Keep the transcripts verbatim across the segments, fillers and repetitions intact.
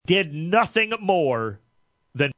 did nothing more than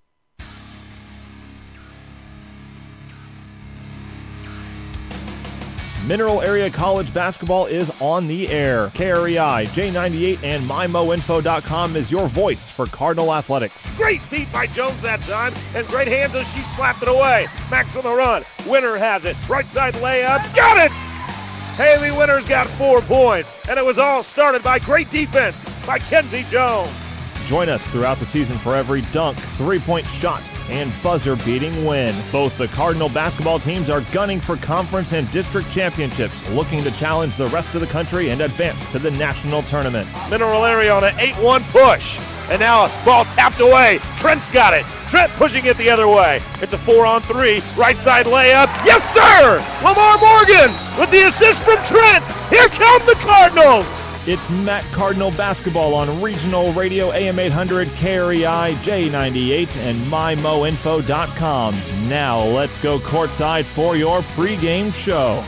Mineral Area College basketball is on the air. K R E I, J ninety-eight, and my mo info dot com is your voice for Cardinal athletics. Great feet by Jones that time, and great hands as she slapped it away. Max on the run. Winter has it. Right side layup. Got it! Haley Winter's got four points, and it was all started by great defense by Kenzie Jones. Join us throughout the season for every dunk, three-point shot, and buzzer-beating win. Both the Cardinal basketball teams are gunning for conference and district championships, looking to challenge the rest of the country and advance to the national tournament. Mineral Area on an eight one push, and now a ball tapped away. Trent's got it. Trent pushing it the other way. It's a four-on-three, right side layup. Yes, sir! Lamar Morgan with the assist from Trent. Here come the Cardinals! It's Mac Cardinal basketball on Regional Radio A M eight hundred, K R E I, J ninety-eight, and my mo info dot com. Now let's go courtside for your pregame show.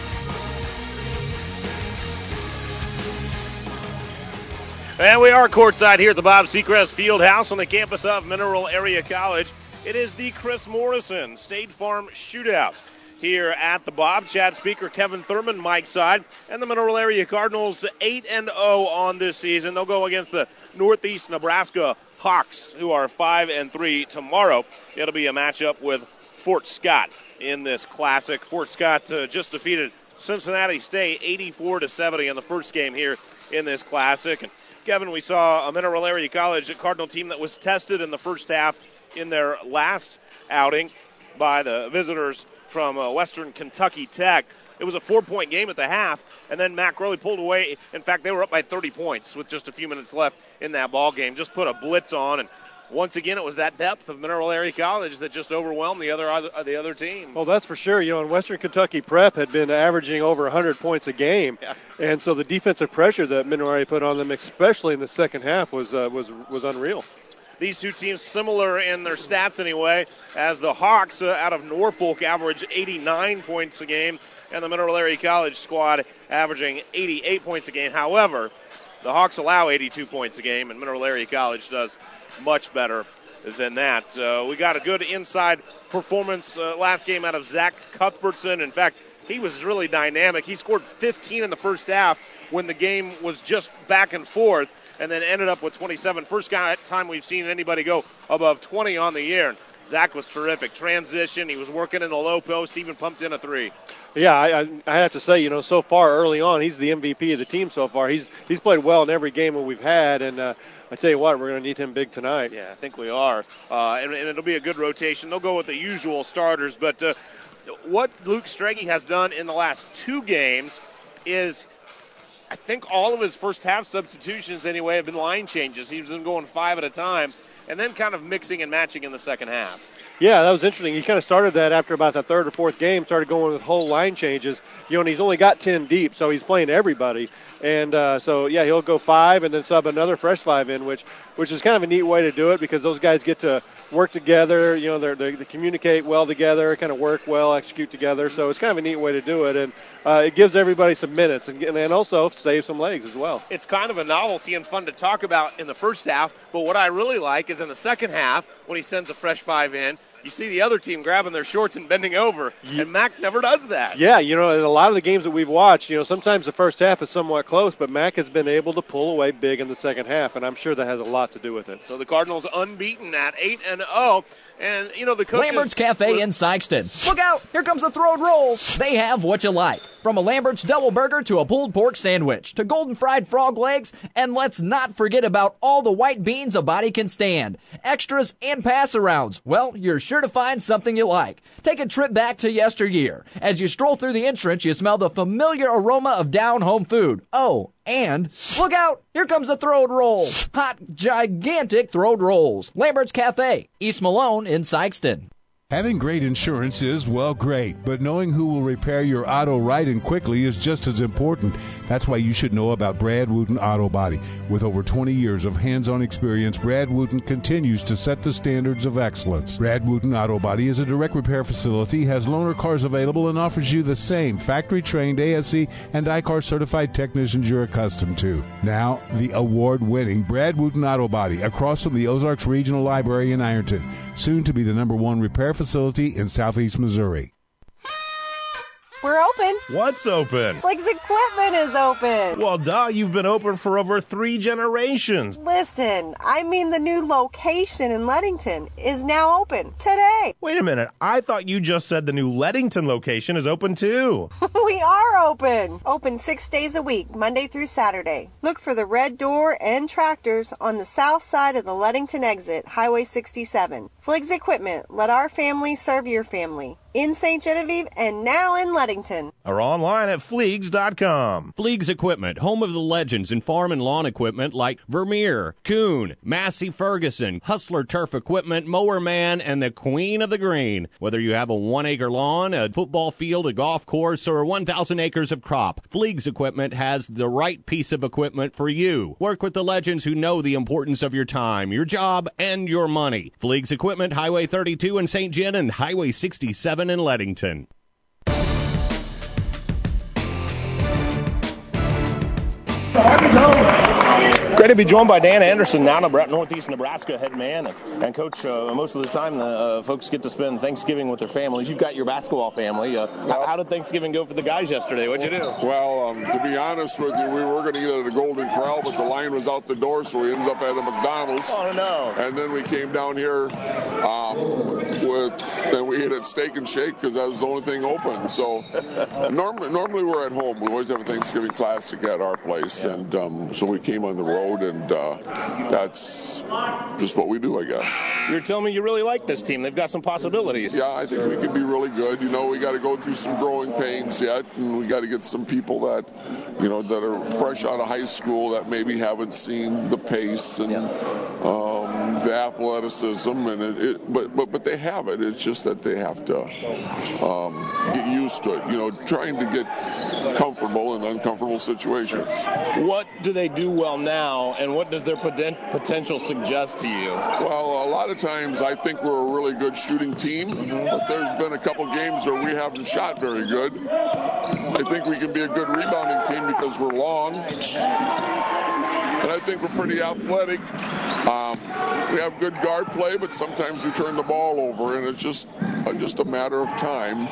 And we are courtside here at the Bob Seacrest Fieldhouse on the campus of Mineral Area College. It is the Chris Morrison State Farm Shootout here at the Bob. Chad Speaker, Kevin Thurman, Mike Side, and the Mineral Area Cardinals eight and oh on this season. They'll go against the Northeast Nebraska Hawks, who are five and three tomorrow. It'll be a matchup with Fort Scott in this classic. Fort Scott uh, just defeated Cincinnati State eighty-four to seventy in the first game here in this classic. And Kevin, we saw a Mineral Area College a Cardinal team that was tested in the first half in their last outing by the visitors from uh, Western Kentucky Tech. It was a four-point game at the half, and then Mac Rowley pulled away. In fact, they were up by thirty points with just a few minutes left in that ball game. Just put a blitz on, and once again, it was that depth of Mineral Area College that just overwhelmed the other uh, the other team. Well, that's for sure. You know, in Western Kentucky Prep had been averaging over one hundred points a game, yeah. and so the defensive pressure that Mineral Area put on them, especially in the second half, was uh, was was unreal. These two teams similar in their stats anyway, as the Hawks uh, out of Norfolk average eighty-nine points a game, and the Mineral Area College squad averaging eighty-eight points a game. However, the Hawks allow eighty-two points a game, and Mineral Area College does much better than that. Uh, we got a good inside performance uh, last game out of Zach Cuthbertson. In fact, he was really dynamic. He scored fifteen in the first half when the game was just back and forth, and then ended up with twenty-seven. First time we've seen anybody go above twenty on the year. And Zach was terrific. Transition, he was working in the low post, even pumped in a three. Yeah, I, I, I have to say, you know, so far early on, he's the M V P of the team so far. He's he's played well in every game that we've had, and uh, I tell you what, we're going to need him big tonight. Yeah, I think we are. Uh, and, and it'll be a good rotation. They'll go with the usual starters, but uh, what Luke Strege has done in the last two games is I think all of his first half substitutions anyway have been line changes. He's been going five at a time and then kind of mixing and matching in the second half. Yeah, that was interesting. He kind of started that after about the third or fourth game, started going with whole line changes. You know, and he's only got ten deep, so he's playing everybody. And uh, so, yeah, he'll go five and then sub another fresh five in, which which is kind of a neat way to do it because those guys get to work together. You know, they're, they they communicate well together, kind of work well, execute together. So it's kind of a neat way to do it. And uh, it gives everybody some minutes and, and also saves some legs as well. It's kind of a novelty and fun to talk about in the first half. But what I really like is in the second half when he sends a fresh five in, you see the other team grabbing their shorts and bending over, and Mac never does that. Yeah, you know, in a lot of the games that we've watched, you know, sometimes the first half is somewhat close, but Mac has been able to pull away big in the second half, and I'm sure that has a lot to do with it. So the Cardinals unbeaten at eight and oh. And, you know, the coaches... Lambert's Cafe were... in Sykeston. Look out! Here comes the throw and roll. They have what you like. From a Lambert's double burger to a pulled pork sandwich to golden fried frog legs. And let's not forget about all the white beans a body can stand. Extras and pass-arounds. Well, you're sure to find something you like. Take a trip back to yesteryear. As you stroll through the entrance, you smell the familiar aroma of down-home food. Oh, and look out! Here comes the throw and roll. Hot, gigantic throw and rolls. Lambert's Cafe, East Malone in Sykeston. Having great insurance is, well, great, but knowing who will repair your auto right and quickly is just as important. That's why you should know about Brad Wooten Auto Body. With over twenty years of hands-on experience, Brad Wooten continues to set the standards of excellence. Brad Wooten Auto Body is a direct repair facility, has loaner cars available, and offers you the same factory-trained A S C and I C A R certified technicians you're accustomed to. Now, the award-winning Brad Wooten Auto Body, across from the Ozarks Regional Library in Ironton, soon to be the number one repair facility in southeast Missouri. We're open. What's open? Flig's Equipment is open. Well, duh, you've been open for over three generations. Listen, I mean the new location in Leadington is now open today. Wait a minute. I thought you just said the new Leadington location is open too. We are open. Open six days a week, Monday through Saturday. Look for the red door and tractors on the south side of the Leadington exit, Highway sixty-seven. Flig's Equipment. Let our family serve your family. In Saint Genevieve and now in Leadington. Or online at Fleegs dot com. Fleegs Equipment, home of the legends in farm and lawn equipment like Vermeer, Kuhn, Massey Ferguson, Hustler Turf Equipment, Mower Man, and the Queen of the Green. Whether you have a one-acre lawn, a football field, a golf course, or one thousand acres of crop, Fleegs Equipment has the right piece of equipment for you. Work with the legends who know the importance of your time, your job, and your money. Fleegs Equipment, Highway thirty-two in Saint Gen and Highway sixty-seven in Leadington. Great to be joined by Dan Anderson, now Northeast Nebraska head man. And, and Coach, uh, most of the time the uh, folks get to spend Thanksgiving with their families. You've got your basketball family. Uh, well, how, how did Thanksgiving go for the guys yesterday? What'd you do? Well, um, to be honest with you, we were going to eat at a Golden Corral, but the line was out the door, so we ended up at a McDonald's. Oh, no. And then we came down here um, with, and we ate at Steak and Shake because that was the only thing open. So normally, normally we're at home. We always have a Thanksgiving Classic at our place, yeah. and um, so we came on the road, and uh, that's just what we do, I guess. You're telling me you really like this team. They've got some possibilities. Yeah, I think we can be really good. You know, we got to go through some growing pains yet, and we got to get some people that, you know, that are fresh out of high school that maybe haven't seen the pace and yeah. um, the athleticism, and it, it, but but but they have it. It's just that they have to um, get used to it. You know, trying to get comfortable in uncomfortable situations. What do they do well now, and what does their poten- potential suggest to you? Well, a lot of times I think we're a really good shooting team, mm-hmm. but there's been a couple games where we haven't shot very good. I think we can be a good rebounding team because we're long, and I think we're pretty athletic. Um, we have good guard play, but sometimes we turn the ball over, and it's just uh, just a matter of time.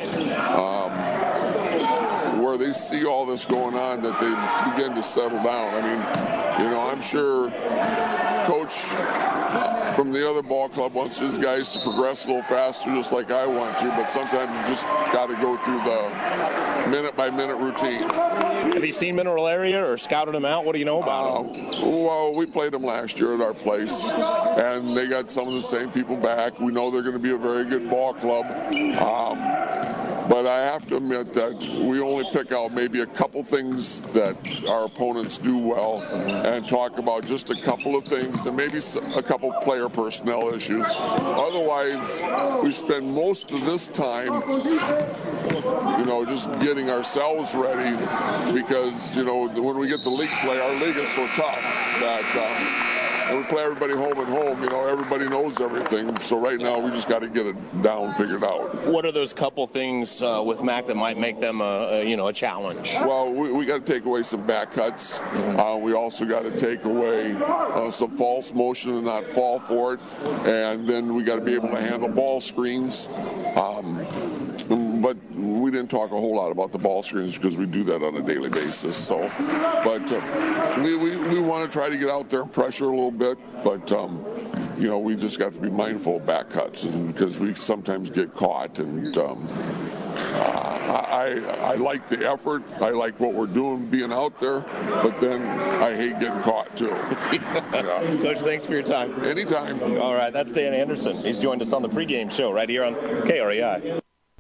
Um, where they see all this going on, that they begin to settle down. I mean, you know, I'm sure Coach from the other ball club wants his guys to progress a little faster, just like I want to, but sometimes you just got to go through the minute-by-minute routine. Have you seen Mineral Area or scouted them out? What do you know about uh, them? Well, we played them last year at our place, and they got some of the same people back. We know they're going to be a very good ball club. Um, But I have to admit that we only pick out maybe a couple things that our opponents do well and talk about just a couple of things and maybe a couple player personnel issues. Otherwise, we spend most of this time, you know, just getting ourselves ready because, you know, when we get to league play, our league is so tough that um, and we play everybody home and home, you know, everybody knows everything. So right now we just got to get it down, figured out. What are those couple things uh, with Mac that might make them, a, a, you know, a challenge? Well, we, we got to take away some back cuts. Mm-hmm. Uh, we also got to take away uh, some false motion and not fall for it. And then we got to be able to handle ball screens. Um, but we didn't talk a whole lot about the ball screens because we do that on a daily basis. So, but uh, we, we, we want to try to get out there and pressure a little bit, but um, you know, we just got to be mindful of back cuts, and because we sometimes get caught. And um, uh, I I like the effort. I like what we're doing, being out there, but then I hate getting caught too. Yeah. Coach, thanks for your time. Anytime. All right, that's Dan Anderson. He's joined us on the pregame show right here on K R E I.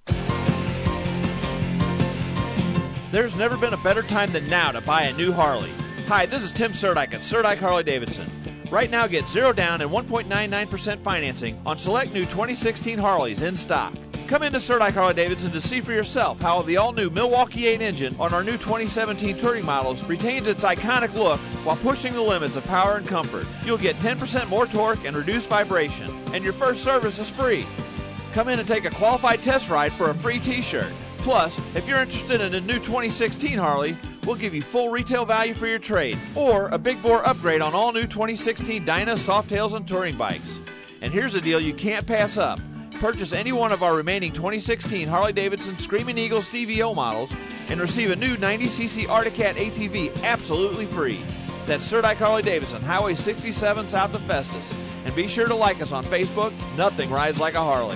There's never been a better time than now to buy a new Harley. Hi, this is Tim Surdike at Surdike Harley Davidson. Right now, get zero down and one point nine nine percent financing on select new twenty sixteen Harleys in stock. Come into Serdike Harley-Davidson to see for yourself how the all-new Milwaukee eight engine on our new twenty seventeen Touring models retains its iconic look while pushing the limits of power and comfort. You'll get ten percent more torque and reduced vibration, and your first service is free. Come in and take a qualified test ride for a free t-shirt. Plus, if you're interested in a new twenty sixteen Harley, we'll give you full retail value for your trade, or a big bore upgrade on all new twenty sixteen Dyna, Softails, and Touring bikes. And here's a deal you can't pass up. Purchase any one of our remaining twenty sixteen Harley-Davidson Screaming Eagle C V O models and receive a new ninety c c Arctic Cat A T V absolutely free. That's Serdike Harley-Davidson, Highway sixty-seven south of Festus. And be sure to like us on Facebook. Nothing rides like a Harley.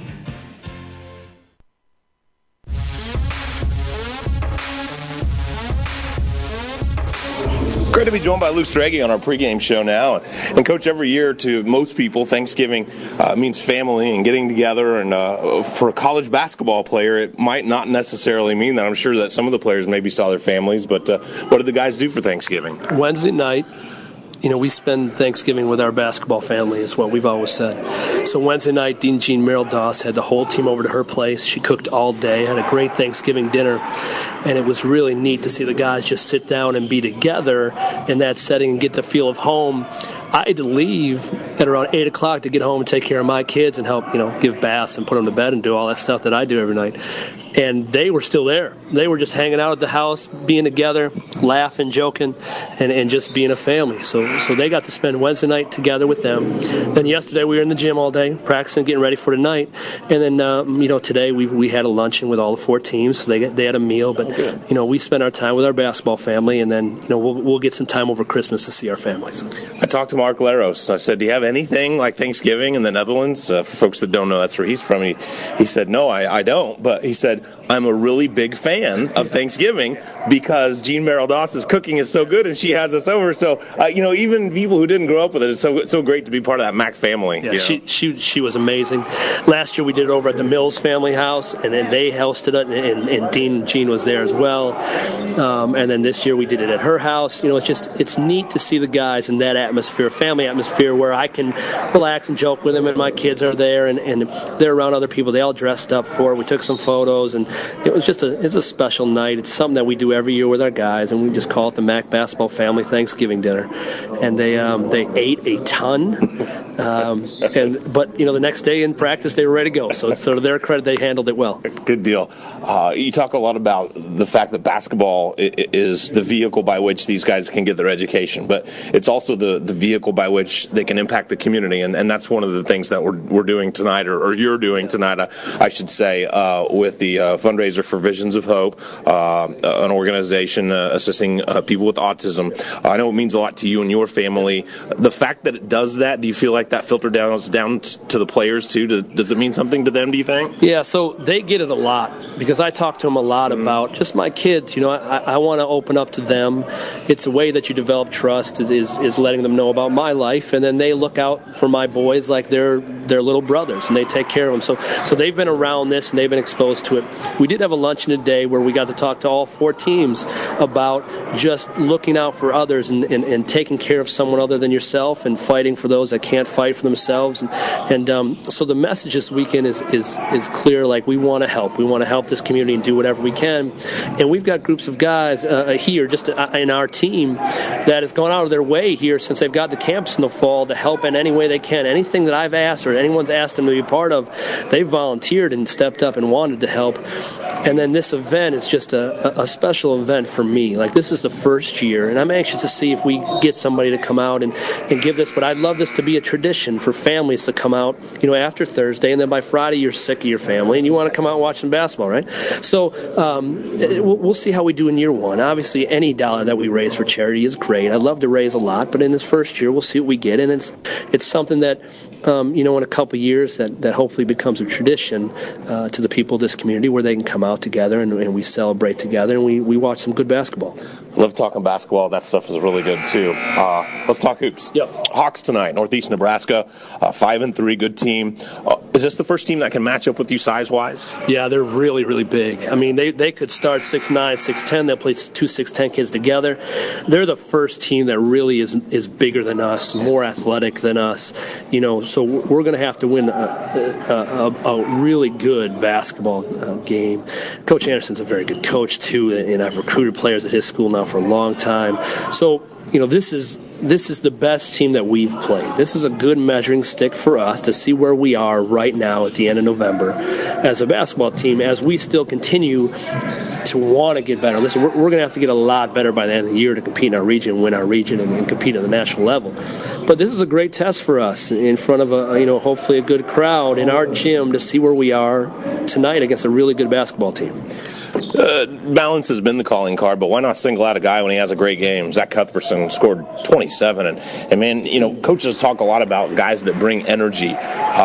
Great to be joined by Luke Strage on our pregame show now. And, Coach, every year to most people, Thanksgiving uh, means family and getting together. And uh, for a college basketball player, it might not necessarily mean that. I'm sure that some of the players maybe saw their families. But uh, what do the guys do for Thanksgiving? Wednesday night, you know, we spend Thanksgiving with our basketball family is what we've always said. So Wednesday night, Dean Jean Merrill Doss had the whole team over to her place. She cooked all day, had a great Thanksgiving dinner, and it was really neat to see the guys just sit down and be together in that setting and get the feel of home. I had to leave at around eight o'clock to get home and take care of my kids and help, you know, give baths and put them to bed and do all that stuff that I do every night. And they were still there. They were just hanging out at the house, being together, laughing, joking, and, and just being a family. So so they got to spend Wednesday night together with them. Then yesterday we were in the gym all day, practicing, getting ready for tonight. And then, um, you know, today we we had a luncheon with all the four teams. So they they had a meal. But, you know, we spent our time with our basketball family. And then, you know, we'll, we'll get some time over Christmas to see our families. I talked to Mark Leros. I said, do you have anything like Thanksgiving in the Netherlands? Uh, for folks that don't know, that's where he's from. He, he said, no, I, I don't. But he said, I'm a really big fan of Thanksgiving because Jean Merrill Doss's cooking is so good and she has us over. So, uh, you know, even people who didn't grow up with it, it's so, it's so great to be part of that Mac family. Yeah, you she, know? she she was amazing. Last year we did it over at the Mills family house, and then they hosted it, and, and Dean and Jean was there as well. Um, and then this year we did it at her house. You know, it's just, it's neat to see the guys in that atmosphere, family atmosphere, where I can relax and joke with them, and my kids are there, and, and they're around other people. They all dressed up for it. We took some photos, and it was just a it's a special night. It's something that we do every year with our guys, and we just call it the Mac Basketball Family Thanksgiving Dinner. And they um, they ate a ton, um, and but you know the next day in practice they were ready to go. So so to their credit, they handled it well. Good deal. Uh, you talk a lot about the fact that basketball is the vehicle by which these guys can get their education, but it's also the, the vehicle by which they can impact the community, and, and that's one of the things that we're we're doing tonight, or, or you're doing tonight, I, I should say, uh, with the uh, fundraiser for Visions of Hope, uh, an organization uh, assisting uh, people with autism. I know it means a lot to you and your family. The fact that it does that, do you feel like that filter down down to the players too? Does it mean something to them, do you think? Yeah, so they get it a lot because I talk to them a lot mm-hmm. about just my kids. You know, I, I want to open up to them. It's a way that you develop trust is, is is letting them know about my life, and then they look out for my boys like they're their little brothers, and they take care of them. So so they've been around this, and they've been exposed to it. We did have a luncheon today where we got to talk to all four teams about just looking out for others and, and, and taking care of someone other than yourself and fighting for those that can't fight for themselves. And, and um, so the message this weekend is, is, is clear, like we want to help. We want to help this community and do whatever we can. And we've got groups of guys uh, here just in our team that has gone out of their way here since they've got to campus in the fall to help in any way they can. Anything that I've asked or anyone's asked them to be part of, they've volunteered and stepped up and wanted to help. And then this event is just a, a special event for me. Like, this is the first year, and I'm anxious to see if we get somebody to come out and, and give this. But I'd love this to be a tradition for families to come out, you know, after Thursday, and then by Friday you're sick of your family and you want to come out and watch some basketball, right? So um, we'll, we'll see how we do in year one. Obviously, any dollar that we raise for charity is great. I'd love to raise a lot, but in this first year, we'll see what we get. And it's it's something that, um, you know, when in a couple years that, that hopefully becomes a tradition uh, to the people of this community where they can come out together and, and we celebrate together and we, we watch some good basketball. Love talking basketball. That stuff is really good, too. Uh, let's talk hoops. Yep. Hawks tonight, Northeast Nebraska, uh, five and three, good team. Uh, is this the first team that can match up with you size-wise? Yeah, they're really, really big. I mean, they, they could start six nine, six ten. They'll play two six ten kids together. They're the first team that really is is bigger than us, more athletic than us. You know, so we're going to have to win a, a, a, a really good basketball uh, game. Coach Anderson's a very good coach, too, and I've recruited players at his school now for a long time. So, you know, this is this is the best team that we've played. This is a good measuring stick for us to see where we are right now at the end of November as a basketball team, as we still continue to want to get better. Listen, we're, we're going to have to get a lot better by the end of the year to compete in our region, win our region, and, and compete at the national level. But this is a great test for us in front of a, you know, hopefully a good crowd in our gym to see where we are tonight against a really good basketball team. Uh, balance has been the calling card, but why not single out a guy when he has a great game? Zach Cuthbertson scored twenty-seven, and, and man, you know, coaches talk a lot about guys that bring energy.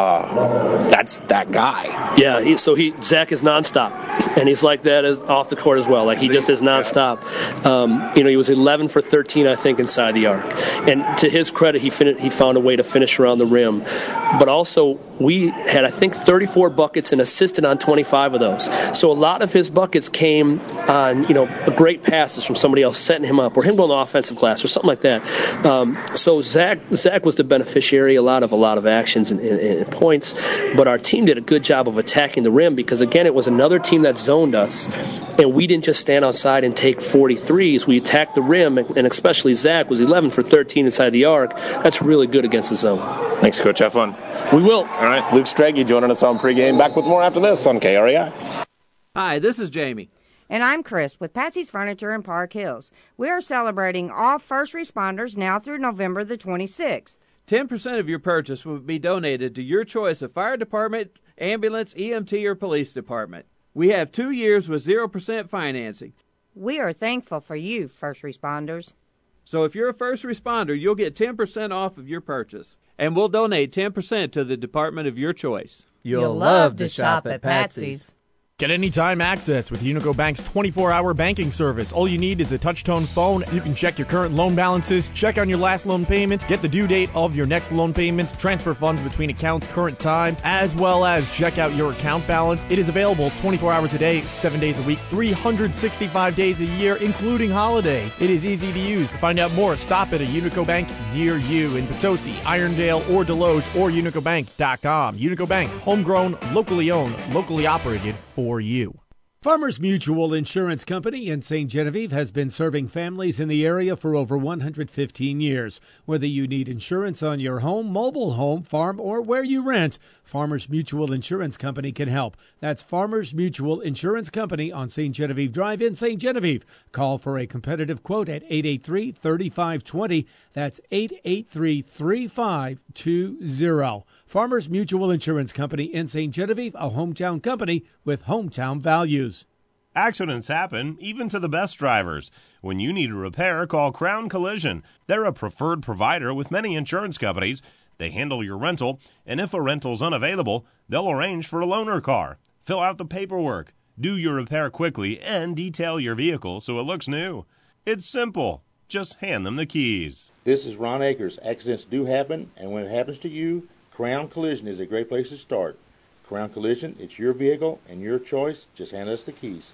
Uh, that's that guy. Yeah, he, so he Zach is nonstop, and he's like that as off the court as well. Like he just is nonstop. Um, you know, he was eleven for thirteen, I think, inside the arc, and to his credit, he fin- he found a way to finish around the rim. But also, we had I think thirty-four buckets and assisted on twenty-five of those. So a lot of his buckets came on, you know, great passes from somebody else setting him up, or him going to offensive glass, or something like that. Um, so Zach Zach was the beneficiary a lot of a lot of actions and, and, and points, but our team did a good job of attacking the rim because again, it was another team that zoned us, and we didn't just stand outside and take forty-threes. We attacked the rim, and especially Zach was eleven for thirteen inside the arc. That's really good against the zone. Thanks, Coach. Have fun. We will. All right, Luke Strege joining us on pregame. Back with more after this on K R E I. Hi, this is Jamie. And I'm Chris with Patsy's Furniture in Park Hills. We are celebrating all first responders now through November the twenty-sixth. ten percent of your purchase will be donated to your choice of fire department, ambulance, E M T, or police department. We have two years with zero percent financing. We are thankful for you, first responders. So if you're a first responder, you'll get ten percent off of your purchase. And we'll donate ten percent to the department of your choice. You'll, You'll love to shop at Patsy's. Get anytime access with Unico Bank's twenty-four hour banking service. All you need is a touch-tone phone. You can check your current loan balances, check on your last loan payment, get the due date of your next loan payment, transfer funds between accounts current time, as well as check out your account balance. It is available twenty-four hours a day, seven days a week, three hundred sixty-five days a year, including holidays. It is easy to use. To find out more, stop at a Unico Bank near you in Potosi, Irondale, or Deloge, or unico bank dot com. Unico Bank, homegrown, locally owned, locally operated for you. Farmers Mutual Insurance Company in Saint Genevieve has been serving families in the area for over one hundred fifteen years. Whether you need insurance on your home, mobile home, farm, or where you rent, Farmers Mutual Insurance Company can help. That's Farmers Mutual Insurance Company on Saint Genevieve Drive in Saint Genevieve. Call for a competitive quote at eight eight three, three five two zero. That's eight eight three, three five two zero. Farmers Mutual Insurance Company in Saint Genevieve, a hometown company with hometown values. Accidents happen, even to the best drivers. When you need a repair, call Crown Collision. They're a preferred provider with many insurance companies. They handle your rental, and if a rental's unavailable, they'll arrange for a loaner car. Fill out the paperwork, do your repair quickly, and detail your vehicle so it looks new. It's simple. Just hand them the keys. This is Ron Akers. Accidents do happen, and when it happens to you, Crown Collision is a great place to start. Crown Collision, it's your vehicle and your choice. Just hand us the keys.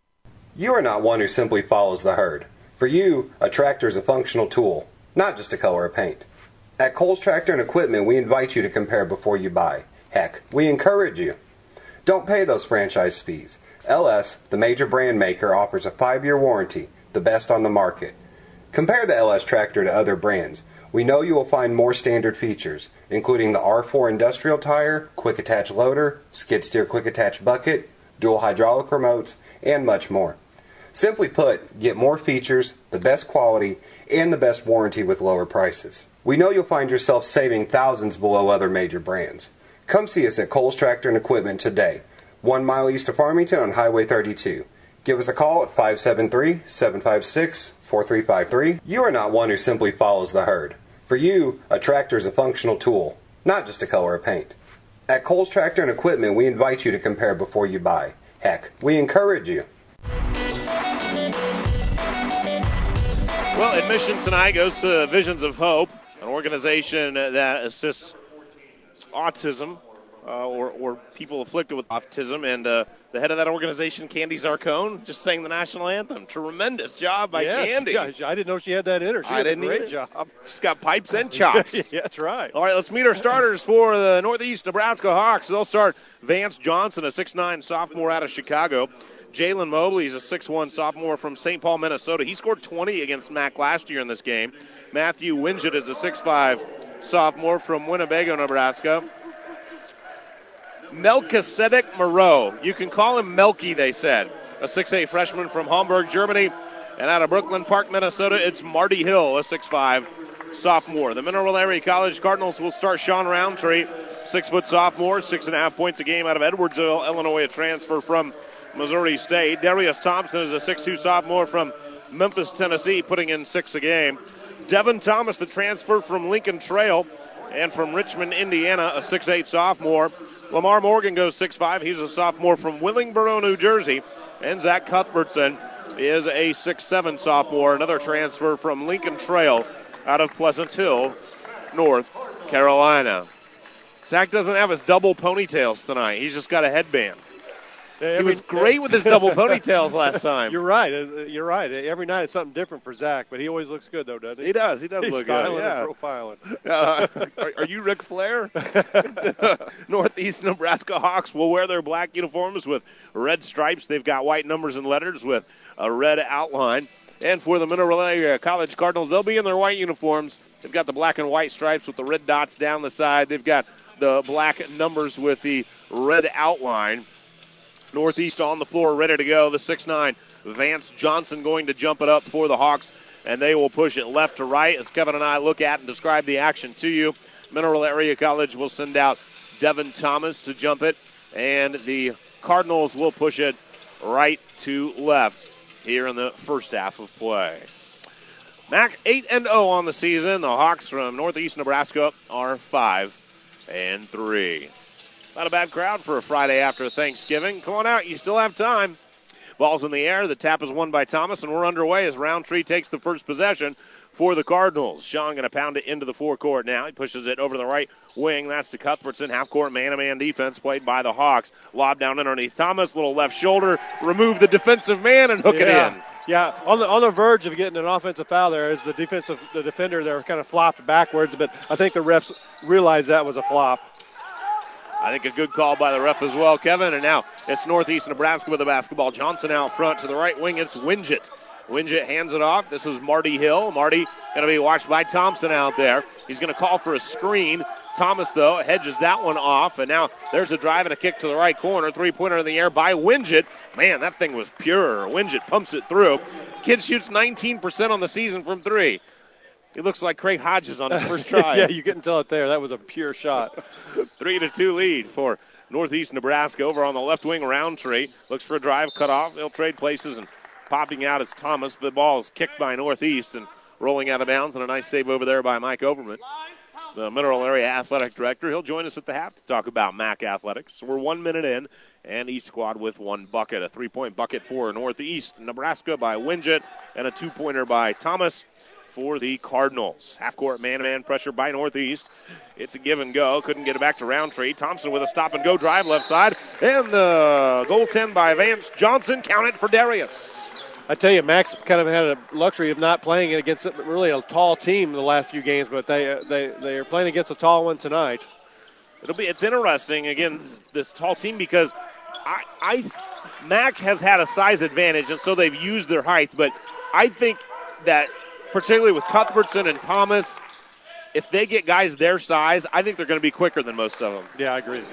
You are not one who simply follows the herd. For you, a tractor is a functional tool, not just a color of paint. At Coles Tractor and Equipment, we invite you to compare before you buy. Heck, we encourage you. Don't pay those franchise fees. L S, the major brand maker, offers a five-year warranty, the best on the market. Compare the L S tractor to other brands. We know you will find more standard features, including the R four industrial tire, quick attach loader, skid steer quick attach bucket, dual hydraulic remotes, and much more. Simply put, get more features, the best quality, and the best warranty with lower prices. We know you'll find yourself saving thousands below other major brands. Come see us at Coles Tractor and Equipment today, one mile east of Farmington on Highway thirty-two. Give us a call at five seven three, seven five six, four three five three. You are not one who simply follows the herd. For you, a tractor is a functional tool, not just a color of paint. At Coles Tractor and Equipment, we invite you to compare before you buy. Heck, we encourage you. Well, admission tonight goes to Visions of Hope, an organization that assists autism uh, or, or people afflicted with autism. And uh, the head of that organization, Candy Zarcone, just sang the national anthem. Tremendous job by yeah, Candy. She, I didn't know she had that in her. She I did didn't a great either. job. She's got pipes and chops. Yeah, that's right. All right, let's meet our starters for the Northeast Nebraska Hawks. They'll start Vance Johnson, a six nine sophomore out of Chicago. Jalen Mobley is a six one sophomore from Saint Paul, Minnesota. He scored twenty against Mac last year in this game. Matthew Winget is a six five sophomore from Winnebago, Nebraska. Melchizedek Moreau. You can call him Melky, they said. A six eight freshman from Hamburg, Germany. And out of Brooklyn Park, Minnesota, it's Marty Hill, a six five sophomore. The Mineral Area College Cardinals will start Sean Roundtree, six foot sophomore, six and a half points a game out of Edwardsville, Illinois, a transfer from Missouri State. Darius Thompson is a six two sophomore from Memphis, Tennessee, putting in six a game. Devin Thomas, the transfer from Lincoln Trail, and from Richmond, Indiana, a six eight sophomore. Lamar Morgan goes six five. He's a sophomore from Willingboro, New Jersey. And Zach Cuthbertson is a six seven sophomore, another transfer from Lincoln Trail out of Pleasant Hill, North Carolina. Zach doesn't have his double ponytails tonight. He's just got a headband. He was great with his double ponytails last time. You're right. You're right. Every night it's something different for Zach, but he always looks good, though, doesn't he? He does. He does He's look good. styling Yeah. and profiling. Uh, are, are you Ric Flair? Northeast Nebraska Hawks will wear their black uniforms with red stripes. They've got white numbers and letters with a red outline. And for the Mineral Area College Cardinals, they'll be in their white uniforms. They've got the black and white stripes with the red dots down the side. They've got the black numbers with the red outline. Northeast on the floor, ready to go. The six nine Vance Johnson going to jump it up for the Hawks, and they will push it left to right as Kevin and I look at and describe the action to you. Mineral Area College will send out Devin Thomas to jump it, and the Cardinals will push it right to left here in the first half of play. Mac eight and oh on the season. The Hawks from Northeast Nebraska are five and three. Not a bad crowd for a Friday after Thanksgiving. Come on out. You still have time. Ball's in the air. The tap is won by Thomas, and we're underway as Roundtree takes the first possession for the Cardinals. Sean going to pound it into the forecourt now. He pushes it over the right wing. That's to Cuthbertson. Half-court man-to-man defense played by the Hawks. Lob down underneath Thomas. Little left shoulder. Remove the defensive man and hook yeah. it in. Yeah, on the on the verge of getting an offensive foul there is the defensive the defender there kind of flopped backwards, but I think the refs realized that was a flop. I think a good call by the ref as well, Kevin. And now it's Northeast Nebraska with the basketball. Johnson out front to the right wing. It's Winget. Winget hands it off. This is Marty Hill. Marty going to be watched by Thompson out there. He's going to call for a screen. Thomas, though, hedges that one off. And now there's a drive and a kick to the right corner. Three-pointer in the air by Winget. Man, that thing was pure. Winget pumps it through. Kid shoots nineteen percent on the season from three. He looks like Craig Hodges on his first try. Yeah, you couldn't tell it there. That was a pure shot. Three to two lead for Northeast Nebraska. Over on the left wing, Roundtree looks for a drive, cut off. He'll trade places, and popping out is Thomas. The ball is kicked by Northeast and rolling out of bounds, and a nice save over there by Mike Overman, the Mineral Area Athletic Director. He'll join us at the half to talk about M A C athletics. So we're one minute in, and East Squad with one bucket. A three-point bucket for Northeast Nebraska by Winget, and a two-pointer by Thomas for the Cardinals. Half-court man-to-man pressure by Northeast. It's a give and go. Couldn't get it back to Roundtree. Thompson with a stop-and-go drive left side. And the goaltend by Vance Johnson. Count it for Darius. I tell you, Max kind of had a luxury of not playing against really a tall team the last few games, but they they they are playing against a tall one tonight. It'll be it's interesting again this, this tall team because I I Mac has had a size advantage and so they've used their height, but I think that particularly with Cuthbertson and Thomas, if they get guys their size, I think they're going to be quicker than most of them. Yeah, I agree.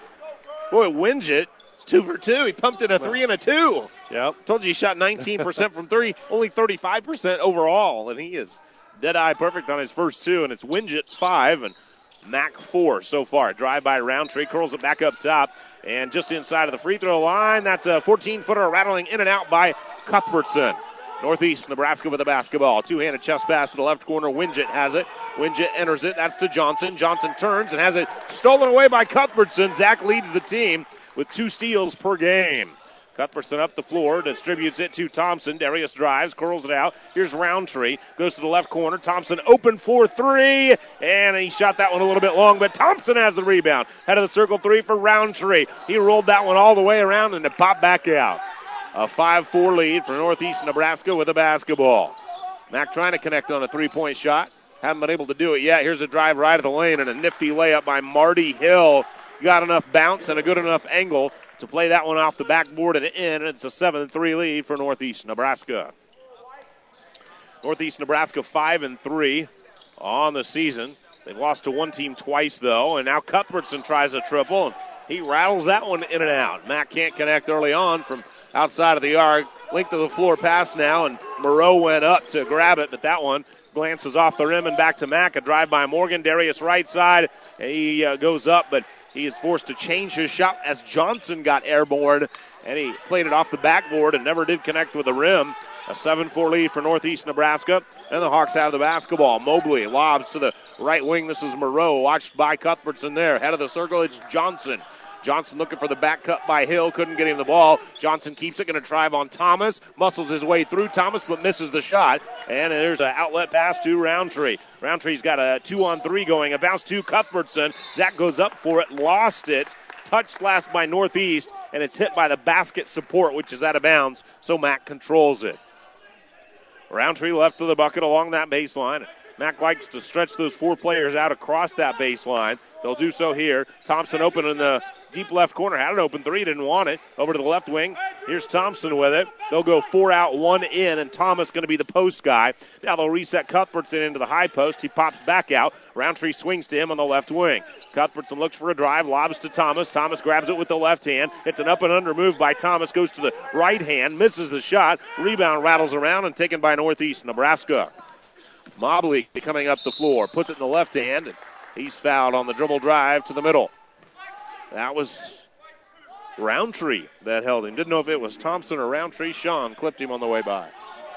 Boy, Winget, two for two. He pumped in a three and a two. Yep. Told you he shot nineteen percent from three, only thirty-five percent overall, and he is dead-eye perfect on his first two, and it's Winget five and Mac four so far. Drive by Roundtree, curls it back up top, and just inside of the free throw line, that's a fourteen-footer rattling in and out by Cuthbertson. Northeast Nebraska with the basketball. Two-handed chest pass to the left corner. Winget has it. Winget enters it. That's to Johnson. Johnson turns and has it stolen away by Cuthbertson. Zach leads the team with two steals per game. Cuthbertson up the floor, distributes it to Thompson. Darius drives, curls it out. Here's Roundtree, goes to the left corner. Thompson open for three, and he shot that one a little bit long, but Thompson has the rebound. Head of the circle three for Roundtree. He rolled that one all the way around, and it popped back out. A five four lead for Northeast Nebraska with a basketball. Mack trying to connect on a three-point shot. Haven't been able to do it yet. Here's a drive right at the lane, and a nifty layup by Marty Hill. Got enough bounce and a good enough angle to play that one off the backboard and in. It's a seven three lead for Northeast Nebraska. Northeast Nebraska five and three on the season. They've lost to one team twice, though, and now Cuthbertson tries a triple, and he rattles that one in and out. Mack can't connect early on from outside of the arc. Length of the floor pass now, and Moreau went up to grab it, but that one glances off the rim and back to Mack. A drive by Morgan. Darius right side. He uh, goes up, but he is forced to change his shot as Johnson got airborne, and he played it off the backboard and never did connect with the rim. A seven four lead for Northeast Nebraska, and the Hawks have the basketball. Mobley lobs to the right wing. This is Moreau, watched by Cuthbertson there. Head of the circle, it's Johnson. Johnson looking for the back cut by Hill, couldn't get him the ball. Johnson keeps it, going to drive on Thomas, muscles his way through Thomas, but misses the shot. And there's an outlet pass to Roundtree. Roundtree's got a two-on-three going, a bounce to Cuthbertson. Zach goes up for it, lost it, touched last by Northeast, and it's hit by the basket support, which is out of bounds, so Mack controls it. Roundtree left to the bucket along that baseline. Mack likes to stretch those four players out across that baseline. They'll do so here. Thompson open in the deep left corner. Had an open three, didn't want it. Over to the left wing. Here's Thompson with it. They'll go four out, one in, and Thomas going to be the post guy. Now they'll reset Cuthbertson into the high post. He pops back out. Roundtree swings to him on the left wing. Cuthbertson looks for a drive, lobs to Thomas. Thomas grabs it with the left hand. It's an up and under move by Thomas. Goes to the right hand, misses the shot. Rebound rattles around and taken by Northeast Nebraska. Mobley coming up the floor. Puts it in the left hand, and he's fouled on the dribble drive to the middle. That was Roundtree that held him. Didn't know if it was Thompson or Roundtree. Sean clipped him on the way by.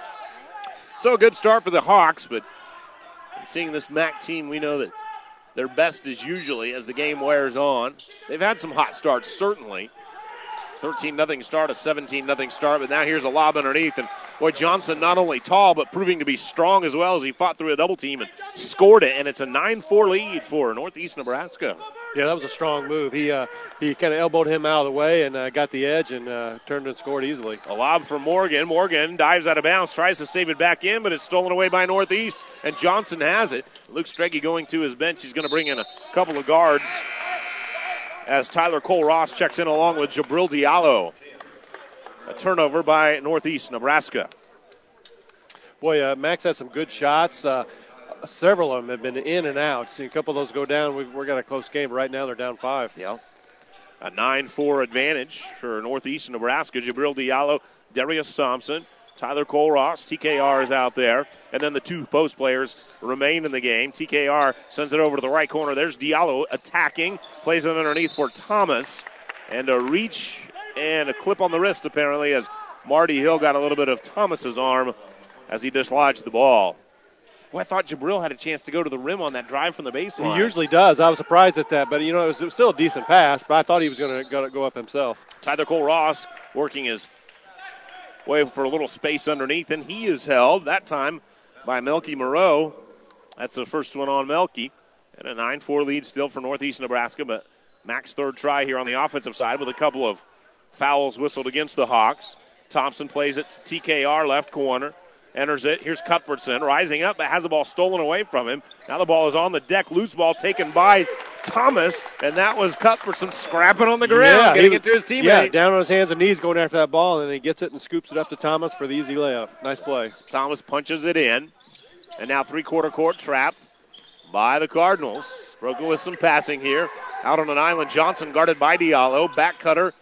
So a good start for the Hawks, but seeing this Mack team, we know that their best is usually as the game wears on. They've had some hot starts, certainly. thirteen nothing start, a seventeen nothing start, but now here's a lob underneath, and boy, Johnson not only tall, but proving to be strong as well as he fought through a double team and scored it, and it's a nine four lead for Northeast Nebraska. Yeah, that was a strong move. He uh, he kind of elbowed him out of the way and uh, got the edge and uh, turned and scored easily. A lob for Morgan. Morgan dives out of bounds, tries to save it back in, but it's stolen away by Northeast, and Johnson has it. Luke Strege going to his bench. He's going to bring in a couple of guards as Tyler Cole-Ross checks in along with Jabril Diallo. A turnover by Northeast Nebraska. Boy, uh, Max had some good shots. Uh, several of them have been in and out. See a couple of those go down. We've, we've got a close game. Right now they're down five. Yeah. A nine four advantage for Northeast Nebraska. Jabril Diallo, Darius Thompson, Tyler Cole-Ross, T K R is out there. And then the two post players remain in the game. T K R sends it over to the right corner. There's Diallo attacking. Plays it underneath for Thomas. And a reach and a clip on the wrist, apparently, as Marty Hill got a little bit of Thomas's arm as he dislodged the ball. Well, I thought Jabril had a chance to go to the rim on that drive from the baseline. He usually does. I was surprised at that, but, you know, it was, it was still a decent pass, but I thought he was going to go up himself. Tyler Cole-Ross working his way for a little space underneath, and he is held, that time by Melky Moreau. That's the first one on Melky. And a nine four lead still for Northeast Nebraska, but Mack's third try here on the offensive side with a couple of fouls whistled against the Hawks. Thompson plays it to T K R, left corner. Enters it. Here's Cuthbertson rising up, but has the ball stolen away from him. Now the ball is on the deck. Loose ball taken by Thomas, and that was Cuthbertson scrapping on the ground, yeah, getting he, it to his teammate. Yeah, down on his hands and knees going after that ball, and then he gets it and scoops it up to Thomas for the easy layup. Nice play. Thomas punches it in, and now three-quarter court trap by the Cardinals. Broken with some passing here. Out on an island, Johnson guarded by Diallo. Back cutter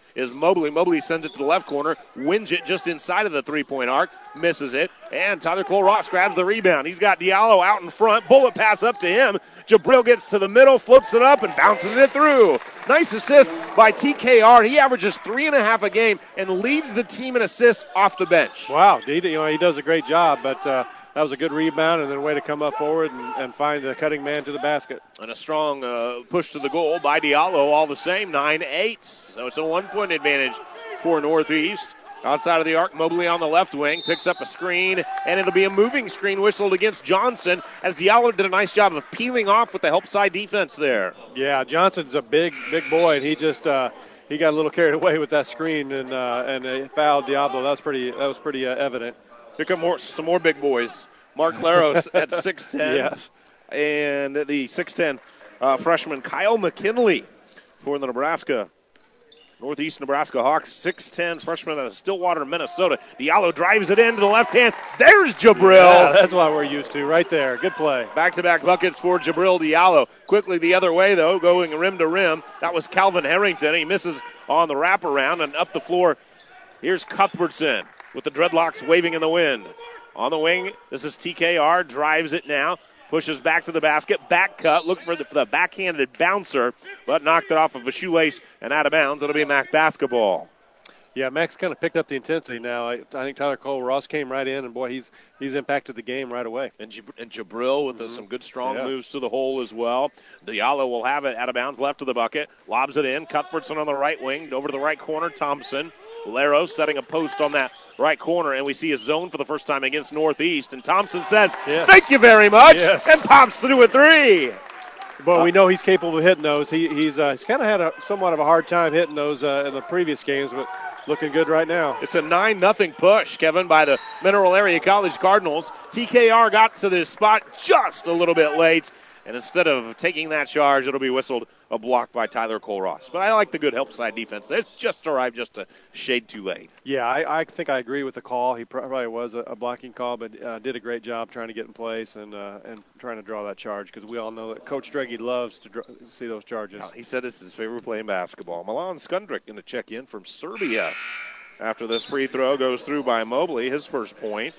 is Mobley. Mobley sends it to the left corner, wins it just inside of the three-point arc, misses it, and Tyler Cole Ross grabs the rebound. He's got Diallo out in front, bullet pass up to him. Jabril gets to the middle, floats it up, and bounces it through. Nice assist by T K R. He averages three and a half a game and leads the team in assists off the bench. Wow, he, you know, he does a great job, but uh, that was a good rebound and then a way to come up forward and, and find the cutting man to the basket. And a strong uh, push to the goal by Diallo, all the same, nine eight. So it's a one-point advantage for Northeast. Outside of the arc, Mobley on the left wing, picks up a screen, and it'll be a moving screen whistled against Johnson as Diallo did a nice job of peeling off with the help side defense there. Yeah, Johnson's a big, big boy, and he just uh, he got a little carried away with that screen and uh, and uh, fouled Diablo. That was pretty that was pretty uh, evident. Here come more, some more big boys. Mark Laros at six ten, yes. And the six ten uh, freshman Kyle McKinley for the Nebraska Northeast Nebraska Hawks, six ten freshman out of Stillwater, Minnesota. Diallo drives it into the left hand. There's Jabril. Yeah, that's what we're used to right there. Good play. Back-to-back buckets for Jabril Diallo. Quickly the other way, though, going rim to rim. That was Calvin Harrington. He misses on the wraparound, and up the floor, here's Cuthbertson with the dreadlocks waving in the wind. On the wing, this is T K R, drives it now. Pushes back to the basket, back cut, look for the, for the backhanded bouncer, but knocked it off of a shoelace and out of bounds. It'll be Mac basketball. Yeah, Mac's kind of picked up the intensity now. I, I think Tyler Cole Ross came right in, and boy, he's he's impacted the game right away. And, Jab- and Jabril with mm-hmm. uh, some good strong yeah. moves to the hole as well. Diallo will have it out of bounds, left of the bucket, lobs it in. Cuthbertson on the right wing, over to the right corner. Thompson. Laros setting a post on that right corner, and we see a zone for the first time against Northeast. And Thompson says, yes. "Thank you very much," yes. and pops through a three. But uh, we know he's capable of hitting those. He, he's uh, he's kind of had a somewhat of a hard time hitting those uh, in the previous games, but looking good right now. It's a nine nothing push, Kevin, by the Mineral Area College Cardinals. T K R got to this spot just a little bit late, and instead of taking that charge, it'll be whistled a block by Tyler Cole Ross. But I like the good help side defense. It's just arrived just a shade too late. Yeah, I, I think I agree with the call. He probably was a, a blocking call, but uh, did a great job trying to get in place and uh, and trying to draw that charge, because we all know that Coach Dregge loves to draw, see those charges. He said it's his favorite play in basketball. Milan Skundrick going to check in from Serbia after this free throw goes through by Mobley, his first point.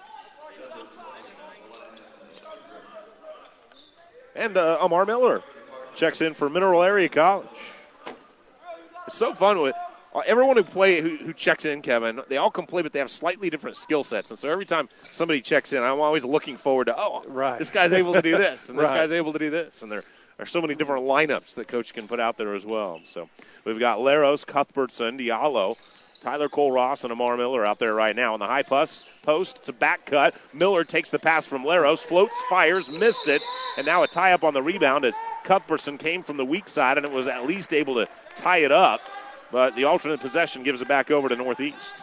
And uh, Amar Miller checks in for Mineral Area College. It's so fun with uh, everyone who play who, who checks in, Kevin. They all can play, but they have slightly different skill sets. And so every time somebody checks in, I'm always looking forward to, oh, right. this guy's able to do this, and this right. guy's able to do this. And there are so many different lineups that Coach can put out there as well. So we've got Laros, Cuthbertson, Diallo, Tyler Cole Ross, and Amar Miller out there right now. On the high post, post, it's a back cut. Miller takes the pass from Laros, floats, fires, missed it, and now a tie-up on the rebound as Cuthbertson came from the weak side and it was at least able to tie it up. But the alternate possession gives it back over to Northeast.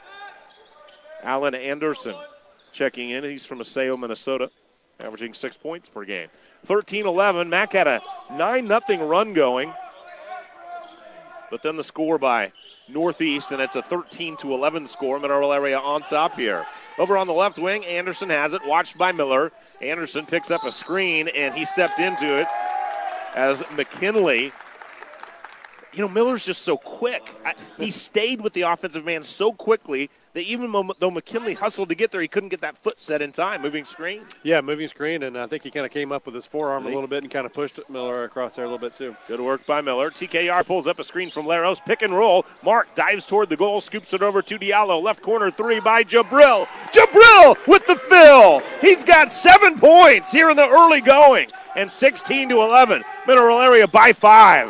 Alan Anderson checking in. He's from Aseo, Minnesota, averaging six points per game. thirteen eleven. Mac had a nine nothing run going. But then the score by Northeast, and it's a thirteen to eleven score. Mineral Area on top here. Over on the left wing, Anderson has it, watched by Miller. Anderson picks up a screen, and he stepped into it as McKinley. You know, Miller's just so quick. I, he stayed with the offensive man so quickly that even though McKinley hustled to get there, he couldn't get that foot set in time. Moving screen. Yeah, moving screen, and I think he kind of came up with his forearm a little bit and kind of pushed Miller across there a little bit too. Good work by Miller. T K R pulls up a screen from Laros. Pick and roll. Mark dives toward the goal, scoops it over to Diallo. Left corner three by Jabril. Jabril with the fill. He's got seven points here in the early going, and sixteen to eleven. Mineral Area by five.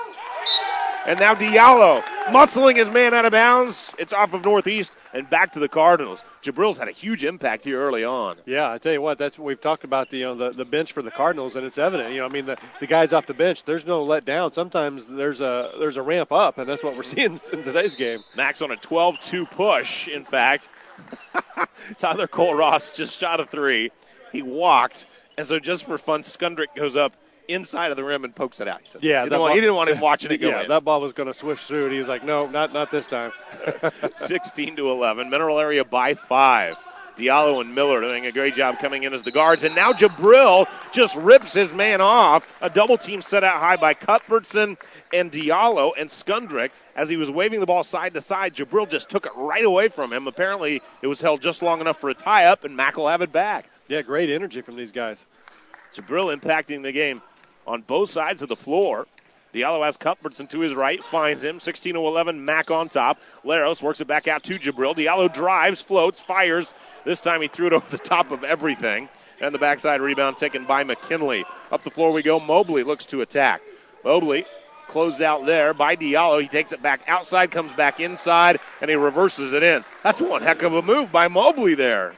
And now Diallo muscling his man out of bounds. It's off of Northeast and back to the Cardinals. Jabril's had a huge impact here early on. Yeah, I tell you what, that's what we've talked about, the you know, the, the bench for the Cardinals, and it's evident. You know, I mean, the, the guys off the bench, there's no let down. Sometimes there's a there's a ramp up, and that's what we're seeing in today's game. Max on a twelve two push, in fact. Tyler Cole Ross just shot a three. He walked, and so just for fun, Skundrick goes up inside of the rim and pokes it out. He said, yeah, he didn't, want, ball, he didn't want him watching it go yeah, in. that ball was going to swish through, and he was like, no, not not this time. sixteen to eleven. Mineral Area by five. Diallo and Miller doing a great job coming in as the guards. And now Jabril just rips his man off. A double team set out high by Cuthbertson and Diallo, and Skundrick, as he was waving the ball side to side, Jabril just took it right away from him. Apparently it was held just long enough for a tie-up, and Mack will have it back. Yeah, great energy from these guys. Jabril impacting the game on both sides of the floor. Diallo has Cuthbertson to his right, finds him. sixteen to eleven, Mack on top. Leros works it back out to Jabril. Diallo drives, floats, fires. This time he threw it over the top of everything. And the backside rebound taken by McKinley. Up the floor we go. Mobley looks to attack. Mobley closed out there by Diallo. He takes it back outside, comes back inside, and he reverses it in. That's one heck of a move by Mobley there.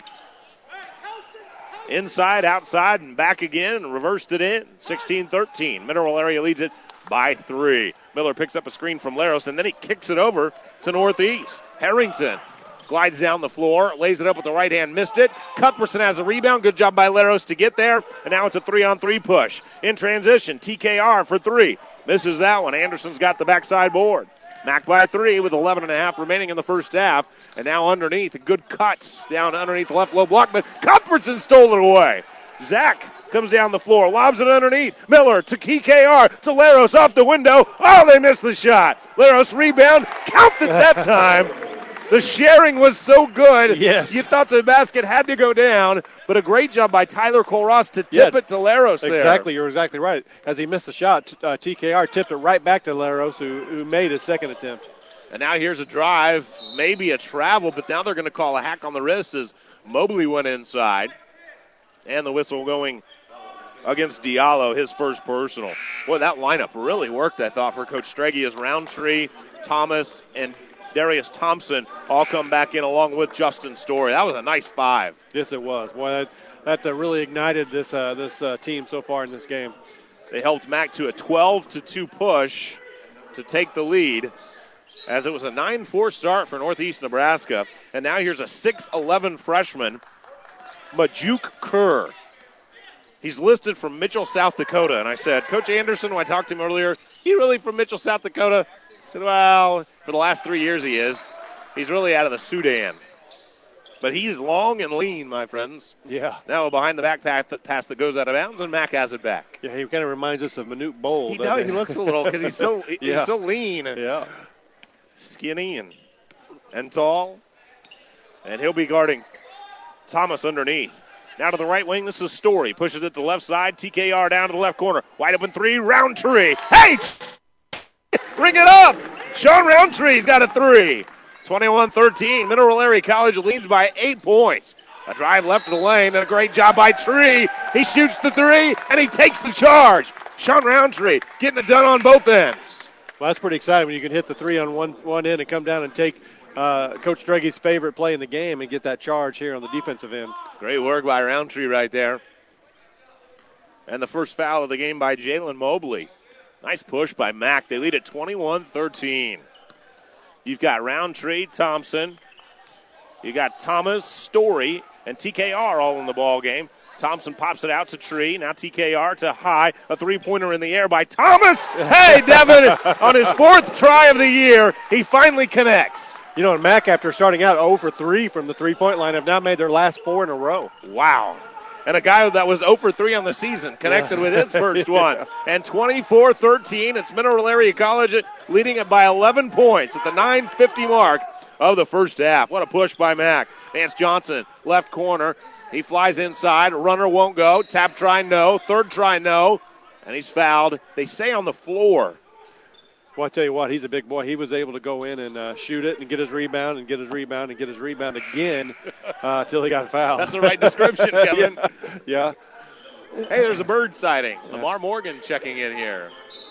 Inside, outside, and back again, and reversed it in. sixteen thirteen. Mineral Area leads it by three. Miller picks up a screen from Leros, and then he kicks it over to Northeast. Harrington glides down the floor, lays it up with the right hand, missed it. Cuthbertson has a rebound. Good job by Leros to get there, and now it's a three-on-three push. In transition, T K R for three. Misses that one. Anderson's got the backside board. Mack by three with eleven and a half remaining in the first half. And now underneath, a good cuts down underneath the left low block, but Cuthbertson stole it away. Zach comes down the floor, lobs it underneath. Miller to T K R, to Leros off the window. Oh, they missed the shot. Leros rebound, counted that time. The sharing was so good. Yes. You thought the basket had to go down, but a great job by Tyler Colross to tip Yeah, it to Leros there. Exactly, you're exactly right. As he missed the shot, uh, T K R tipped it right back to Leros, who, who made his second attempt. And now here's a drive, maybe a travel, but now they're going to call a hack on the wrist as Mobley went inside. And the whistle going against Diallo, his first personal. Boy, that lineup really worked, I thought, for Coach Strege as Roundtree, Thomas, and Darius Thompson all come back in along with Justin Story. That was a nice five. Yes, it was. Boy, that, that uh, really ignited this uh, this uh, team so far in this game. They helped Mack to a twelve to two push to take the lead, as it was a nine four start for Northeast Nebraska. And now here's a six eleven freshman, Majuk Kerr. He's listed from Mitchell, South Dakota. And I said, Coach Anderson, when I talked to him earlier, he really from Mitchell, South Dakota? I said, well, for the last three years he is. He's really out of the Sudan. But he's long and lean, my friends. Yeah. Now behind the back pass that goes out of bounds, and Mack has it back. Yeah, he kind of reminds us of Manute Bowl. He does. He looks a little, because he's so yeah. he's so lean. Yeah. Skinny and and tall. And he'll be guarding Thomas underneath. Now to the right wing, this is Story. Pushes it to the left side. T K R down to the left corner. Wide open three, Roundtree. Hey! Ring it up! Sean Roundtree's got a three. twenty-one thirteen. Mineral Area College leads by eight points. A drive left of the lane, and a great job by Tree. He shoots the three, and he takes the charge. Sean Roundtree getting it done on both ends. Well, that's pretty exciting when you can hit the three on one, one end and come down and take uh, Coach Strege's favorite play in the game and get that charge here on the defensive end. Great work by Roundtree right there. And the first foul of the game by Jalen Mobley. Nice push by Mack. They lead at twenty-one thirteen. You've got Roundtree, Thompson. You got Thomas, Story, and T K R all in the ball game. Thompson pops it out to Tree. Now T K R to High. A three-pointer in the air by Thomas. Hey, Devin, on his fourth try of the year, he finally connects. You know, and Mack, after starting out zero for three from the three-point line, have now made their last four in a row. Wow. And a guy that was zero for three on the season connected yeah. with his first one. yeah. And twenty-four thirteen, it's Mineral Area College leading it by eleven points at the nine fifty mark of the first half. What a push by Mack. Vance Johnson, left corner. He flies inside. Runner won't go. Tap try, no. Third try, no. And he's fouled. They say on the floor. Well, I tell you what, he's a big boy. He was able to go in and uh, shoot it and get his rebound and get his rebound and get his rebound again uh, until he got fouled. That's the right description, Kevin. yeah. yeah. Hey, there's a bird sighting. Yeah. Lamar Morgan checking in here.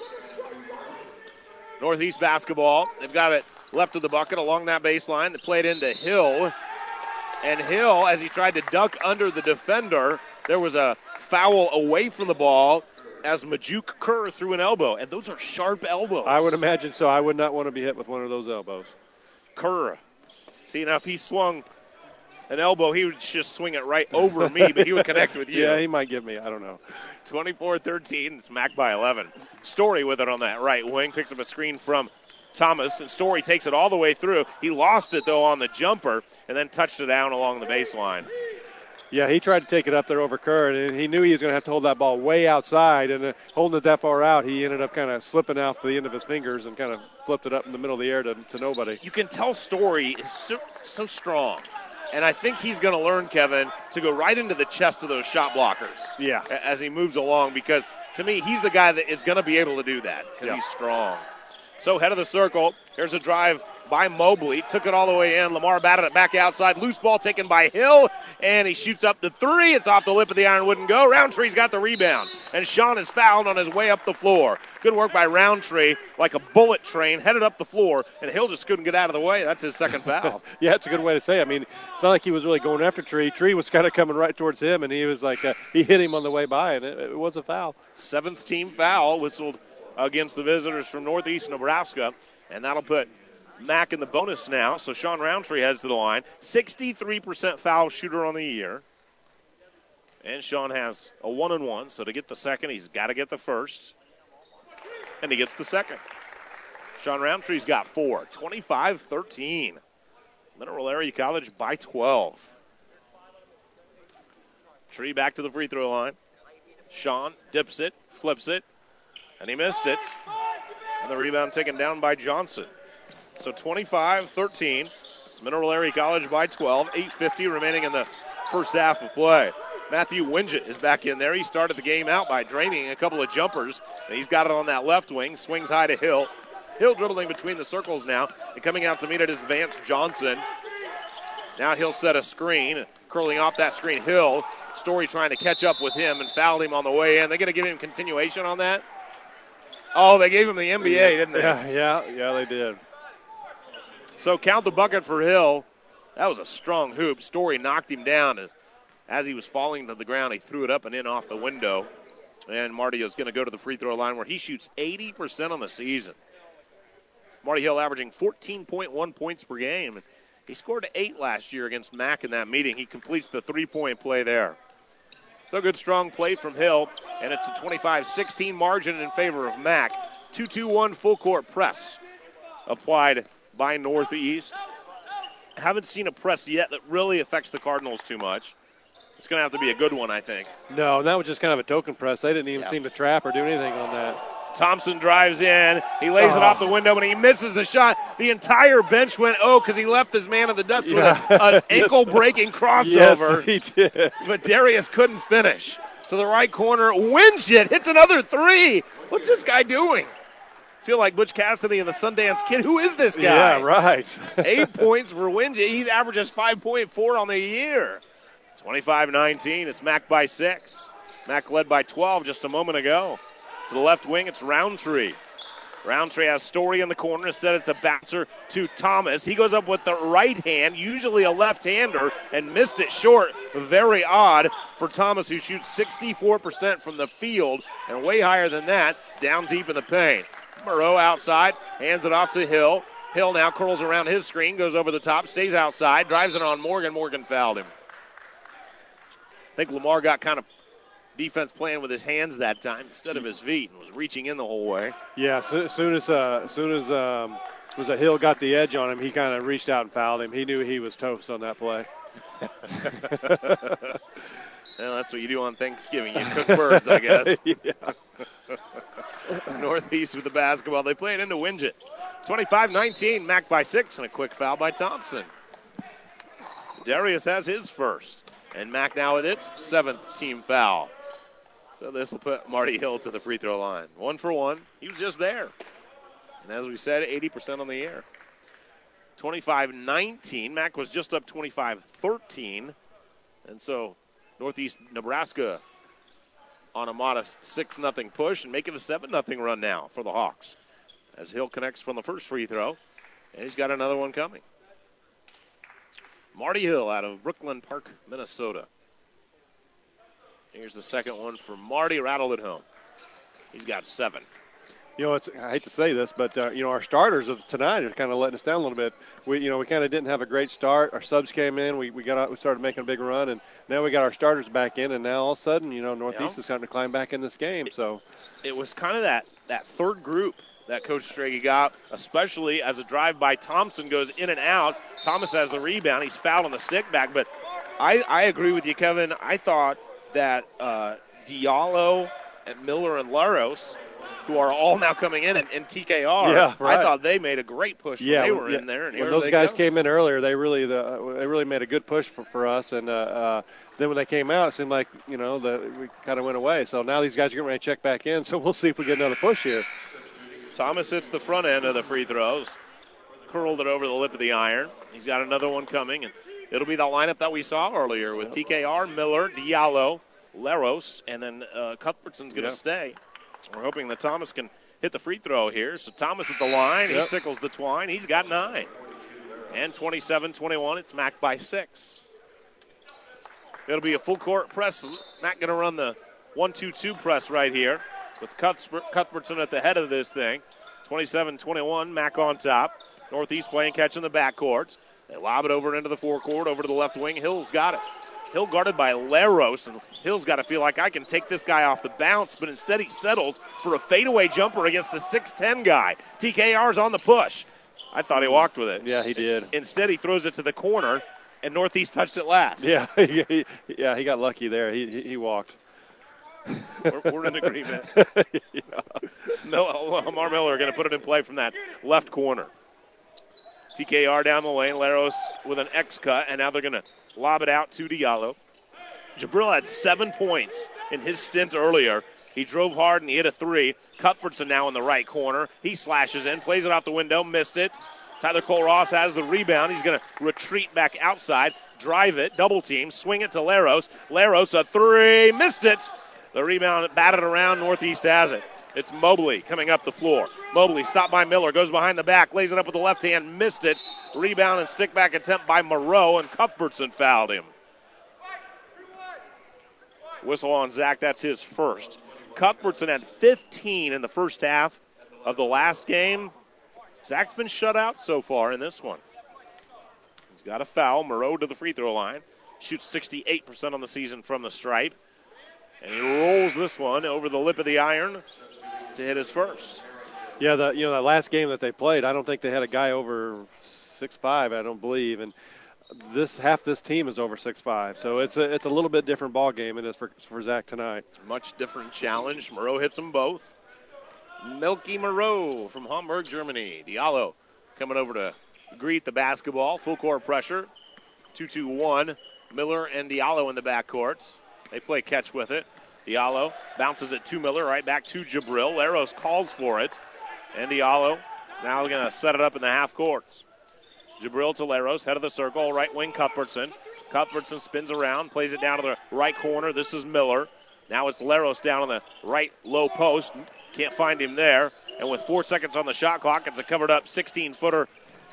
Northeast basketball. They've got it left of the bucket along that baseline. They played into Hill. And Hill, as he tried to duck under the defender, there was a foul away from the ball as Majuk Kerr threw an elbow. And those are sharp elbows. I would imagine so. I would not want to be hit with one of those elbows. Kerr. See, now if he swung an elbow, he would just swing it right over me, but he would connect with you. Yeah, he might give me. I don't know. twenty-four thirteen. It's Mack by eleven. Story with it on that right wing. Picks up a screen from Thomas, and Story takes it all the way through. He lost it, though, on the jumper and then touched it down along the baseline. Yeah, he tried to take it up there over Kerr, and he knew he was going to have to hold that ball way outside, and uh, holding it that far out, he ended up kind of slipping off the end of his fingers and kind of flipped it up in the middle of the air to, to nobody. You can tell Story is so, so strong, and I think he's going to learn, Kevin, to go right into the chest of those shot blockers. Yeah. As he moves along, because to me, he's the guy that is going to be able to do that because yeah. he's strong. So head of the circle, here's a drive by Mobley, took it all the way in. Lamar batted it back outside. Loose ball taken by Hill, and he shoots up the three. It's off the lip of the iron, wouldn't go. Roundtree's got the rebound, and Sean is fouled on his way up the floor. Good work by Roundtree, like a bullet train, headed up the floor, and Hill just couldn't get out of the way. That's his second foul. Yeah, that's a good way to say it. I mean, it's not like he was really going after Tree. Tree was kind of coming right towards him, and he was like, uh, he hit him on the way by, and it, it was a foul. Seventh team foul whistled against the visitors from Northeast Nebraska, and that'll put Mack in the bonus now. So Sean Roundtree heads to the line. sixty-three percent foul shooter on the year. And Sean has a one and one. So to get the second, he's got to get the first. And he gets the second. Sean Roundtree's got four. twenty-five thirteen. Mineral Area College by twelve. Tree back to the free throw line. Sean dips it, flips it, and he missed it. And the rebound taken down by Johnson. So twenty-five thirteen. It's Mineral Area College by twelve. eight fifty remaining in the first half of play. Matthew Winget is back in there. He started the game out by draining a couple of jumpers, and he's got it on that left wing. Swings high to Hill. Hill dribbling between the circles now, and coming out to meet it is Vance Johnson. Now he'll set a screen. Curling off that screen, Hill. Story trying to catch up with him and fouled him on the way in. They're going to give him continuation on that? Oh, they gave him the N B A, didn't they? Yeah, yeah, yeah, they did. So count the bucket for Hill. That was a strong hoop. Story knocked him down. As, as he was falling to the ground, he threw it up and in off the window. And Marty is going to go to the free throw line where he shoots eighty percent on the season. Marty Hill averaging fourteen point one points per game. He scored eight last year against Mack in that meeting. He completes the three-point play there. So good, strong play from Hill, and it's a twenty-five sixteen margin in favor of Mack. two two one full court press applied by Northeast. Haven't seen a press yet that really affects the Cardinals too much. It's going to have to be a good one, I think. No, that was just kind of a token press. They didn't even yeah. seem to trap or do anything on that. Thompson drives in. He lays oh. it off the window, and he misses the shot. The entire bench went, oh, because he left his man in the dust yeah. with an ankle-breaking crossover. Yes, he did. But Darius couldn't finish. To the right corner, Winget hits another three. What's this guy doing? Feel like Butch Cassidy and the Sundance Kid. Who is this guy? Yeah, right. Eight points for Winget. He averages five point four on the year. twenty-five nineteen. It's Mack by six. Mack led by twelve just a moment ago. To the left wing, it's Roundtree. Roundtree has Story in the corner. Instead, it's a bouncer to Thomas. He goes up with the right hand, usually a left-hander, and missed it short. Very odd for Thomas, who shoots sixty-four percent from the field, and way higher than that, down deep in the paint. Moreau outside, hands it off to Hill. Hill now curls around his screen, goes over the top, stays outside, drives it on Morgan. Morgan fouled him. I think Lamar got kind of defense playing with his hands that time instead of his feet and was reaching in the whole way. Yeah, so, as soon as uh, as soon as um, was a Hill got the edge on him, he kind of reached out and fouled him. He knew he was toast on that play. Well, that's what you do on Thanksgiving. You cook birds, I guess. Northeast with the basketball. They play it into Winget. twenty-five nineteen, Mack by six, and a quick foul by Thompson. Darius has his first, and Mack now with its seventh team foul. So this will put Marty Hill to the free throw line. One for one. He was just there. And as we said, eighty percent on the air. twenty-five nineteen. Mack was just up twenty-five thirteen. And so Northeast Nebraska on a modest six nothing push and making a seven nothing run now for the Hawks. As Hill connects from the first free throw, and he's got another one coming. Marty Hill out of Brooklyn Park, Minnesota. Here's the second one for Marty, rattled it home. He's got seven. You know, it's, I hate to say this, but, uh, you know, our starters of tonight are kind of letting us down a little bit. We, you know, we kind of didn't have a great start. Our subs came in. We we got out, we started making a big run, and now we got our starters back in, and now all of a sudden, you know, Northeast yeah. is starting to climb back in this game. So it was kind of that, that third group that Coach Strage got, especially as a drive by Thompson goes in and out. Thomas has the rebound. He's fouled on the stick back, but I, I agree with you, Kevin. I thought that uh, Diallo and Miller and Laros, who are all now coming in, and, and T K R, yeah, right. I thought they made a great push when yeah, they were yeah. in there. And when here those they guys go. came in earlier, they really the, they really made a good push for, for us. And uh, uh, then when they came out, it seemed like, you know, the, we kind of went away. So now these guys are getting ready to check back in. So we'll see if we get another push here. Thomas hits the front end of the free throws, curled it over the lip of the iron. He's got another one coming, and it'll be the lineup that we saw earlier with T K R, Miller, Diallo, Laros, and then uh, Cuthbertson's going to yep. stay. We're hoping that Thomas can hit the free throw here. So Thomas at the line. Yep. He tickles the twine. He's got nine. And twenty-seven twenty-one, it's Mac by six. It'll be a full court press. Mac going to run the one two two press right here with Cuthbertson at the head of this thing. twenty-seven twenty-one, Mac on top. Northeast playing catch in the backcourt. They lob it over into the forecourt, over to the left wing. Hill's got it. Hill guarded by Laros, and Hill's got to feel like I can take this guy off the bounce, but instead he settles for a fadeaway jumper against a six ten guy. T K R's on the push. I thought he walked with it. Yeah, he did. Instead, he throws it to the corner, and Northeast touched it last. Yeah, he, yeah, he got lucky there. He he, he walked. We're, we're in agreement. yeah. No, Lamar Miller going to put it in play from that left corner. T K R down the lane. Laros with an X cut, and now they're going to lob it out to Diallo. Jabril had seven points in his stint earlier. He drove hard and he hit a three. Cuthbertson now in the right corner. He slashes in, plays it off the window, missed it. Tyler Cole-Ross has the rebound. He's going to retreat back outside, drive it, double team, swing it to Laros. Laros, a three, missed it. The rebound batted around, Northeast has it. It's Mobley coming up the floor. Mobley stopped by Miller, goes behind the back, lays it up with the left hand, missed it. Rebound and stick back attempt by Moreau, and Cuthbertson fouled him. Whistle on Zach, that's his first. Cuthbertson had fifteen in the first half of the last game. Zach's been shut out so far in this one. He's got a foul. Moreau to the free throw line. Shoots sixty-eight percent on the season from the stripe. And he rolls this one over the lip of the iron to hit his first. Yeah, the you know that last game that they played, I don't think they had a guy over six five, I don't believe. And this half this team is over six five. So it's a it's a little bit different ball game than it is for, for Zach tonight. Much different challenge. Moreau hits them both. Milky Moreau from Hamburg, Germany. Diallo coming over to greet the basketball. Full court pressure. two two one. Miller and Diallo in the backcourt. They play catch with it. Diallo bounces it to Miller, right back to Jabril. Laros calls for it. And Diallo now going to set it up in the half courts. Jabril to Laros, head of the circle, right wing Cuthbertson. Cuthbertson spins around, plays it down to the right corner. This is Miller. Now it's Laros down on the right low post. Can't find him there. And with four seconds on the shot clock, it's a covered up sixteen-footer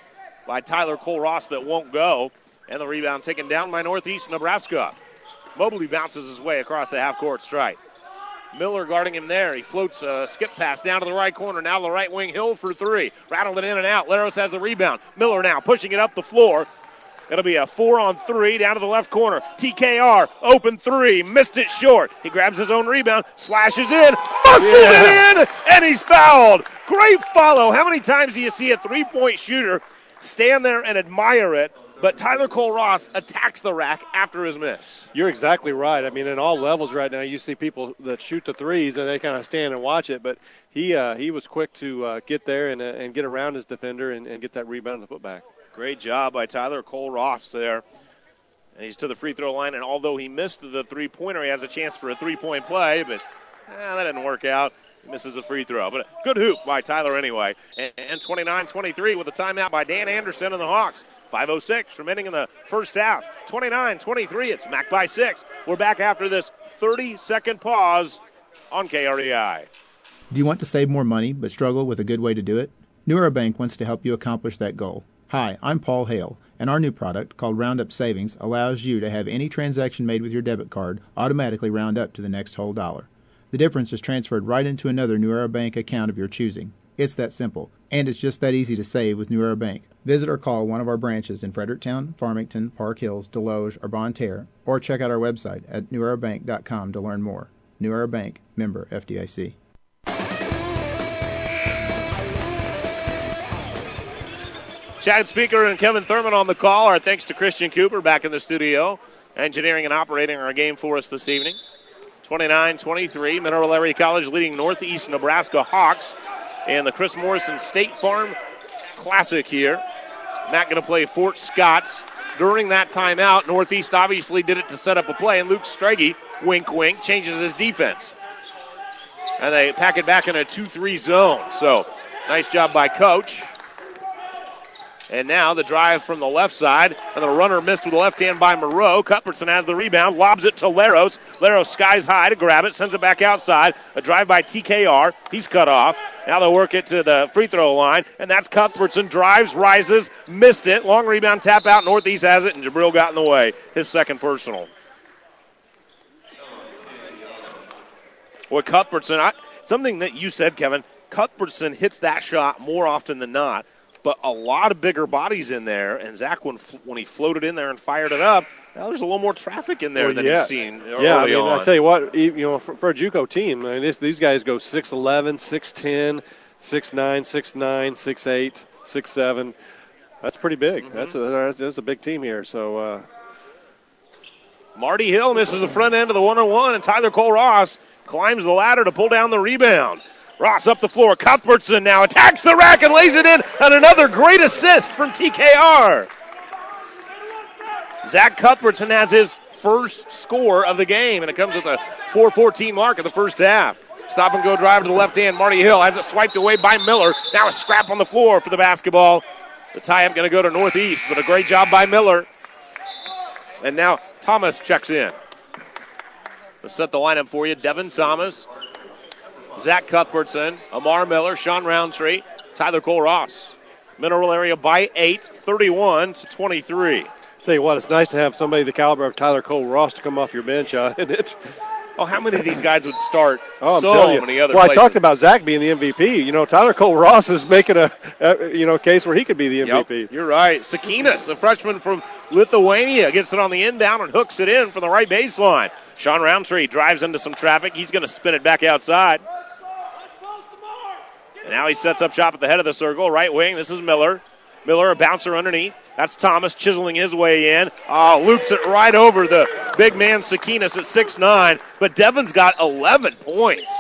by Tyler Cole-Ross that won't go. And the rebound taken down by Northeast Nebraska. Mobley bounces his way across the half-court stripe. Miller guarding him there. He floats a skip pass down to the right corner. Now the right wing, Hill for three. Rattled it in and out. Laros has the rebound. Miller now pushing it up the floor. It'll be a four on three down to the left corner. T K R, open three, missed it short. He grabs his own rebound, slashes in, muscles yeah. it in, and he's fouled. Great follow. How many times do you see a three-point shooter stand there and admire it? But Tyler Cole-Ross attacks the rack after his miss. You're exactly right. I mean, in all levels right now, you see people that shoot the threes and they kind of stand and watch it. But he uh, he was quick to uh, get there and uh, and get around his defender and, and get that rebound and the putback. Great job by Tyler Cole-Ross there. And he's to the free throw line. And although he missed the three-pointer, he has a chance for a three-point play. But eh, that didn't work out. He misses a free throw. But a good hoop by Tyler anyway. And, and twenty-nine twenty-three with a timeout by Dan Anderson and the Hawks. five oh six remaining in the first half. twenty-nine twenty-three, it's Mac by six. We're back after this thirty-second pause on K R E I. Do you want to save more money but struggle with a good way to do it? New Era Bank wants to help you accomplish that goal. Hi, I'm Paul Hale, and our new product called Roundup Savings allows you to have any transaction made with your debit card automatically round up to the next whole dollar. The difference is transferred right into another New Era Bank account of your choosing. It's that simple, and it's just that easy to save with New Era Bank. Visit or call one of our branches in Fredericktown, Farmington, Park Hills, Deloge, or Bonne Terre, or check out our website at new era bank dot com to learn more. New Era Bank, member F D I C. Chad Speaker and Kevin Thurman on the call. Our thanks to Christian Cooper back in the studio, engineering and operating our game for us this evening. twenty-nine twenty-three, Mineral Area College leading Northeast Nebraska Hawks in the Chris Morrison State Farm Classic here. Matt going to play Fort Scott. During that timeout, Northeast obviously did it to set up a play, and Luke Strege, wink, wink, changes his defense. And they pack it back in a two three zone. So, nice job by Coach. And now the drive from the left side, and the runner missed with the left hand by Moreau. Cuthbertson has the rebound, lobs it to Leros. Leros skies high to grab it, sends it back outside. A drive by T K R. He's cut off. Now they'll work it to the free throw line, and that's Cuthbertson. Drives, rises, missed it. Long rebound, tap out. Northeast has it, and Jabril got in the way. His second personal. Well, Cuthbertson, I, something that you said, Kevin, Cuthbertson hits that shot more often than not. But a lot of bigger bodies in there, and Zach, when when he floated in there and fired it up, now there's a little more traffic in there well, than yeah. he's seen early yeah, I mean, on. I tell you what, you know, for, for a JUCO team, I mean, this, these guys go six eleven, six ten, six nine, six nine, six eight, six seven. That's pretty big. Mm-hmm. That's a that's a big team here. So uh, Marty Hill misses the front end of the one oh one, and Tyler Cole Ross climbs the ladder to pull down the rebound. Ross up the floor. Cuthbertson now attacks the rack and lays it in, and another great assist from T K R. Zach Cuthbertson has his first score of the game, and it comes at the four fourteen mark of the first half. Stop and go drive to the left hand. Marty Hill has it swiped away by Miller. Now a scrap on the floor for the basketball. The tie-up going to go to Northeast, but a great job by Miller. And now Thomas checks in. Let's set the lineup for you. Devin Thomas, Zach Cuthbertson, Amar Miller, Sean Roundtree, Tyler Cole Ross. Mineral Area by eight, thirty-one to twenty-three. Tell you what, it's nice to have somebody the caliber of Tyler Cole Ross to come off your bench, uh, isn't it? Oh, how many of these guys would start oh, I'm so you. many other Well, places? I talked about Zach being the M V P. You know, Tyler Cole Ross is making a, a you know case where he could be the M V P. Yep, you're right. Sakinas, a freshman from Lithuania, gets it on the inbound and hooks it in from the right baseline. Sean Roundtree drives into some traffic. He's going to spin it back outside. And now he sets up shop at the head of the circle. Right wing, this is Miller. Miller, a bouncer underneath. That's Thomas chiseling his way in. Oh, loops it right over the big man Sakinas at six nine. But Devon's got eleven points.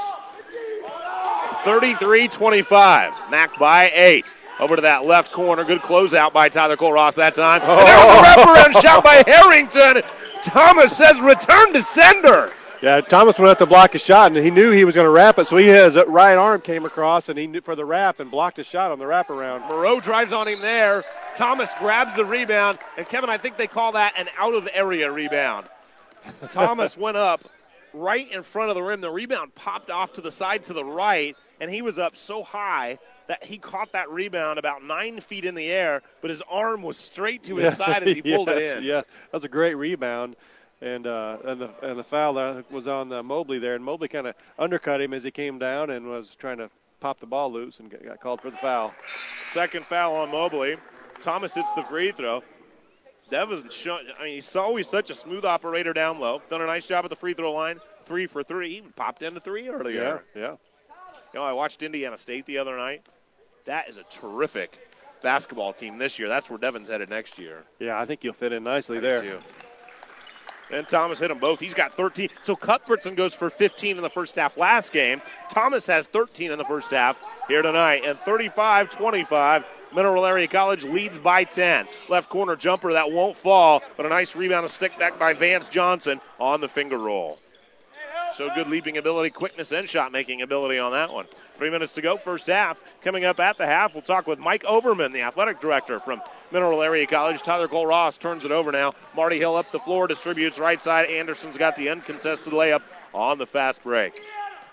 thirty-three twenty-five. Mac by eight. Over to that left corner. Good closeout by Tyler Cole Ross that time. Oh. And there's a wraparound shot by Harrington. Thomas says return to sender. Yeah, Thomas went out to block a shot, and he knew he was going to wrap it, so he his right arm came across, and he knew for the wrap and blocked a shot on the wraparound. Moreau drives on him there. Thomas grabs the rebound, and Kevin, I think they call that an out-of-area rebound. Thomas went up right in front of the rim. The rebound popped off to the side to the right, and he was up so high that he caught that rebound about nine feet in the air, but his arm was straight to his side as he pulled yes, it in. Yes, that was a great rebound. And uh, and the and the foul that was on uh, Mobley there, and Mobley kind of undercut him as he came down and was trying to pop the ball loose and got called for the foul. Second foul on Mobley. Thomas hits the free throw. Devin's shown, I mean, he's always such a smooth operator down low. Done a nice job at the free throw line. Three for three. He popped into three earlier. Yeah, yeah. You know, I watched Indiana State the other night. That is a terrific basketball team this year. That's where Devin's headed next year. Yeah, I think he'll fit in nicely I there. Too. And Thomas hit them both. He's got thirteen. So Cuthbertson goes for fifteen in the first half last game. Thomas has thirteen in the first half here tonight. And thirty-five twenty-five, Mineral Area College leads by ten. Left corner jumper that won't fall, but a nice rebound and stick back by Vance Johnson on the finger roll. So good leaping ability, quickness, and shot-making ability on that one. Three minutes to go, first half. Coming up at the half, we'll talk with Mike Overman, the athletic director from Mineral Area College. Tyler Cole Ross turns it over now. Marty Hill up the floor, distributes right side. Anderson's got the uncontested layup on the fast break.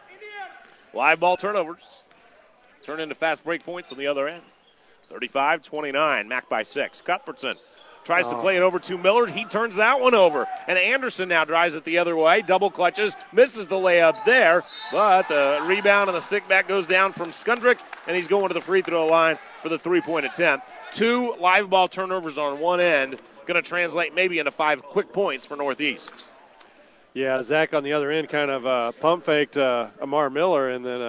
Live ball turnovers. Turn into fast break points on the other end. thirty-five twenty-nine, Mac by six. Cuthbertson tries to play it over to Millard. He turns that one over. And Anderson now drives it the other way. Double clutches. Misses the layup there. But the rebound and the stick back goes down from Skundrick. And he's going to the free throw line for the three-point attempt. Two live ball turnovers on one end. Going to translate maybe into five quick points for Northeast. Yeah, Zach on the other end kind of uh, pump faked uh, Amar Miller. And then uh,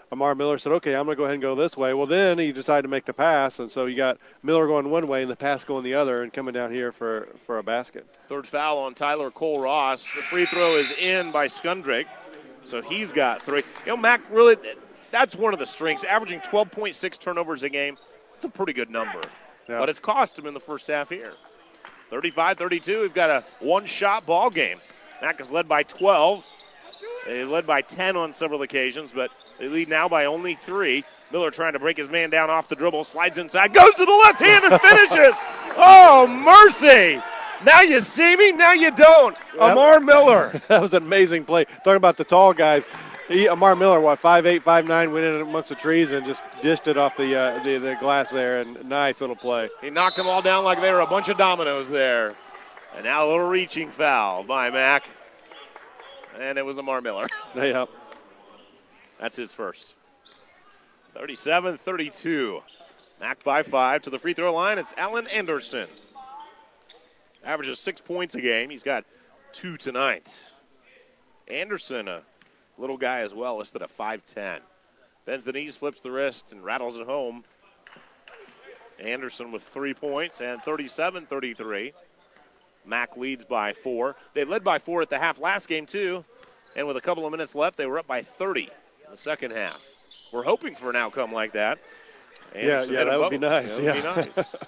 Amar Miller said, okay, I'm going to go ahead and go this way. Well, then he decided to make the pass, and so you got Miller going one way and the pass going the other and coming down here for, for a basket. Third foul on Tyler Cole Ross. The free throw is in by Skundrake, so he's got three. You know, Mac, really, that's one of the strengths. Averaging twelve point six turnovers a game, that's a pretty good number. Yeah. But it's cost him in the first half here. thirty-five thirty-two, we've got a one-shot ball game. Mac is led by twelve. They led by ten on several occasions, but they lead now by only three. Miller trying to break his man down off the dribble, slides inside, goes to the left hand and finishes. Oh, mercy. Now you see me, now you don't. Yep. Amar Miller. That was an amazing play. Talking about the tall guys. He, Amar Miller, what, five eight, five nine, went in amongst the trees and just dished it off the, uh, the the glass there, and nice little play. He knocked them all down like they were a bunch of dominoes there. And now a little reaching foul by Mac. And it was Amar Miller. Yep. That's his first. thirty-seven thirty-two. Mac by five to the free throw line. It's Allen Anderson. Averages six points a game. He's got two tonight. Anderson, a little guy as well, listed at five ten. Bends the knees, flips the wrist, and rattles it home. Anderson with three points and thirty-seven thirty-three. Mac leads by four. They led by four at the half last game, too. And with a couple of minutes left, they were up by thirty in the second half. We're hoping for an outcome like that. Anderson yeah, yeah, that would be nice. That yeah. would be nice.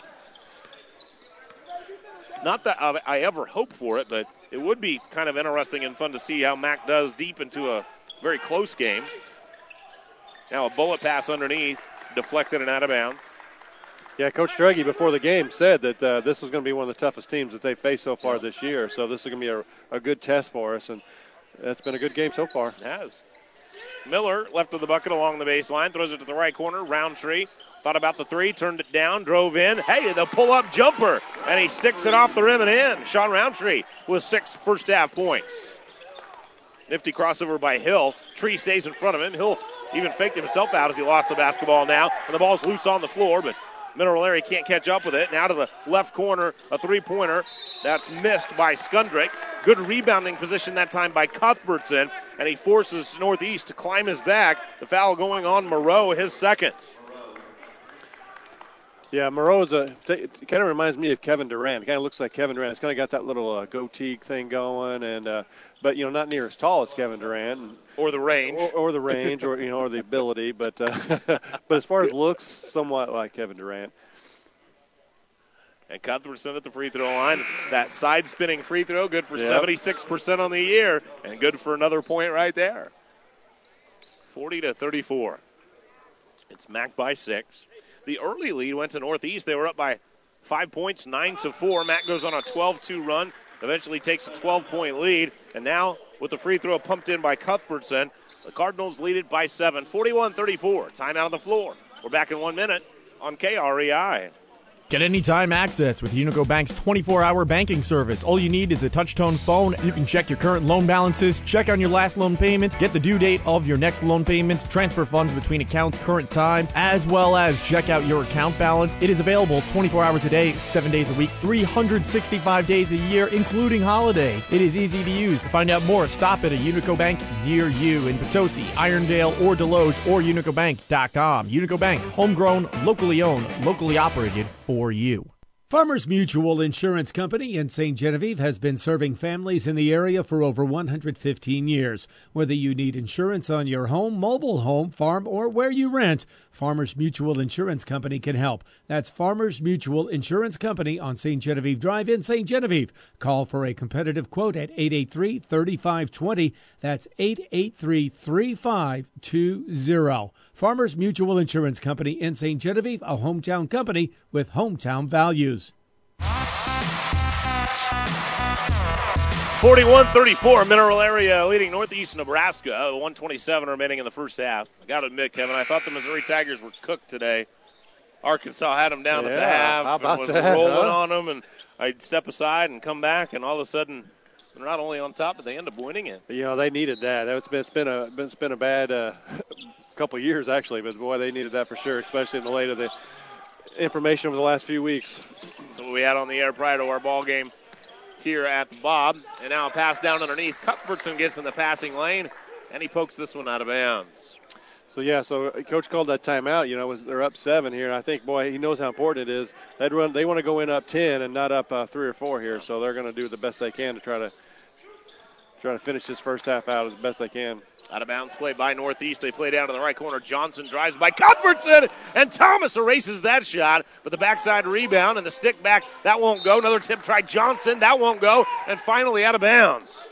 Not that I ever hope for it, but it would be kind of interesting and fun to see how Mac does deep into a very close game. Now a bullet pass underneath, deflected and out of bounds. Yeah, Coach Struggy before the game said that uh, this was going to be one of the toughest teams that they've faced so far this year. So this is going to be a, a good test for us, and it's been a good game so far. It has. Miller left of the bucket along the baseline, throws it to the right corner. Roundtree thought about the three, turned it down, drove in. Hey, the pull-up jumper, and he sticks it off the rim and in. Sean Roundtree with six first-half points. Nifty crossover by Hill. Tree stays in front of him. Hill even faked himself out as he lost the basketball now, and the ball's loose on the floor, but Mineral Area can't catch up with it. Now to the left corner, a three-pointer. That's missed by Skundrake. Good rebounding position that time by Cuthbertson, and he forces Northeast to climb his back. The foul going on Moreau, his second. Yeah, Moreau's a it kind of reminds me of Kevin Durant. It kind of looks like Kevin Durant. It's kind of got that little uh, goatee thing going, and uh, but you know, not near as tall as Kevin Durant, or the range, or, or the range, or you know, or the ability. But uh, but as far as looks, somewhat like Kevin Durant. And Cuthbertson at the free throw line. That side spinning free throw, good for yep. seventy-six percent on the year, and good for another point right there. forty to thirty-four. It's Mac by six. The early lead went to Northeast. They were up by five points, nine to four. Mac goes on a twelve two run, eventually takes a twelve-point lead. And now, with the free throw pumped in by Cuthbertson, the Cardinals lead it by seven, forty-one thirty-four. Time out on the floor. We're back in one minute on K R E I. Get anytime access with Unico Bank's twenty-four hour banking service. All you need is a touch-tone phone. You can check your current loan balances, check on your last loan payment, get the due date of your next loan payment, transfer funds between accounts current time, as well as check out your account balance. It is available twenty-four hours a day, seven days a week, three hundred sixty-five days a year, including holidays. It is easy to use. To find out more, stop at a Unico Bank near you in Potosi, Irondale, or Deloge, or unico bank dot com. Unico Bank, homegrown, locally owned, locally operated for you. Farmers Mutual Insurance Company in Saint Genevieve has been serving families in the area for over one hundred fifteen years. Whether you need insurance on your home, mobile home, farm, or where you rent, Farmers Mutual Insurance Company can help. That's Farmers Mutual Insurance Company on Saint Genevieve Drive in Saint Genevieve. Call for a competitive quote at eight eight three, three five two zero. That's eight eight three, three five two zero. Farmers Mutual Insurance Company in Saint Genevieve, a hometown company with hometown values. forty-one thirty-four, Mineral Area leading Northeast Nebraska. one twenty-seven remaining in the first half. I got to admit, Kevin, I thought the Missouri Tigers were cooked today. Arkansas had them down yeah, at the half how about and was that, rolling huh? on them, and I'd step aside and come back, and all of a sudden they're not only on top, but they end up winning it. You know, they needed that. It's been, it's been a it's been a bad uh, couple of years actually, but boy, they needed that for sure, especially in the light of the information over the last few weeks. So we had on the air prior to our ball game here at the Bob, and now a pass down underneath. Cuthbertson gets in the passing lane, and he pokes this one out of bounds. So, yeah, so Coach called that timeout. You know, they're up seven here, and I think, boy, he knows how important it is. They'd run, they want to go in up ten and not up uh, three or four here, so they're going to do the best they can to try to try to finish this first half out as best they can. Out of bounds play by Northeast. They play down to the right corner. Johnson drives by Cuthbertson, and Thomas erases that shot. But the backside rebound and the stick back, that won't go. Another tip try Johnson, that won't go. And finally out of bounds.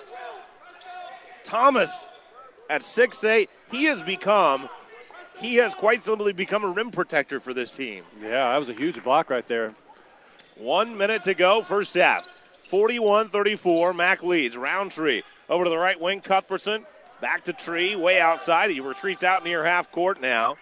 Thomas at six eight, he has become, he has quite simply become a rim protector for this team. Yeah, that was a huge block right there. One minute to go, first half. forty-one thirty-four, Mac leads. Roundtree over to the right wing, Cuthbertson. Back to Tree, way outside. He retreats out near half court now.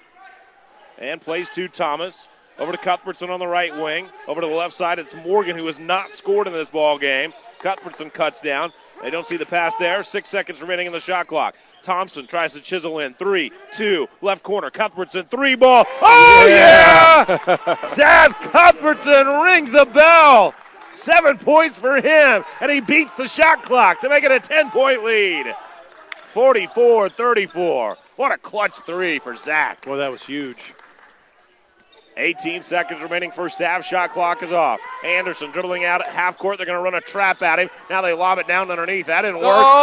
And plays to Thomas. Over to Cuthbertson on the right wing. Over to the left side, it's Morgan, who has not scored in this ball game. Cuthbertson cuts down. They don't see the pass there. Six seconds remaining in the shot clock. Thompson tries to chisel in. Three, two, left corner. Cuthbertson, three ball. Oh, yeah! yeah! Zach Cuthbertson rings the bell. Seven points for him, and he beats the shot clock to make it a ten-point lead. forty-four thirty-four. What a clutch three for Zach. Well, that was huge. eighteen seconds remaining first half. Shot clock is off. Anderson dribbling out at half court. They're going to run a trap at him. Now they lob it down underneath. That didn't work.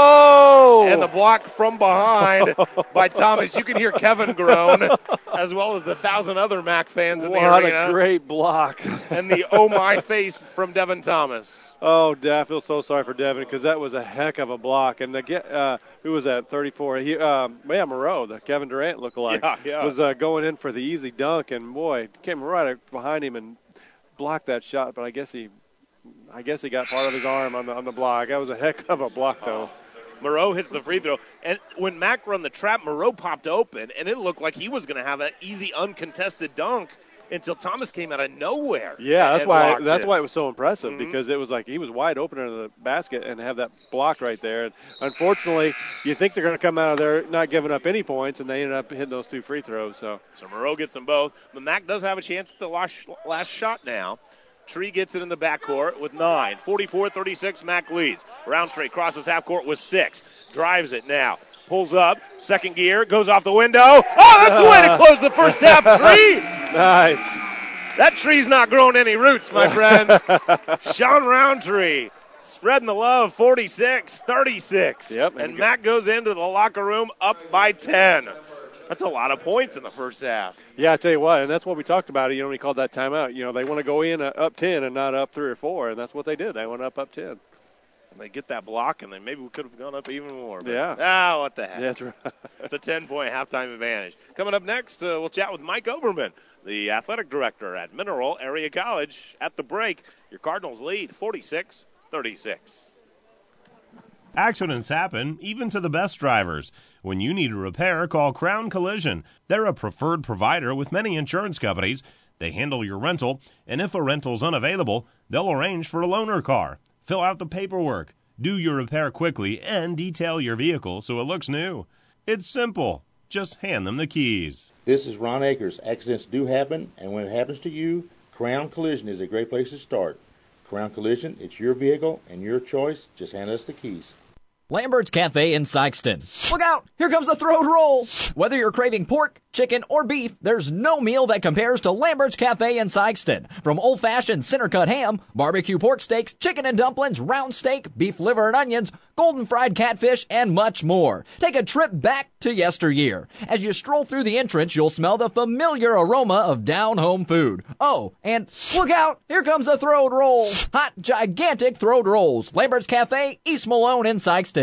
Oh! And the block from behind by Thomas. You can hear Kevin groan, as well as the thousand other Mac fans in the what arena. What a great block. And the oh my face from Devin Thomas. Oh, I feel so sorry for Devin because that was a heck of a block. And the uh, who was that? thirty-four. He, um, yeah, Moreau, the Kevin Durant lookalike, yeah, yeah. was uh, going in for the easy dunk, and boy, came right behind him and blocked that shot. But I guess he, I guess he got part of his arm on the on the block. That was a heck of a block, though. Oh. Moreau hits the free throw, and when Mac run the trap, Moreau popped open, and it looked like he was going to have an easy, uncontested dunk. Until Thomas came out of nowhere. Yeah, that's why that's it. why it was so impressive mm-hmm. because it was like he was wide open under the basket and have that block right there. And unfortunately, you think they're going to come out of there not giving up any points, and they ended up hitting those two free throws. So, so Moreau gets them both. But Mac does have a chance at the last, last shot now. Tree gets it in the backcourt with nine. forty-four thirty-six, Mac leads. Roundtree crosses half court with six. Drives it now. Pulls up, second gear, goes off the window. Oh, that's the way to close the first half, Tree. Nice. That tree's not growing any roots, my friends. Sean Roundtree spreading the love, forty-six thirty-six. Yep. And, and Mac goes into the locker room up by ten. That's a lot of points in the first half. Yeah, I tell you what, and that's what we talked about. You know, when he called that timeout, you know, they want to go in uh, up ten and not up three or four, and that's what they did. They went up up ten. They get that block, and then maybe we could have gone up even more. But, yeah. Ah, what the heck. That's right. It's a ten-point halftime advantage. Coming up next, uh, we'll chat with Mike Overman, the athletic director at Mineral Area College. At the break, your Cardinals lead forty-six thirty-six. Accidents happen, even to the best drivers. When you need a repair, call Crown Collision. They're a preferred provider with many insurance companies. They handle your rental, and if a rental's unavailable, they'll arrange for a loaner car. Fill out the paperwork, do your repair quickly, and detail your vehicle so it looks new. It's simple. Just hand them the keys. This is Ron Akers. Accidents do happen, and when it happens to you, Crown Collision is a great place to start. Crown Collision, it's your vehicle and your choice. Just hand us the keys. Lambert's Cafe in Sykeston. Look out! Here comes the throat roll! Whether you're craving pork, chicken, or beef, there's no meal that compares to Lambert's Cafe in Sykeston. From old-fashioned center-cut ham, barbecue pork steaks, chicken and dumplings, round steak, beef liver and onions, golden fried catfish, and much more. Take a trip back to yesteryear. As you stroll through the entrance, you'll smell the familiar aroma of down-home food. Oh, and look out! Here comes the throat roll! Hot, gigantic throat rolls. Lambert's Cafe, East Malone in Sykeston.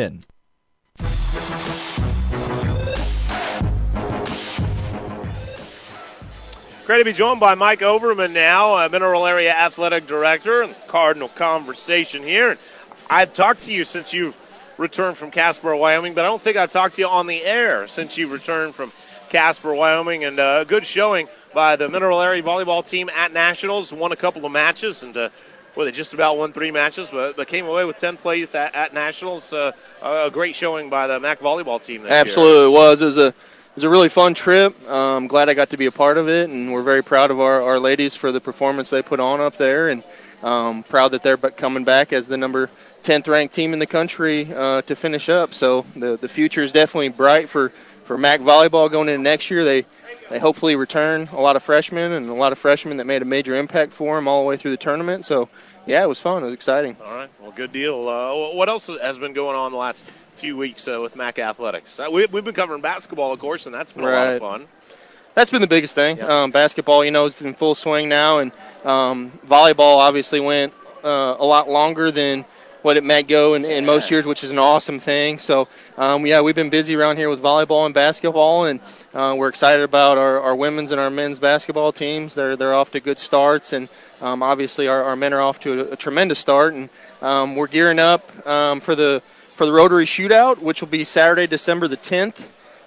Great to be joined by Mike Overman now, uh, Mineral Area Athletic Director, and Cardinal Conversation here. I've talked to you since you've returned from Casper, Wyoming, but I don't think I've talked to you on the air since you've returned from Casper, Wyoming, and uh, a good showing by the Mineral Area volleyball team at Nationals. Won a couple of matches, and uh, well, they just about won three matches, but they came away with ten plays at, at Nationals. Uh, a great showing by the M A C volleyball team this Absolutely, year. it was. It was a it was a really fun trip. I'm um, glad I got to be a part of it, and we're very proud of our, our ladies for the performance they put on up there, and um, proud that they're coming back as the number tenth ranked team in the country uh, to finish up. So the the future is definitely bright for for M A C volleyball going into next year. They they hopefully return a lot of freshmen and a lot of freshmen that made a major impact for them all the way through the tournament. So, yeah, it was fun. It was exciting. All right. Well, good deal. Uh, what else has been going on the last few weeks uh, with M A C athletics? Uh, we, we've been covering basketball, of course, and that's been Right. a lot of fun. That's been the biggest thing. Yeah. Um, basketball, you know, is in full swing now, and um, volleyball obviously went uh, a lot longer than what it might go in, in most years, which is an awesome thing. So, um, yeah, we've been busy around here with volleyball and basketball, and uh, we're excited about our, our women's and our men's basketball teams. They're they're off to good starts, and um, obviously our, our men are off to a, a tremendous start, and um, we're gearing up um, for the for the Rotary Shootout, which will be Saturday, December the tenth.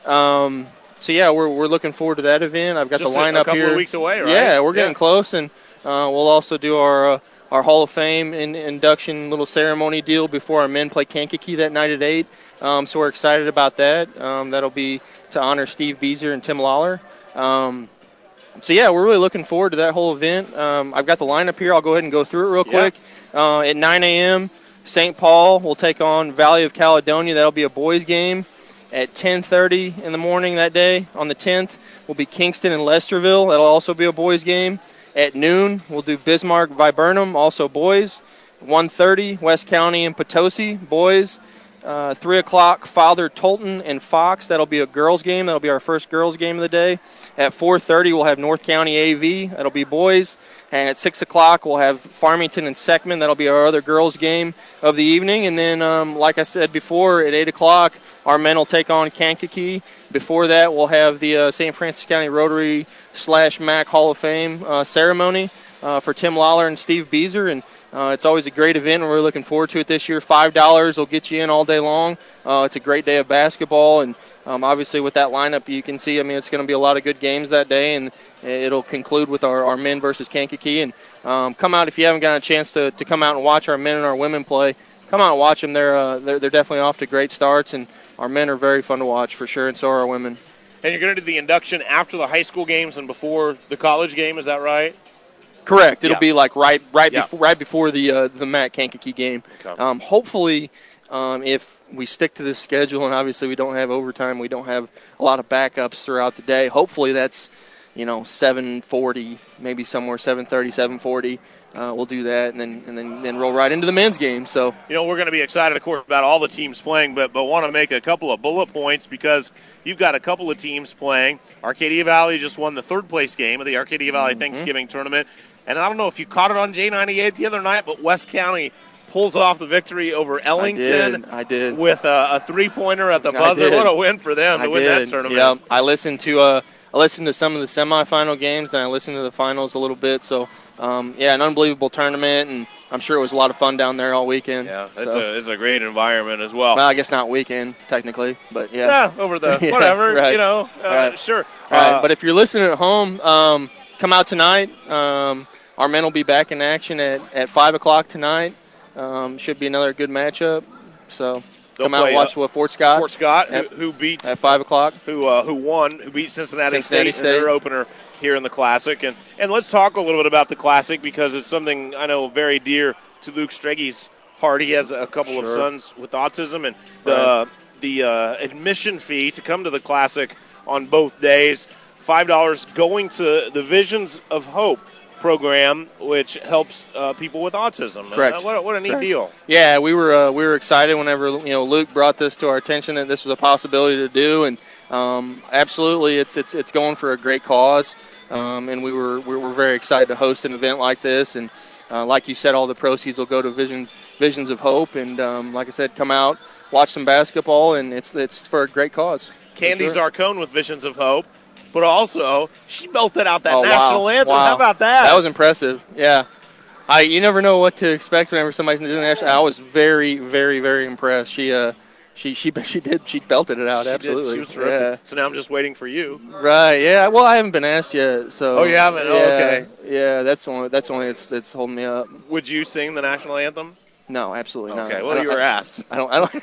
Um, so yeah, we're we're looking forward to that event. I've got Just the a- lineup a couple here. of weeks away, right? Yeah, we're getting Yeah. close, and uh, we'll also do our uh, our Hall of Fame in, induction little ceremony deal before our men play Kankakee that night at eight. Um, so we're excited about that. Um, that'll be to honor Steve Beezer and Tim Lawler. Um, so yeah, we're really looking forward to that whole event. Um, I've got the lineup here. I'll go ahead and go through it real Yeah. quick. Uh, at nine a.m., Saint Paul will take on Valley of Caledonia. That'll be a boys' game. At ten thirty in the morning that day, on the tenth, will be Kingston and Lesterville. That'll also be a boys' game. At noon, we'll do Bismarck Viburnum, also boys. one thirty, West County and Potosi, boys. Uh, three o'clock, Father Tolton and Fox. That'll be a girls' game. That'll be our first girls' game of the day. At four thirty, we'll have North County A V. That'll be boys. And at six o'clock, we'll have Farmington and Seckman. That'll be our other girls' game of the evening. And then, um, like I said before, at eight o'clock, our men will take on Kankakee. Before that, we'll have the uh, Saint Francis County Rotary slash M A C Hall of Fame uh, ceremony uh, for Tim Lawler and Steve Beezer. And uh, it's always a great event, and we're looking forward to it this year. five dollars will get you in all day long. Uh, it's a great day of basketball, and um, obviously with that lineup, you can see, I mean, it's going to be a lot of good games that day, and it'll conclude with our, our men versus Kankakee. And um, come out if you haven't gotten a chance to, to come out and watch our men and our women play. Come out and watch them. They're, uh, they're, they're definitely off to great starts, and our men are very fun to watch for sure, and so are our women. And you're going to do the induction after the high school games and before the college game, is that right? Correct. It'll Yeah. be like right, right Yeah. before, right before the uh, the M A C Kankakee game. Okay. Um, hopefully, um, if we stick to this schedule, and obviously we don't have overtime, we don't have a lot of backups throughout the day. Hopefully, that's you know seven forty, maybe somewhere seven thirty, seven forty. Uh, we'll do that, and then and then, then roll right into the men's game. So You know, we're going to be excited, of course, about all the teams playing, but but want to make a couple of bullet points because you've got a couple of teams playing. Arcadia Valley just won the third place game of the Arcadia Valley Mm-hmm. Thanksgiving tournament. And I don't know if you caught it on J ninety-eight the other night, but West County pulls off the victory over Ellington I did. I did. with a, a three-pointer at the I buzzer. did. What a win for them I to win did. that tournament. Yeah, I listened to uh, I listened to some of the semifinal games, and I listened to the finals a little bit. So, um, yeah, an unbelievable tournament, and I'm sure it was a lot of fun down there all weekend. Yeah, it's, so. a, it's a great environment as well. Well, I guess not weekend technically, but yeah. Yeah, over the Yeah, whatever, right. you know, uh, Right. sure. Right. Uh, But if you're listening at home, um, come out tonight. Um, our men will be back in action at, at five o'clock tonight. Um, should be another good matchup. So They'll come out and play, watch uh, with Fort Scott. Fort Scott, at, who, who beat at five o'clock. Who uh, who won? Who beat Cincinnati, Cincinnati State, in their State. opener here in the Classic? And and let's talk a little bit about the Classic because it's something I know very dear to Luke Streggy's heart. He has a couple of Sure. sons with autism, and the Right. the uh, admission fee to come to the Classic on both days, five dollars, going to the Visions of Hope program, which helps uh, people with autism. Correct. Uh, what, a- what a neat Correct. deal. Yeah, we were uh, we were excited whenever you know Luke brought this to our attention that this was a possibility to do, and um, absolutely, it's it's it's going for a great cause, um, and we were we were very excited to host an event like this, and uh, like you said, all the proceeds will go to Visions Visions of Hope, and um, like I said, come out, watch some basketball, and it's it's for a great cause. Candy For sure. Zarcone with Visions of Hope, but also she belted out that Oh, national wow. anthem. Wow. How about that? That was impressive. Yeah, I you never know what to expect whenever somebody's doing national. I was very, very, very impressed. She uh, she she she did she belted it out. She did. absolutely. She was terrific. Yeah. So now I'm just waiting for you. Right. Yeah. Well, I haven't been asked yet. So. Oh, you haven't? Yeah, Oh, okay. Yeah. That's the only that's the only that's that's holding me up. Would you sing the national anthem? No, absolutely not. Okay. I Well, don't- you were I- asked. I don't. I don't.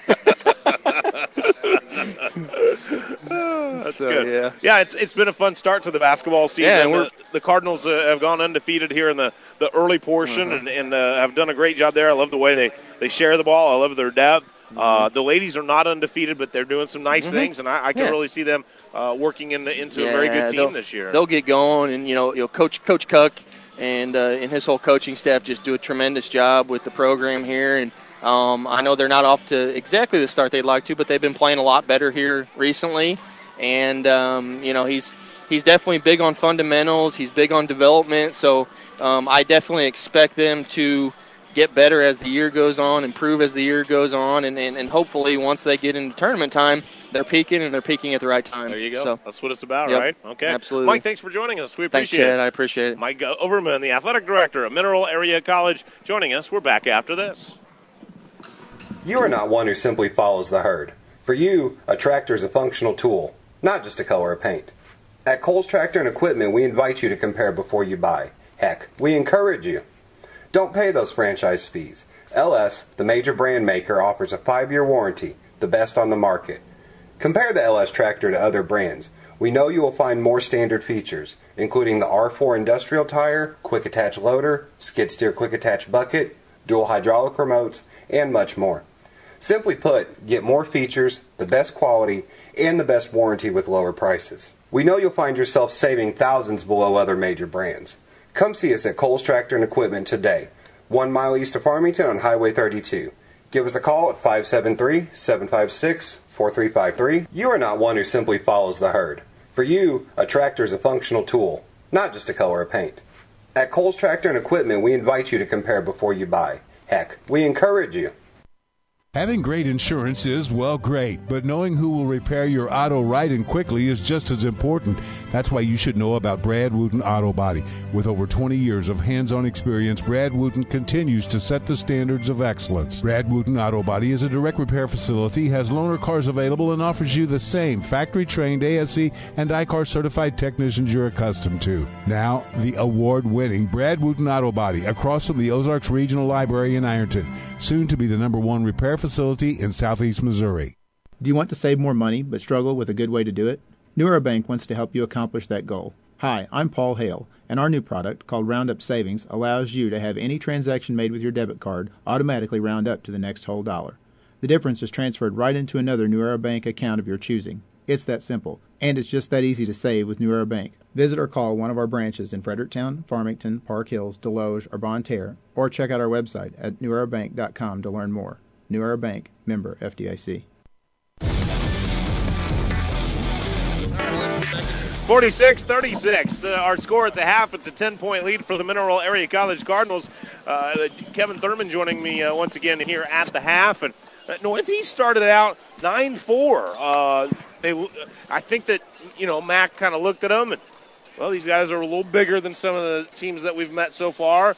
That's So, good. yeah. Yeah, it's it's been a fun start to the basketball season. Yeah, and we're- the, the Cardinals uh, have gone undefeated here in the, the early portion Mhm. and, and uh, have done a great job there. I love the way they, they share the ball. I love their depth. Uh, the ladies are not undefeated, but they're doing some nice Mm-hmm. things, and I, I can Yeah. really see them uh, working in, into Yeah, a very good they'll- team this year. They'll get going, and you know, you know, Coach Coach Cuck and uh, and his whole coaching staff just do a tremendous job with the program here. And um, I know they're not off to exactly the start they'd like to, but they've been playing a lot better here recently. And um, you know, he's he's definitely big on fundamentals. He's big on development. So um, I definitely expect them to get better as the year goes on, improve as the year goes on, and, and, and hopefully once they get into tournament time, they're peaking, and they're peaking at the right time. There you go. So, That's what it's about, Yep. right? Okay. Absolutely. Mike, thanks for joining us. We Thanks, appreciate Chad. it. I appreciate it. Mike Overman, the athletic director of Mineral Area College, joining us. We're back after this. You are not one who simply follows the herd. For you, a tractor is a functional tool, not just a color of paint. At Coles Tractor and Equipment, we invite you to compare before you buy. Heck, we encourage you. Don't pay those franchise fees. L S, the major brand maker, offers a five-year warranty, the best on the market. Compare the L S tractor to other brands. We know you will find more standard features, including the R four industrial tire, quick attach loader, skid steer quick attach bucket, dual hydraulic remotes, and much more. Simply put, get more features, the best quality, and the best warranty with lower prices. We know you'll find yourself saving thousands below other major brands. Come see us at Coles Tractor and Equipment today, one mile east of Farmington on Highway thirty-two. Give us a call at five seven three, seven five six, four three five three. You are not one who simply follows the herd. For you, a tractor is a functional tool, not just a color of paint. At Coles Tractor and Equipment, we invite you to compare before you buy. Heck, we encourage you. Having great insurance is, well, great, but knowing who will repair your auto right and quickly is just as important. That's why you should know about Brad Wooten Auto Body. With over twenty years of hands-on experience, Brad Wooten continues to set the standards of excellence. Brad Wooten Auto Body is a direct repair facility, has loaner cars available, and offers you the same factory-trained A S C and I C A R certified technicians you're accustomed to. Now, the award-winning Brad Wooten Auto Body, across from the Ozarks Regional Library in Ironton, soon to be the number one repair facility in southeast Missouri. Do you want to save more money but struggle with a good way to do it? New Era Bank wants to help you accomplish that goal. Hi, I'm Paul Hale, and our new product, called Roundup Savings, allows you to have any transaction made with your debit card automatically round up to the next whole dollar. The difference is transferred right into another New Era Bank account of your choosing. It's that simple, and it's just that easy to save with New Era Bank. Visit or call one of our branches in Fredericktown, Farmington, Park Hills, Deloge, or Bonne Terre, or check out our website at new era bank dot com to learn more. New Era Bank, member F D I C. forty-six thirty-six, uh, our score at the half. It's a ten-point lead for the Mineral Area College Cardinals. Uh, Kevin Thurman joining me uh, once again here at the half. And uh, Northeast started out nine four. Uh, they, I think that, you know, Mac kind of looked at them and, well, these guys are a little bigger than some of the teams that we've met so far.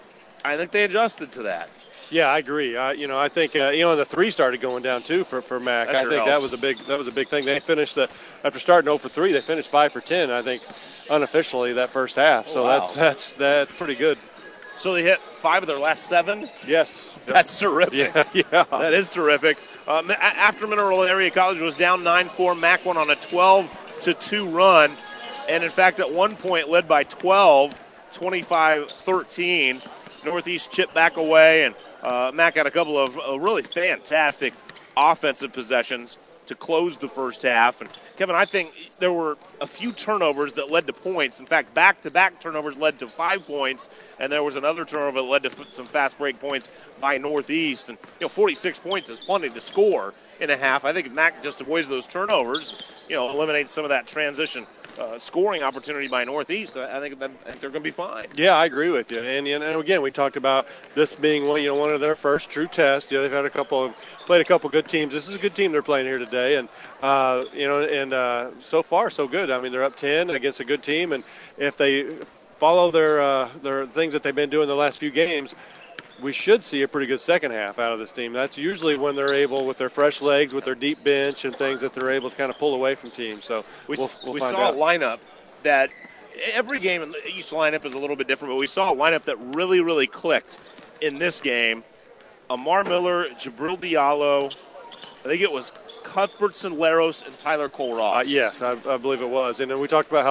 I think they adjusted to that. Yeah, I agree. I, you know, I think uh, you know the three started going down too for for Mac. That I sure think that helps. was a big that was a big thing. They finished the after starting oh for three, they finished five for ten. I think unofficially that first half. So Oh, wow. that's that's that's pretty good. So they hit five of their last seven? Yes. That's terrific. Yeah, yeah. That is terrific. Um, a- after Mineral Area College was down nine four, Mac went on a twelve to two run. And, in fact, at one point led by twelve, twenty-five thirteen. Northeast chipped back away, and uh, Mac had a couple of uh, really fantastic offensive possessions to close the first half. And, Kevin, I think there were a few turnovers that led to points. In fact, back-to-back turnovers led to five points, and there was another turnover that led to some fast break points by Northeast. And, you know, forty-six points is plenty to score in a half. I think if Mac just avoids those turnovers, you know, eliminates some of that transition uh, scoring opportunity by Northeast, I think, that, I think they're going to be fine. Yeah, I agree with you. And, and and again, we talked about this being one, you know, one of their first true tests. You know, they've had a couple of played a couple good teams. This is a good team they're playing here today, and uh, you know, and uh, so far so good. I mean, they're up ten against a good team, and if they follow their uh, their things that they've been doing the last few games, we should see a pretty good second half out of this team. That's usually when they're able, with their fresh legs, with their deep bench and things, that they're able to kind of pull away from teams. So We, we'll, we'll we find saw out. a lineup that every game, each lineup is a little bit different, but we saw a lineup that really, really clicked in this game. Amar Miller, Jabril Diallo, I think it was Cuthbertson, Laros, and Tyler Cole Ross. Uh, yes, I, I believe it was. And then we talked about how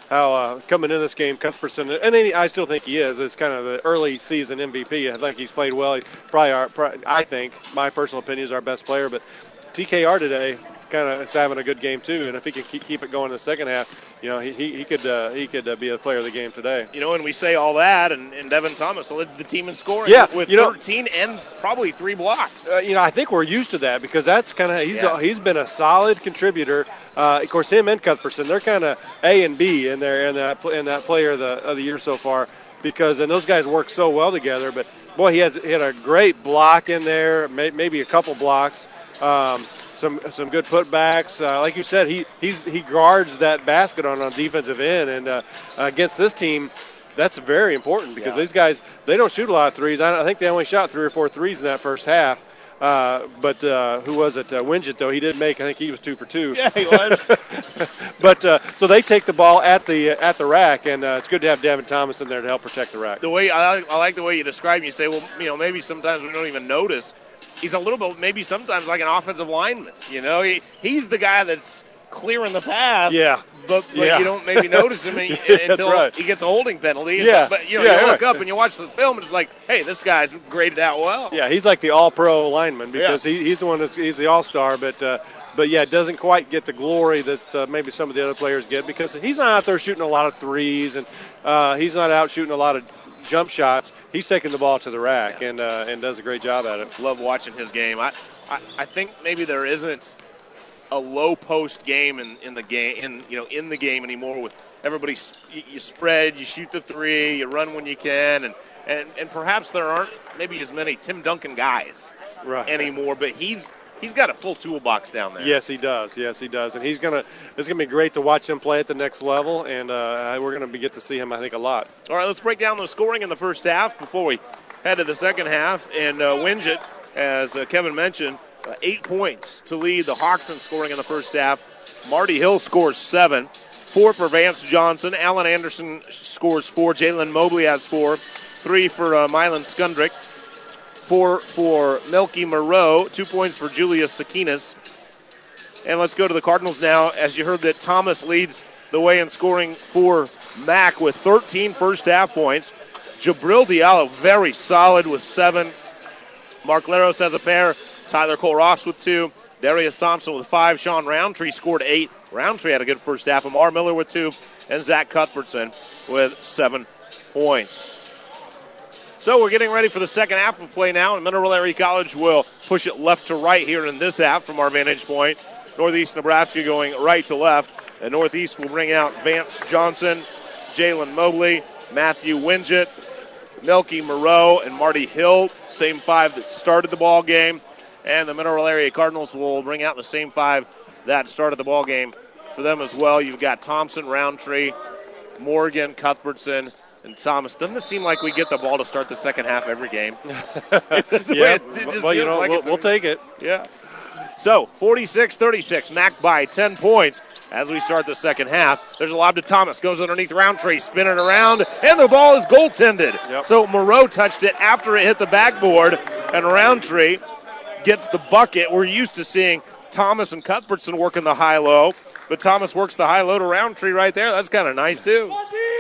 how uh, coming in this game, Cuthbertson, and he, I still think he is, is kind of the early season M V P. I think he's played well. He's probably, our, probably I think, my personal opinion, is our best player. But T K R today kind of is having a good game too, and if he can keep, keep it going in the second half, you know, he he, he could uh, he could uh, be a player of the game today. You know, and we say all that, and, and Devin Thomas led the team in scoring yeah, with you know, thirteen and probably three blocks. Uh, you know, I think we're used to that because that's kind of he's Yeah. a, he's been a solid contributor. Uh, of course, him and Cuthbertson, they're kind of A and B in there in that in that player of the of the year so far, because and those guys work so well together. But boy, he has he had a great block in there, may, maybe a couple blocks. Um, Some some good putbacks. Uh, like you said, he he's he guards that basket on on defensive end, and uh, against this team, that's very important because Yeah. these guys, they don't shoot a lot of threes. I, I think they only shot three or four threes in that first half. Uh, but uh, who was it? Uh, Wingett, though, he did make. I think he was two for two. Yeah, he was. But uh, so they take the ball at the at the rack, and uh, it's good to have Devin Thomas in there to help protect the rack. The way I, I like the way you describe. You say, well, you know, maybe sometimes we don't even notice. He's a little bit, maybe sometimes like an offensive lineman. You know, he he's the guy that's clearing the path. Yeah. But, but Yeah. you don't maybe notice him That's until right. he gets a holding penalty. Yeah. But, you know, Yeah, you look right. up and you watch the film and it's like, hey, this guy's graded out well. Yeah, he's like the all-pro lineman because he, he's the one that's he's the all-star, but uh, but yeah, doesn't quite get the glory that uh, maybe some of the other players get because he's not out there shooting a lot of threes and uh, he's not out shooting a lot of jump shots. He's taking the ball to the rack and uh, and does a great job at it. Love watching his game. I, I, I think maybe there isn't a low post game in, in the game in you know in the game anymore with everybody. You, you spread, you shoot the three, you run when you can, and, and, and perhaps there aren't maybe as many Tim Duncan guys right. anymore. But he's he's got a full toolbox down there. Yes, he does. Yes, he does, and he's gonna. It's gonna be great to watch him play at the next level, and uh, we're gonna be, get to see him, I think, a lot. All right, let's break down the scoring in the first half before we head to the second half. And uh, Wingett, as uh, Kevin mentioned, uh, eight points to lead the Hawks in scoring in the first half. Marty Hill scores seven. Four for Vance Johnson. Alan Anderson scores four. Jalen Mobley has four. Three for uh, Mylan Skundrick. Four for Melky Moreau. Two points for Julius Sakinas. And let's go to the Cardinals now. As you heard that Thomas leads the way in scoring for Mac with thirteen first half points. Jabril Diallo very solid with seven. Mark Leros has a pair. Tyler Cole-Ross with two. Darius Thompson with five. Sean Roundtree scored eight. Roundtree had a good first half. Amar Miller with two. And Zach Cuthbertson with seven points. So we're getting ready for the second half of play now. And Mineral Area College will push it left to right here in this half from our vantage point. Northeast Nebraska going right to left. And Northeast will bring out Vance Johnson, Jalen Mobley, Matthew Wingett, Melky Moreau, and Marty Hill. Same five that started the ball game. And the Mineral Area Cardinals will bring out the same five that started the ball game for them as well. You've got Thompson, Roundtree, Morgan, Cuthbertson, and Thomas. Doesn't it seem like we get the ball to start the second half every game? Yeah, it just well, you feels know, like we'll, it's- we'll take it. Yeah. So, forty-six thirty-six, Mac by ten points as we start the second half. There's a lob to Thomas, goes underneath Roundtree, spinning around, and the ball is goaltended. Yep. So, Moreau touched it after it hit the backboard, and Roundtree gets the bucket. We're used to seeing Thomas and Cuthbertson working the high-low, but Thomas works the high-low to Roundtree right there. That's kind of nice, too.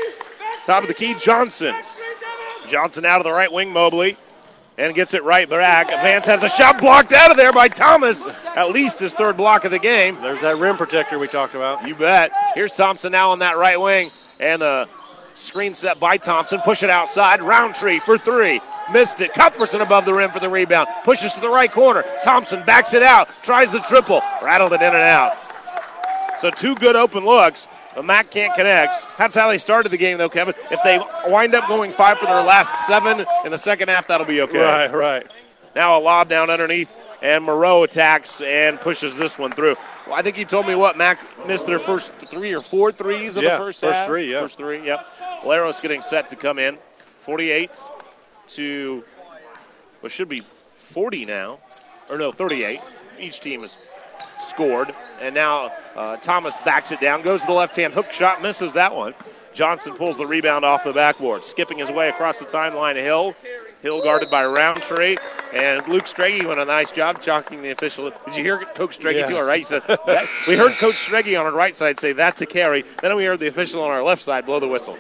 Top of the key, Johnson. Johnson out of the right wing, Mobley. And gets it right back. Vance has a shot blocked out of there by Thomas. At least his third block of the game. There's that rim protector we talked about. You bet. Here's Thompson now on that right wing. And the screen set by Thompson. Push it outside. Roundtree for three. Missed it. Cuthbertson above the rim for the rebound. Pushes to the right corner. Thompson backs it out. Tries the triple. Rattled it in and out. So two good open looks. But Mac can't connect. That's how they started the game, though, Kevin. If they wind up going five for their last seven in the second half, that'll be okay. Right, right. Now a lob down underneath, and Moreau attacks and pushes this one through. Well, I think you told me what, Mac missed their first three or four threes of Yeah, the first, first half? three, yeah. First three, yep. Valeros getting set to come in. forty-eight to, what should be forty now. Or no, thirty-eight. Each team is scored. And now uh, Thomas backs it down, goes to the left-hand hook shot, misses that one. Johnson pulls the rebound off the backboard, skipping his way across the timeline. Hill Hill guarded by Roundtree. And Luke Strege went a nice job chalking the official. Did you hear Coach Strege, Yeah. too? All right, he said, that, we heard Coach Strege on our right side say, that's a carry. Then we heard the official on our left side blow the whistle.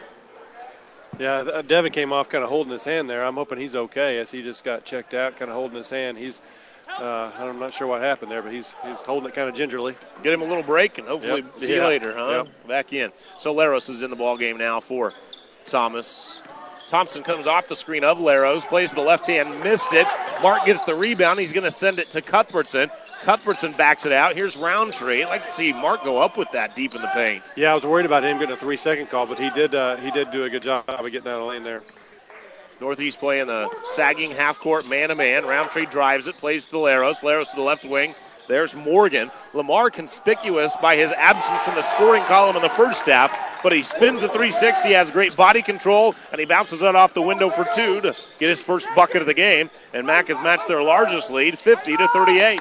Yeah, uh, Devin came off kind of holding his hand there. I'm hoping he's okay as he just got checked out, kind of holding his hand. He's, uh, I'm not sure what happened there, but he's he's holding it kind of gingerly. Get him a little break, and hopefully Yep. see Yeah. you later, huh? Yep. Back in. So Laros is in the ball game now for Thomas. Thompson comes off the screen of Laros, plays the left hand, missed it. Mark gets the rebound. He's going to send it to Cuthbertson. Cuthbertson backs it out. Here's Roundtree. I'd like to see Mark go up with that deep in the paint. Yeah, I was worried about him getting a three-second call, but he did uh, he did do a good job of getting out of the lane there. Northeast playing the sagging half-court man-to-man. Roundtree drives it, plays to Laros. Laros to the left wing. There's Morgan. Lamar conspicuous by his absence in the scoring column in the first half, but he spins a three sixty, has great body control, and he bounces it off the window for two to get his first bucket of the game. And Mac has matched their largest lead, fifty to thirty-eight.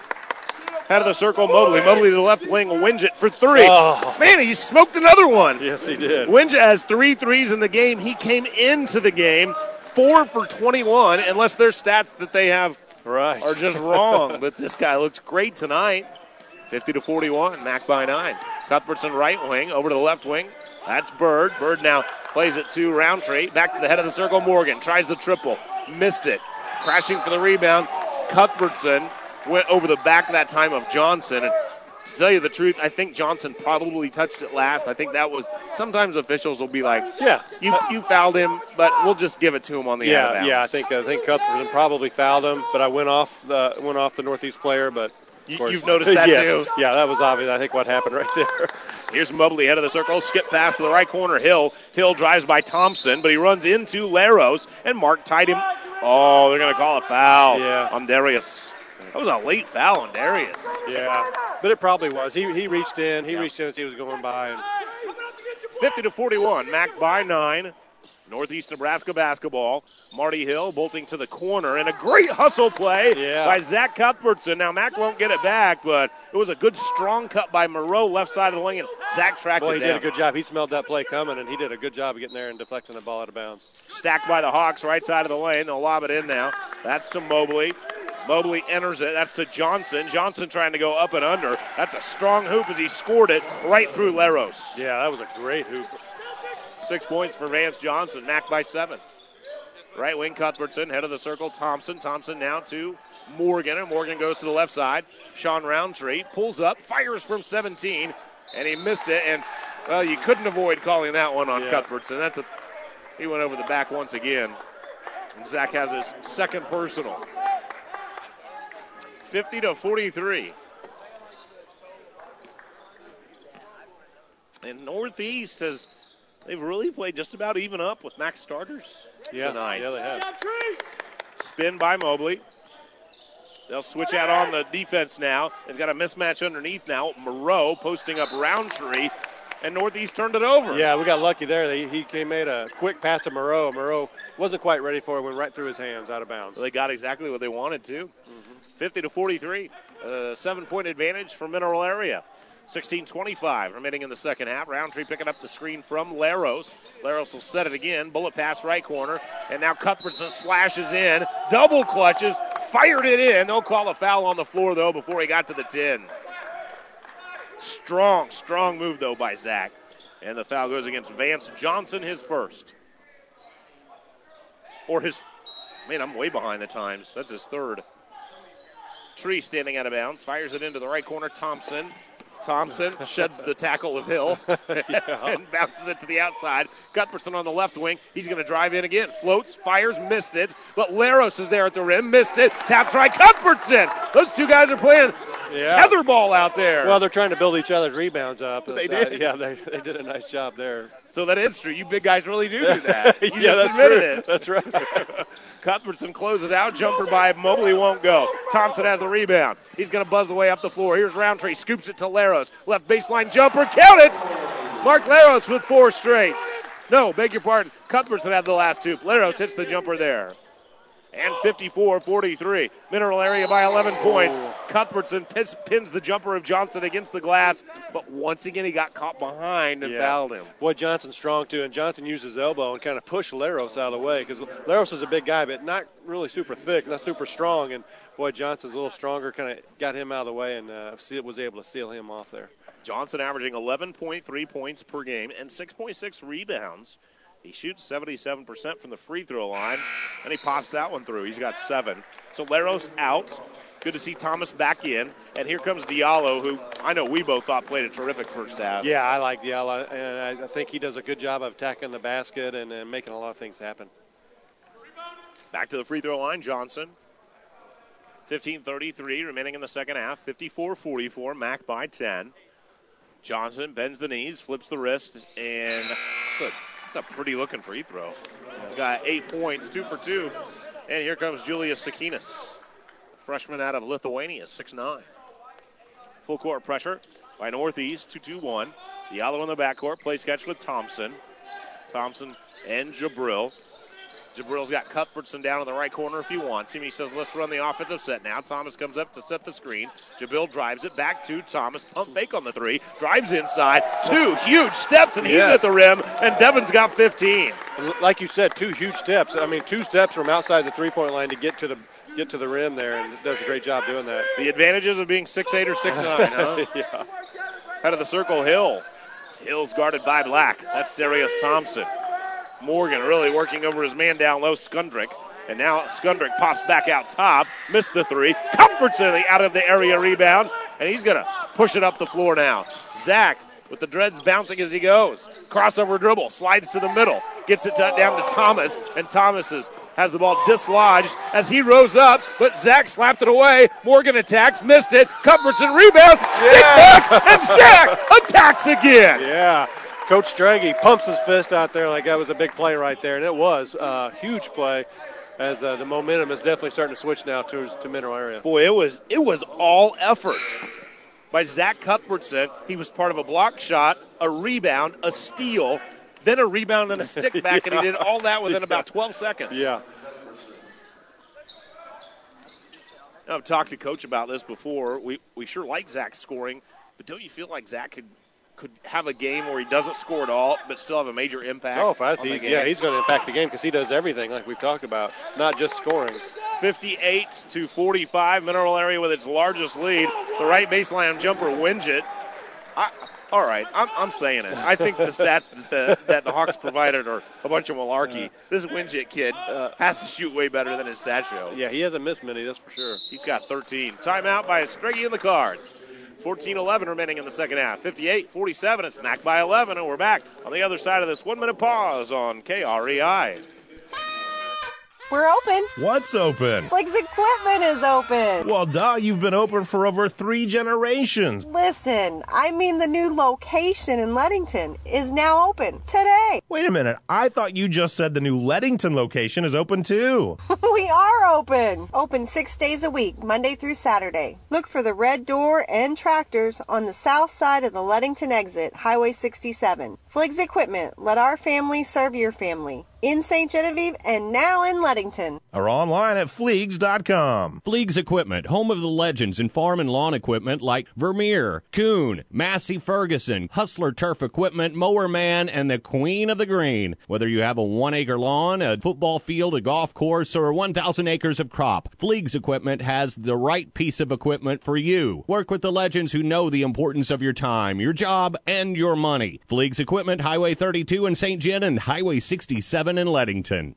Head of the circle, Mobley. Mobley to the left wing, Winget for three. Oh. Man, he smoked another one. Yes, he did. Winget has three threes in the game. He came into the game four for twenty-one, unless their stats that they have right. are just wrong. But this guy looks great tonight. fifty to forty-one, Mac by nine. Cuthbertson right wing, over to the left wing. That's Bird. Bird now plays it to Roundtree. Back to the head of the circle, Morgan. Tries the triple. Missed it. Crashing for the rebound. Cuthbertson went over the back that time of Johnson. And to tell you the truth, I think Johnson probably touched it last. I think that was, sometimes officials will be like, yeah, you you fouled him, but we'll just give it to him on the out of Yeah, bounds. yeah, I think I think Cuthbertson probably fouled him, but I went off the went off the Northeast player. But of You- course- you've noticed that yes. too? Yeah, that was obvious. I think what happened right there. Here's Mobley, head of the circle, skip pass to the right corner, Hill. Hill drives by Thompson, but he runs into Laros, and Mark tied him. Oh, they're going to call a foul Yeah. on Darius. That was a late foul on Darius. Yeah, but it probably was. He he reached in. He reached in as he was going by. And fifty to forty-one, Mac by nine. Northeast Nebraska basketball. Marty Hill bolting to the corner, and a great hustle play Yeah. by Zach Cuthbertson. Now, Mac won't get it back, but it was a good, strong cut by Moreau, left side of the lane, and Zach tracked Boy, it he down. did a good job. He smelled that play coming, and he did a good job of getting there and deflecting the ball out of bounds. Stacked by the Hawks, right side of the lane. They'll lob it in now. That's to Mobley. Mobley enters it. That's to Johnson. Johnson trying to go up and under. That's a strong hoop as he scored it right through Laros. Yeah, that was a great hoop. Six points for Vance Johnson. Mac by seven. Right wing Cuthbertson, head of the circle, Thompson. Thompson now to Morgan, and Morgan goes to the left side. Sean Roundtree pulls up, fires from seventeen, and he missed it. And, well, you couldn't avoid calling that one on Yeah. Cuthbertson. That's a, he went over the back once again. And Zach has his second personal. fifty to forty-three. And Northeast has, they've really played just about even up with Max starters Yeah, tonight. yeah, they have. Spin by Mobley. They'll switch out on the defense now. They've got a mismatch underneath now. Moreau posting up Roundtree, and Northeast turned it over. Yeah, we got lucky there. He, he he made a quick pass to Moreau. Moreau wasn't quite ready for it. Went right through his hands, out of bounds. They got exactly what they wanted to. fifty to forty-three. A seven-point advantage for Mineral Area. sixteen twenty-five remaining in the second half. Roundtree picking up the screen from Laros. Laros will set it again. Bullet pass right corner. And now Cuthbertson slashes in. Double clutches. Fired it in. They'll call a foul on the floor, though, before he got to the ten. Strong, strong move, though, by Zach. And the foul goes against Vance Johnson, his first. Or his, man, I'm way behind the times. That's his third. Tree standing out of bounds, fires it into the right corner. Thompson. Thompson sheds the tackle of Hill and bounces it to the outside. Cuthbertson on the left wing. He's going to drive in again. Floats, fires, missed it. But Laros is there at the rim, missed it. Taps right, Cuthbertson. Those two guys are playing Yeah. tether ball out there. Well, they're trying to build each other's rebounds up. They Uh, did. yeah, they, they did a nice job there. So that is true. You big guys really do do that. You Yeah, just that's admitted true. it. That's right. Cuthbertson closes out. Jumper by Mobley won't go. Thompson has the rebound. He's going to buzz away up the floor. Here's Roundtree. Scoops it to Laros. Left baseline jumper. Count it! Mark Laros with four straight. No, beg your pardon. Cuthbertson had the last two. Laros hits the jumper there. and fifty-four forty-three. Mineral Area by eleven points. Cuthbertson pins, pins the jumper of Johnson against the glass, but once again he got caught behind and yeah. fouled him. Boy, Johnson's strong too, and Johnson used his elbow and kind of pushed Laros out of the way because Laros is a big guy, but not really super thick, not super strong. And boy, Johnson's a little stronger, kind of got him out of the way and uh, was able to seal him off there. Johnson averaging eleven point three points per game and six point six rebounds. He shoots seventy-seven percent from the free throw line, and he pops that one through. He's got seven. So Laros out. Good to see Thomas back in. And here comes Diallo, who I know we both thought played a terrific first half. Yeah, I like Diallo, and I think he does a good job of attacking the basket and, and making a lot of things happen. Back to the free throw line, Johnson. fifteen thirty-three remaining in the second half. fifty-four forty-four, Mac by ten. Johnson bends the knees, flips the wrist, and it's a, it's a pretty-looking free throw. Got eight points, two for two. And here comes Julius Sakinas, freshman out of Lithuania, six nine. Full court pressure by Northeast, two two one. Diallo in the backcourt, plays catch with Thompson. Thompson and Jabril. Jabril's got Cuthbertson down in the right corner if he wants him. He says, let's run the offensive set now. Thomas comes up to set the screen. Jabril drives it back to Thomas. Pump fake on the three. Drives inside. Two huge steps, and he's yes. at the rim. And Devin's got fifteen. Like you said, two huge steps. I mean, two steps from outside the three-point line to get to the get to the rim there, and does a great job doing that. The advantages of being six eight or six nine, huh? Yeah. Head of the circle, Hill. Hill's guarded by Black. That's Darius Thompson. Morgan really working over his man down low, Skundrick. And now Skundrick pops back out top. Missed the three. Cuthbertson out of the area rebound. And he's going to push it up the floor now. Zach with the dreads bouncing as he goes. Crossover dribble. Slides to the middle. Gets it to, down to Thomas. And Thomas is, has the ball dislodged as he rose up. But Zach slapped it away. Morgan attacks. Missed it. Cuthbertson rebound. Stick Yeah. back. And Zach attacks again. Yeah. Coach Strangey pumps his fist out there like that was a big play right there, and it was a huge play as uh, the momentum is definitely starting to switch now to, to Mineral Area. Boy, it was it was all effort by Zach Cuthbertson. He was part of a block shot, a rebound, a steal, then a rebound and a stick back, yeah. and he did all that within yeah. about twelve seconds. Yeah. Now, I've talked to Coach about this before. We, we sure like Zach scoring, but don't you feel like Zach could – could have a game where he doesn't score at all, but still have a major impact? Oh, if I think, yeah, he's going to impact the game because he does everything like we've talked about, not just scoring. fifty-eight to forty-five, Mineral Area with its largest lead. The right baseline jumper wins it. I, all right, I'm, I'm saying it. I think the stats that the, that the Hawks provided are a bunch of malarkey. This Winget kid uh, has to shoot way better than his stat show. Yeah, he hasn't missed many, that's for sure. He's got thirteen. Timeout by Striggy in the Cards. fourteen eleven remaining in the second half. fifty-eight forty-seven. It's Mac by eleven, and we're back on the other side of this one-minute pause on K R E I. We're open. What's open? Flig's Equipment is open. Well, duh, you've been open for over three generations. Listen, I mean the new location in Leadington is now open today. Wait a minute. I thought you just said the new Leadington location is open too. We are open. Open six days a week, Monday through Saturday. Look for the red door and tractors on the south side of the Leadington exit, Highway sixty-seven. Flig's Equipment. Let our family serve your family. In Saint Genevieve and now in Leadington. Or online at Fleegs dot com. Fleegs Equipment, home of the legends in farm and lawn equipment like Vermeer, Kuhn, Massey Ferguson, Hustler Turf Equipment, Mower Man, and the Queen of the Green. Whether you have a one-acre lawn, a football field, a golf course, or one thousand acres of crop, Fleegs Equipment has the right piece of equipment for you. Work with the legends who know the importance of your time, your job, and your money. Fleegs Equipment, Highway thirty-two in Saint Gen and Highway sixty-seven in Leadington.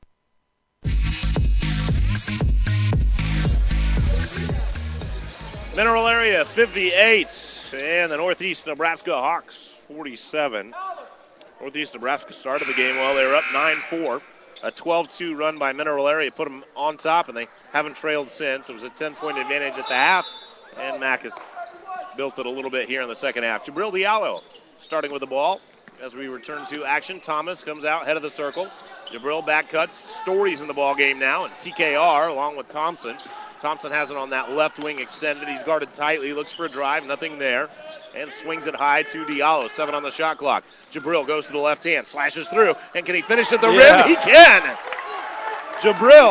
Mineral Area fifty-eight and the Northeast Nebraska Hawks forty-seven. Northeast Nebraska started the game well. They were up nine four. A twelve two run by Mineral Area put them on top, and they haven't trailed since. It was a ten-point advantage at the half, and Mac has built it a little bit here in the second half. Jabril Diallo starting with the ball. As we return to action, Thomas comes out head of the circle. Jabril back cuts. Story's in the ball game now, and T K R along with Thompson. Thompson has it on that left wing extended. He's guarded tightly, looks for a drive, nothing there, and swings it high to Diallo. Seven on the shot clock. Jabril goes to the left hand, slashes through, and can he finish at the yeah. rim? He can! Jabril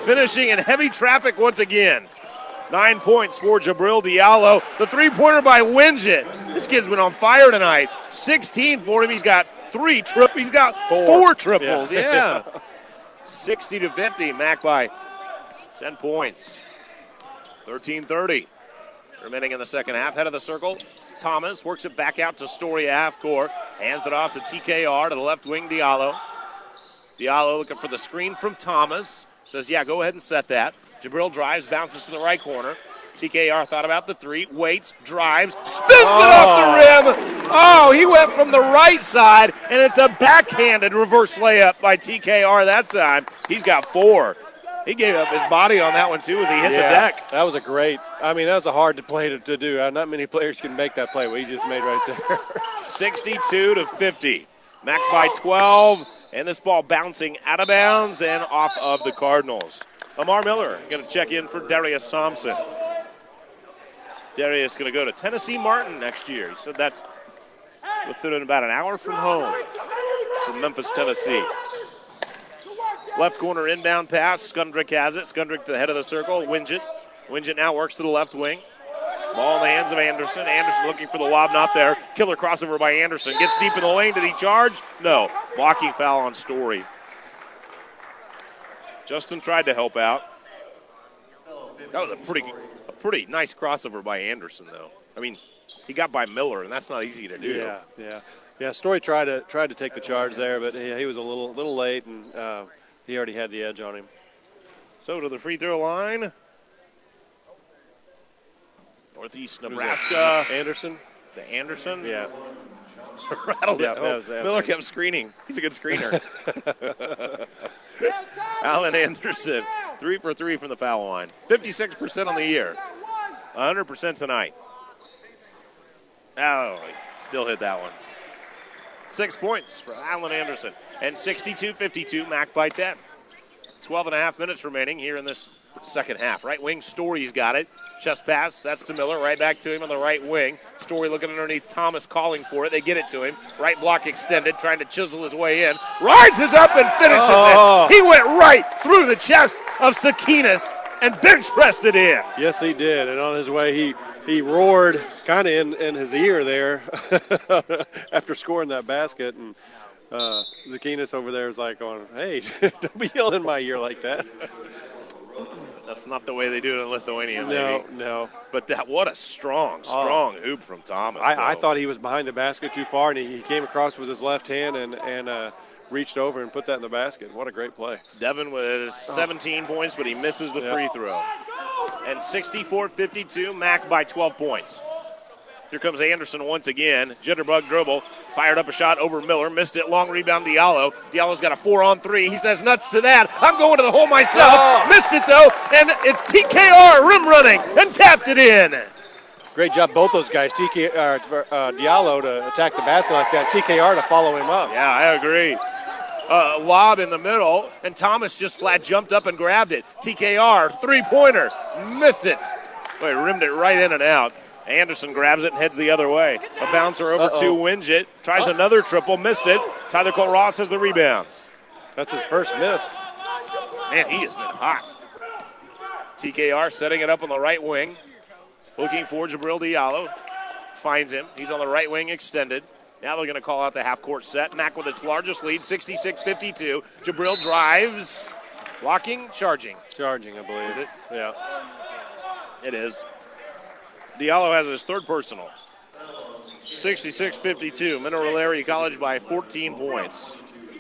finishing in heavy traffic once again. Nine points for Jabril Diallo. The three-pointer by Winget. This kid's been on fire tonight. sixteen for him. He's got three triples. He's got four, four triples. Yeah. yeah. sixty to fifty. Mac by ten points. thirteen thirty. Remaining in the second half. Head of the circle. Thomas works it back out to Story at half court. Hands it off to T K R to the left wing, Diallo. Diallo looking for the screen from Thomas. Says, yeah, go ahead and set that. Jabril drives, bounces to the right corner. T K R thought about the three, waits, drives, spins oh. it off the rim. Oh, he went from the right side, and it's a backhanded reverse layup by T K R that time. He's got four. He gave up his body on that one, too, as he hit yeah, the deck. That was a great, I mean, that was a hard play to, to do. Uh, not many players can make that play, what he just made right there. sixty-two to fifty. Mac by twelve, and this ball bouncing out of bounds and off of the Cardinals. Lamar Miller going to check in for Darius Thompson. Darius going to go to Tennessee Martin next year. He said that's within about an hour from home from Memphis, Tennessee. Left corner inbound pass. Skundrick has it. Skundrick to the head of the circle. Winget. Winget now works to the left wing. Ball in the hands of Anderson. Anderson looking for the lob, not there. Killer crossover by Anderson. Gets deep in the lane. Did he charge? No. Blocking foul on Story. Justin tried to help out. That was a pretty, a pretty nice crossover by Anderson, though. I mean, he got by Miller, and that's not easy to do. Yeah, yeah, yeah. Story tried to tried to take the charge there, but he, he was a little little late, and uh, he already had the edge on him. So to the free throw line. Northeast Nebraska. Anderson. The Anderson. Yeah. Rattled yeah, it. Oh, was, yeah, Miller kept screening. He's a good screener. Alan Anderson, three for three from the foul line. fifty-six percent on the year. one hundred percent tonight. Oh, he still hit that one. Six points for Alan Anderson. And sixty-two fifty-two, Mac by ten. twelve and a half minutes remaining here in this second half. Right wing, Story's got it. Chest pass, that's to Miller. Right back to him on the right wing. Story looking underneath Thomas, calling for it. They get it to him. Right block extended, trying to chisel his way in. Rises up and finishes oh. it. He went right through the chest of Sakinas and bench pressed it in. Yes, he did. And on his way, he he roared kind of in, in his ear there after scoring that basket. And uh, Sakinas over there is like going, hey, don't be yelling in my ear like that. That's not the way they do it in Lithuania, maybe. No, no. But that what a strong, strong oh. hoop from Thomas. I, I thought he was behind the basket too far, and he, he came across with his left hand and, and uh, reached over and put that in the basket. What a great play. Devin with seventeen oh. points, but he misses the yeah. free throw. And sixty-four fifty-two, Mac by twelve points. Here comes Anderson once again. Jitterbug dribble. Fired up a shot over Miller. Missed it. Long rebound, Diallo. Diallo's got a four on three. He says nuts to that. I'm going to the hole myself. Oh. Missed it, though. And it's T K R rim running and tapped it in. Great job, both those guys. T K R, uh, Diallo to attack the basket like that. T K R to follow him up. Yeah, I agree. Uh, lob in the middle, and Thomas just flat jumped up and grabbed it. T K R, three-pointer. Missed it. Boy, rimmed it right in and out. Anderson grabs it and heads the other way. A bouncer over Uh-oh. to Winget. Tries oh. another triple. Missed it. Tyler Cole Ross has the rebounds. That's his first miss. Man, he has been hot. T K R setting it up on the right wing. Looking for Jabril Diallo. Finds him. He's on the right wing extended. Now they're going to call out the half-court set. Mac with its largest lead, sixty-six fifty-two. Jabril drives. Blocking, charging. Charging, I believe. Is it? Yeah. It is. Diallo has his third personal. sixty-six fifty-two. Mineral Area College by fourteen points.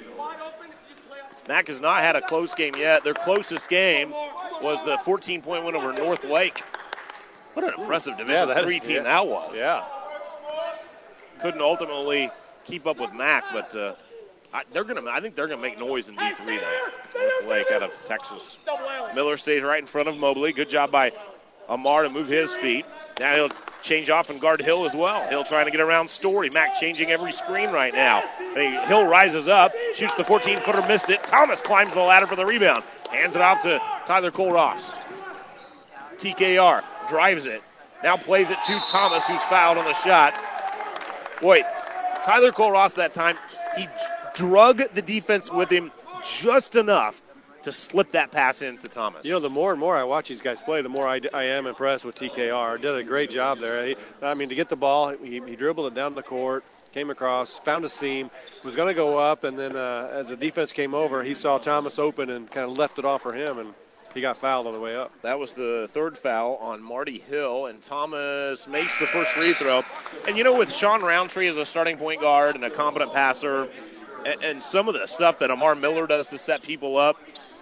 Mac has not had a close game yet. Their closest game was the fourteen-point win over North Lake. What an impressive Division yeah, three team yeah. that was. Yeah. Couldn't ultimately keep up with Mac, but uh, I, they're gonna. I think they're gonna make noise in D three though. North Lake out of Texas. Miller stays right in front of Mobley. Good job by Amar to move his feet. Now he'll change off and guard Hill as well. Hill trying to get around Story. Mac changing every screen right now. Hill rises up, shoots the fourteen-footer, missed it. Thomas climbs the ladder for the rebound. Hands it off to Tyler Cole Ross. T K R drives it. Now plays it to Thomas, who's fouled on the shot. Wait, Tyler Cole Ross that time, he drug the defense with him just enough to slip that pass into Thomas. You know, the more and more I watch these guys play, the more I, I am impressed with T K R. Did a great job there. He, I mean, to get the ball, he, he dribbled it down the court, came across, found a seam, was going to go up, and then uh, as the defense came over, he saw Thomas open and kind of left it off for him, and he got fouled on the way up. That was the third foul on Marty Hill, and Thomas makes the first free throw. And, you know, with Sean Roundtree as a starting point guard and a competent passer, and, and some of the stuff that Amar Miller does to set people up,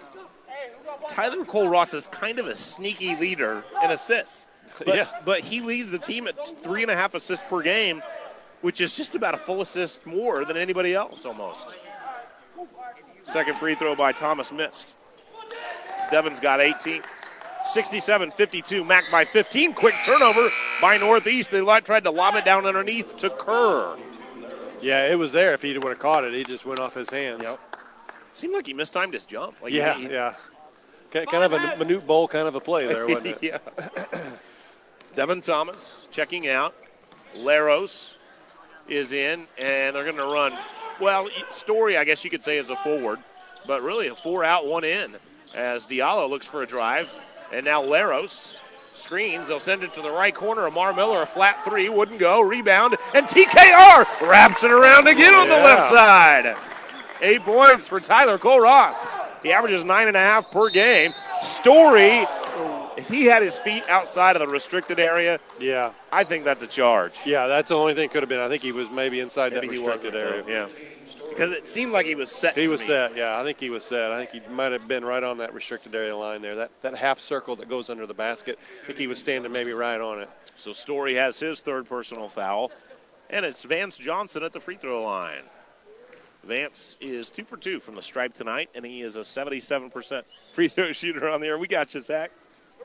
Tyler Cole Ross is kind of a sneaky leader in assists. But, yeah. but he leads the team at three and a half assists per game, which is just about a full assist more than anybody else almost. Second free throw by Thomas missed. Devon's got eighteen. sixty-seven fifty-two, Mac by fifteen. Quick turnover by Northeast. They tried to lob it down underneath to Kerr. Yeah, it was there. If he would have caught it, he just went off his hands. Yep. Seemed like he mistimed his jump. Like yeah, he, he, yeah. Kind of a Manute Bowl kind of a play there, wasn't it? Yeah. Devon Thomas checking out. Laros is in, and they're going to run. Well, Story, I guess you could say, is a forward, but really a four out, one in, as Diallo looks for a drive. And now Laros screens. They'll send it to the right corner. Amar Miller, a flat three, wouldn't go. Rebound, and T K R wraps it around again on the Yeah. left side. Eight points for Tyler Cole Ross. He averages nine and a half per game. Story, if he had his feet outside of the restricted area, yeah, I think that's a charge. Yeah, that's the only thing could have been. I think he was maybe inside Maybe that he restricted wasn't, area. though, yeah. Because it seemed like he was set. He to was me. set, yeah. I think he was set. I think he might have been right on that restricted area line there. That that half circle that goes under the basket. I think he was standing maybe right on it. So Story has his third personal foul, and it's Vance Johnson at the free throw line. Vance is two for two from the stripe tonight, and he is a seventy-seven percent free throw shooter on the air. We got you, Zach.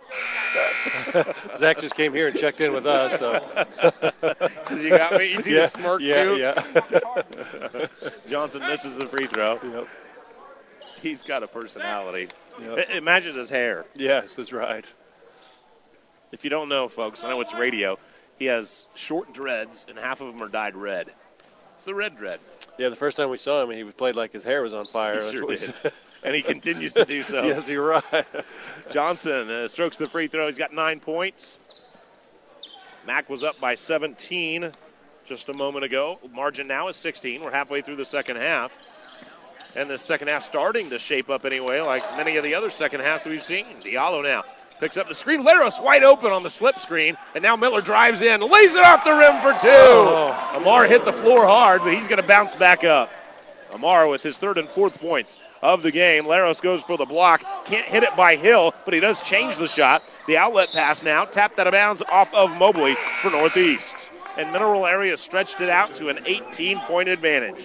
Zach just came here and checked in with us. So. You got me? You see yeah, the smirk, yeah, too? Yeah. Johnson misses the free throw. Yep. He's got a personality. Yep. It, it matches his hair. Yes, that's right. If you don't know, folks, I know it's radio. He has short dreads, and half of them are dyed red. It's the red dread. Yeah, the first time we saw him, he played like his hair was on fire. He That's sure what did. said. And he continues to do so. Yes, you're right. Johnson uh, strokes the free throw. He's got nine points. Mac was up by seventeen just a moment ago. Margin now is sixteen. We're halfway through the second half. And the second half starting to shape up anyway, like many of the other second halves we've seen. Diallo now picks up the screen. Laros wide open on the slip screen. And now Miller drives in, lays it off the rim for two. Oh. Amar hit the floor hard, but he's going to bounce back up. Amar with his third and fourth points of the game. Laros goes for the block. Can't hit it by Hill, but he does change the shot. The outlet pass now, tapped out of bounds off of Mobley for Northeast. And Mineral Area stretched it out to an eighteen-point advantage.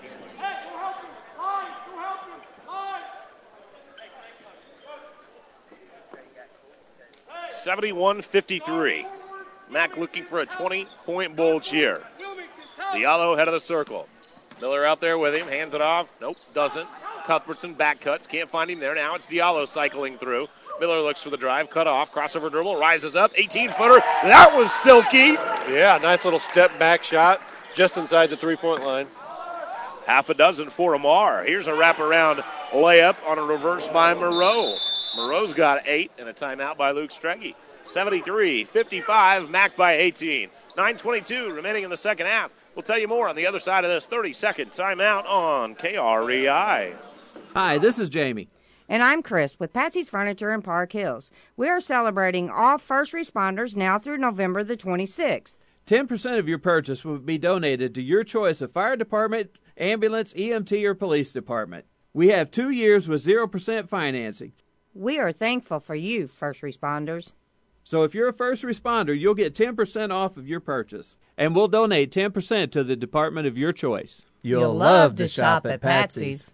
seventy-one fifty-three. Mac looking for a twenty-point bulge here. Diallo head of the circle. Miller out there with him, hands it off. Nope, doesn't. Cuthbertson back cuts, can't find him there. Now it's Diallo cycling through. Miller looks for the drive, cut off, crossover dribble, rises up, eighteen-footer. That was silky. Yeah, nice little step back shot just inside the three-point line. Half a dozen for Amar. Here's a wraparound layup on a reverse by Moreau. Moreau's got eight and a timeout by Luke Streggy. seventy-three fifty-five, Mac by eighteen. nine twenty-two remaining in the second half. We'll tell you more on the other side of this thirty-second timeout on K R E I. Hi, this is Jamie. And I'm Chris with Patsy's Furniture in Park Hills. We are celebrating all first responders now through November the twenty-sixth. ten percent of your purchase will be donated to your choice of fire department, ambulance, E M T, or police department. We have two years with zero percent financing. We are thankful for you, first responders. So if you're a first responder, you'll get ten percent off of your purchase. And we'll donate ten percent to the department of your choice. You'll, You'll love to shop at Patsy's.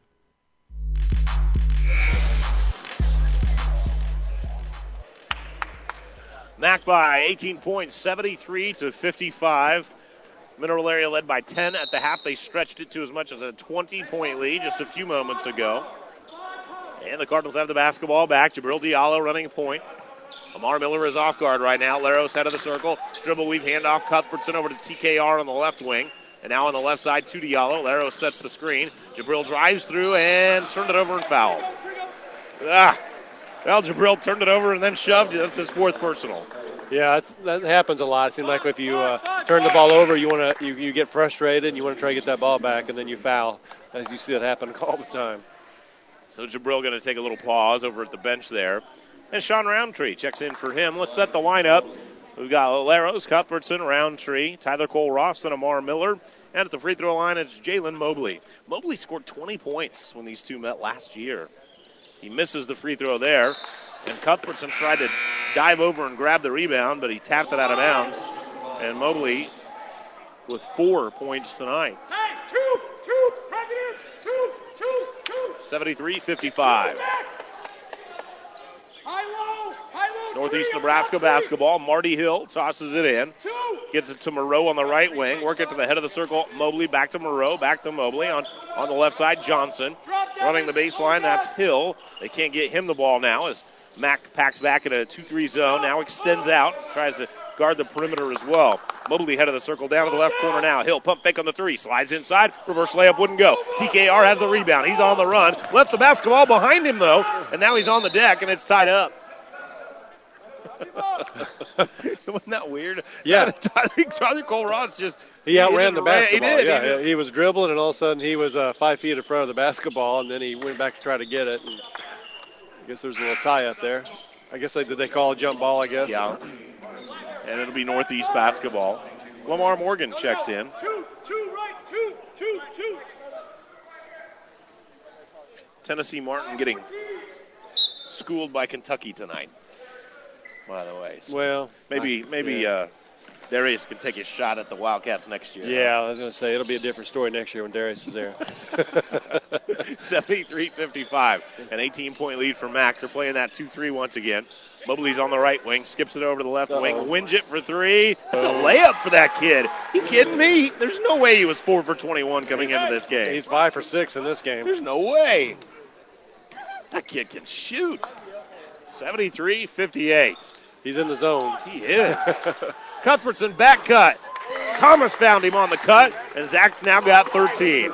Mac by eighteen points, seventy-three to fifty-five. Mineral Area led by ten at the half. They stretched it to as much as a twenty-point lead just a few moments ago. And the Cardinals have the basketball back. Jabril Diallo running a point. Amar Miller is off guard right now. Laros head of the circle. Dribble weave handoff. Cuthbertson over to T K R on the left wing. And now on the left side to Diallo. Laros sets the screen. Jabril drives through and turned it over and fouled. Ah, well, Jabril turned it over and then shoved. That's his fourth personal. Yeah, that's, that happens a lot. It seems like if you uh, turn the ball over, you want to you, you get frustrated and you want to try to get that ball back, and then you foul. As you see that happen all the time. So Jabril going to take a little pause over at the bench there. And Sean Roundtree checks in for him. Let's set the lineup. We've got Laros, Cuthbertson, Roundtree, Tyler Cole Ross, and Amar Miller. And at the free throw line, it's Jalen Mobley. Mobley scored twenty points when these two met last year. He misses the free throw there. And Cuthbertson tried to dive over and grab the rebound, but he tapped it out of bounds. And Mobley with four points tonight. seventy-three fifty-five. Northeast Nebraska basketball. Marty Hill tosses it in. Gets it to Moreau on the right wing. Work it to the head of the circle. Mobley back to Moreau. Back to Mobley. On, on the left side, Johnson. Running the baseline, that's Hill. They can't get him the ball now as Mack packs back in a two three zone. Now extends out. Tries to guard the perimeter as well. Mobley head of the circle down to the left corner now. Hill pump fake on the three. Slides inside. Reverse layup wouldn't go. T K R has the rebound. He's on the run. Left the basketball behind him, though. And now he's on the deck, and it's tied up. Wasn't that weird? Yeah. Tyler Cole Ross just... He, he outran the basketball. He did. Yeah, he did. He was dribbling, and all of a sudden he was uh, five feet in front of the basketball, and then he went back to try to get it. And I guess there's a little tie-up there. I guess they did they call a jump ball, I guess? Yeah. And it'll be Northeast basketball. Lamar Morgan checks in. Two, two, right, two, two, two. Tennessee Martin getting schooled by Kentucky tonight, by the way. So well, maybe I, maybe yeah. uh, Darius can take his shot at the Wildcats next year. Yeah, I was going to say, it'll be a different story next year when Darius is there. seventy-three fifty-five, an eighteen-point lead for Mack. They're playing that two three once again. Mobley's on the right wing, skips it over to the left Uh-oh. wing, wins it for three. That's a layup for that kid. You kidding me? There's no way he was four for twenty-one coming he's, into this game. He's five for six in this game. There's no way. That kid can shoot. seventy-three fifty-eight. He's in the zone. He is. Cuthbertson back cut. Thomas found him on the cut, and Zach's now got thirteen.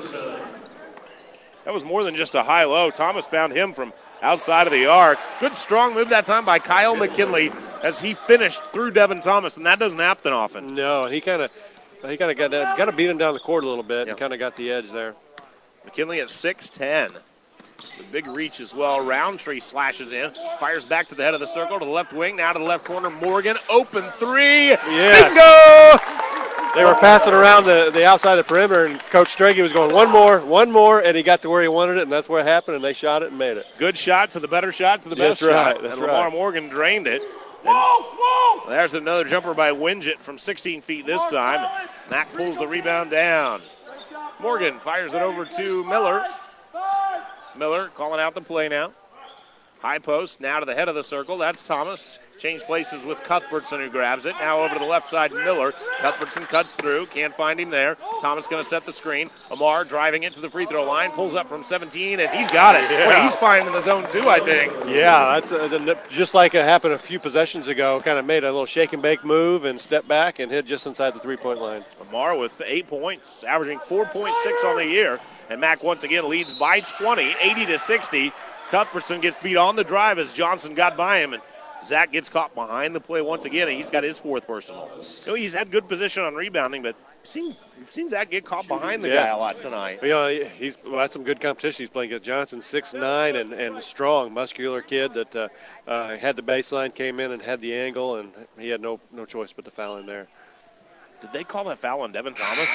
That was more than just a high-low. Thomas found him from outside of the arc. Good strong move that time by Kyle McKinley as he finished through Devin Thomas, and that doesn't happen often. No, he kind of he kind of got that, got to beat him down the court a little bit, yep. and kind of got the edge there. McKinley at six ten. The big reach as well. Roundtree slashes in, fires back to the head of the circle, to the left wing, now to the left corner. Morgan, open three. Yes. Bingo! They were passing around the, the outside of the perimeter, and Coach Strege was going, one more, one more, and he got to where he wanted it, and that's what happened, and they shot it and made it. Good shot to the better shot to the best that's right, shot. That's and right. Lamar Morgan drained it. Whoa, whoa! There's another jumper by Winget from sixteen feet this time. Mack pulls the rebound down. Morgan fires it over to Miller. Miller calling out the play now. High post, now to the head of the circle. That's Thomas. Change places with Cuthbertson, who grabs it. Now over to the left side, Miller. Cuthbertson cuts through. Can't find him there. Thomas going to set the screen. Amar driving it to the free throw line. Pulls up from seventeen, and he's got it. Yeah. Boy, he's fine in the zone, too, I think. Yeah, that's uh, just like it happened a few possessions ago. Kind of made a little shake and bake move and step back and hit just inside the three-point line. Amar with eight points, averaging four point six on the year. And Mack once again leads by twenty, eighty to sixty. Cuthbertson gets beat on the drive as Johnson got by him, and Zach gets caught behind the play once again, and he's got his fourth personal. You know, he's had good position on rebounding, but you've seen, you've seen Zach get caught behind the yeah. guy a lot tonight. You know, he's well, that's some good competition. He's playing against Johnson, six nine, and, and strong, muscular kid that uh, uh, had the baseline, came in and had the angle, and he had no no choice but to foul him there. Did they call that foul on Devin Thomas?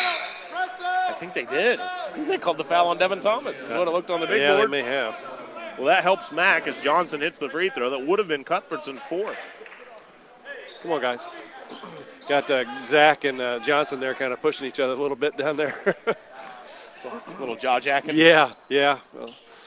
I think they did. I think they called the foul on Devin Thomas. That's what it looked on the big yeah, board. Yeah, they may have. Well, that helps Mack as Johnson hits the free throw. That would have been Cuthbertson's fourth. Come on, guys. Got uh, Zach and uh, Johnson there kind of pushing each other a little bit down there. Little jaw jacking. Yeah, yeah. Well.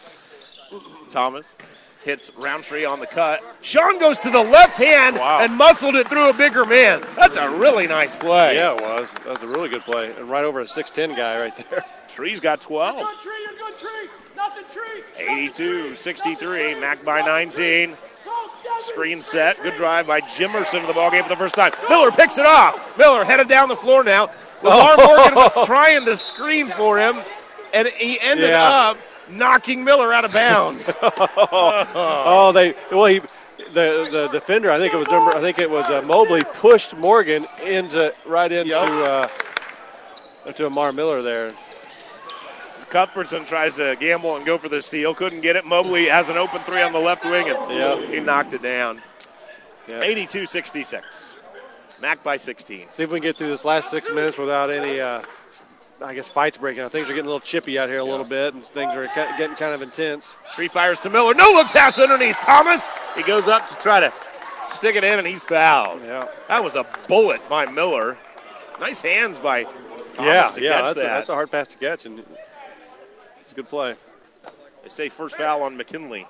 Thomas hits Roundtree on the cut. Sean goes to the left hand wow. and muscled it through a bigger man. That's a really nice play. Yeah, it was. That was a really good play. And right over a six ten guy right there. Tree's got twelve. You're good, Tree. You're good, Tree. Nothing, Tree. eighty-two sixty-three. Mack by nineteen. Screen set. Good drive by Jimerson to the ballgame for the first time. Miller picks it off. Miller headed down the floor now. Lamar Morgan was trying to screen for him, and he ended yeah. up knocking Miller out of bounds. oh, oh, they well he. The, the defender, I think it was number, I think it was uh, Mobley, pushed Morgan into right into Yep. uh, into Amar Miller there. Cuthbertson tries to gamble and go for the steal. Couldn't get it. Mobley has an open three on the left wing, and Yep. he knocked it down. Yep. eighty-two sixty-six. Mac by sixteen. See if we can get through this last six minutes without any, uh, I guess, fights breaking out. Things are getting a little chippy out here a little bit, and things are ca- getting kind of intense. Tree fires to Miller. No look pass underneath Thomas. He goes up to try to stick it in, and he's fouled. Yeah. That was a bullet by Miller. Nice hands by Thomas yeah, to yeah, catch that's that. a, that's a hard pass to catch, and it's a good play. They say first foul on McKinley.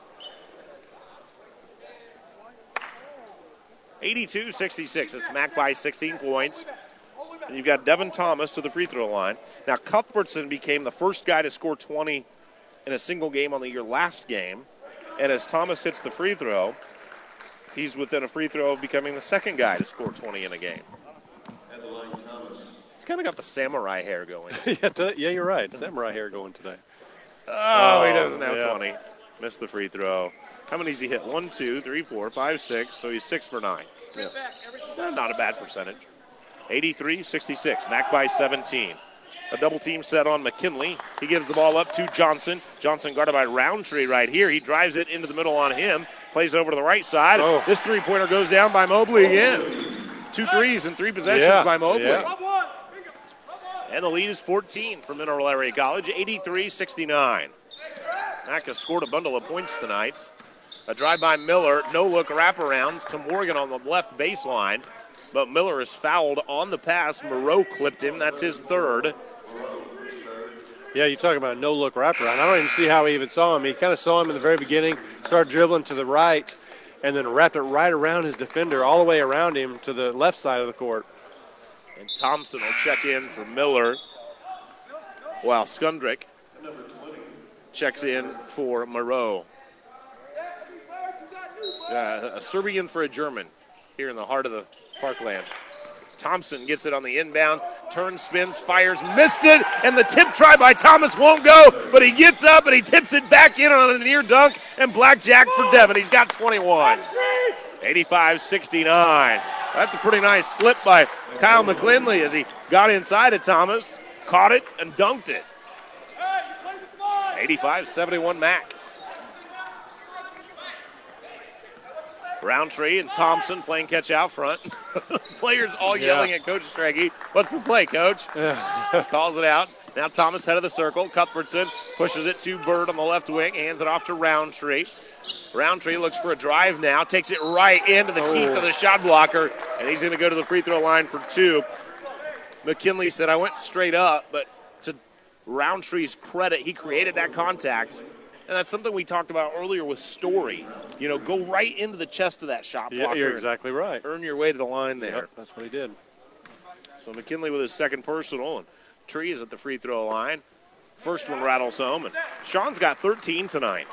eighty-two sixty-six. It's Mac by sixteen points. And you've got Devin Thomas to the free throw line. Now, Cuthbertson became the first guy to score twenty in a single game on the year last game. And as Thomas hits the free throw, he's within a free throw of becoming the second guy to score twenty in a game. He's kind of got the samurai hair going. yeah, th- yeah, you're right. Samurai hair going today. Oh, Oh, he doesn't have yeah. twenty. Missed the free throw. How many does he hit? One, two, three, four, five, six. So he's six for nine. Yeah. Eh, Not a bad percentage. eighty-three sixty-six. Mac by seventeen. A double team set on McKinley. He gives the ball up to Johnson. Johnson guarded by Roundtree right here. He drives it into the middle on him. Plays over to the right side. Oh. This three-pointer goes down by Mobley again. Two threes and three possessions Yeah, by Mobley. yeah. And the lead is fourteen for Mineral Area College, eighty-three sixty-nine. Mac has scored a bundle of points tonight. A drive by Miller, no-look wraparound to Morgan on the left baseline. But Miller is fouled on the pass. Moreau clipped him. That's his third. Yeah, you're talking about a no-look wraparound. I don't even see how he even saw him. He kind of saw him in the very beginning, started dribbling to the right, and then wrapped it right around his defender, all the way around him to the left side of the court. And Thompson will check in for Miller, while Skundrick checks in for Moreau. Uh, a Serbian for a German here in the heart of the Parkland. Thompson gets it on the inbound, turns, spins, fires, missed it, and the tip try by Thomas won't go, but he gets up and he tips it back in on a near dunk, and blackjack for Devin. He's got twenty-one. eighty-five sixty-nine. That's a pretty nice slip by Kyle McClinley as he got inside of Thomas, caught it, and dunked it. eighty-five seventy-one Mac. Roundtree and Thompson playing catch out front. Players all Yeah. yelling at Coach Straggy. What's the play, Coach? Calls it out. Now Thomas head of the circle. Cuthbertson pushes it to Bird on the left wing. Hands it off to Roundtree. Roundtree looks for a drive now. Takes it right into the teeth Oh. of the shot blocker. And he's going to go to the free throw line for two. McKinley said, I went straight up. But to Roundtree's credit, he created that contact. And that's something we talked about earlier with Story. You know, go right into the chest of that shot blocker. Yeah, you're exactly right. Earn your way to the line there. Yep, that's what he did. So McKinley with his second personal, and Tree is at the free throw line. First one rattles home, and Sean's got thirteen tonight.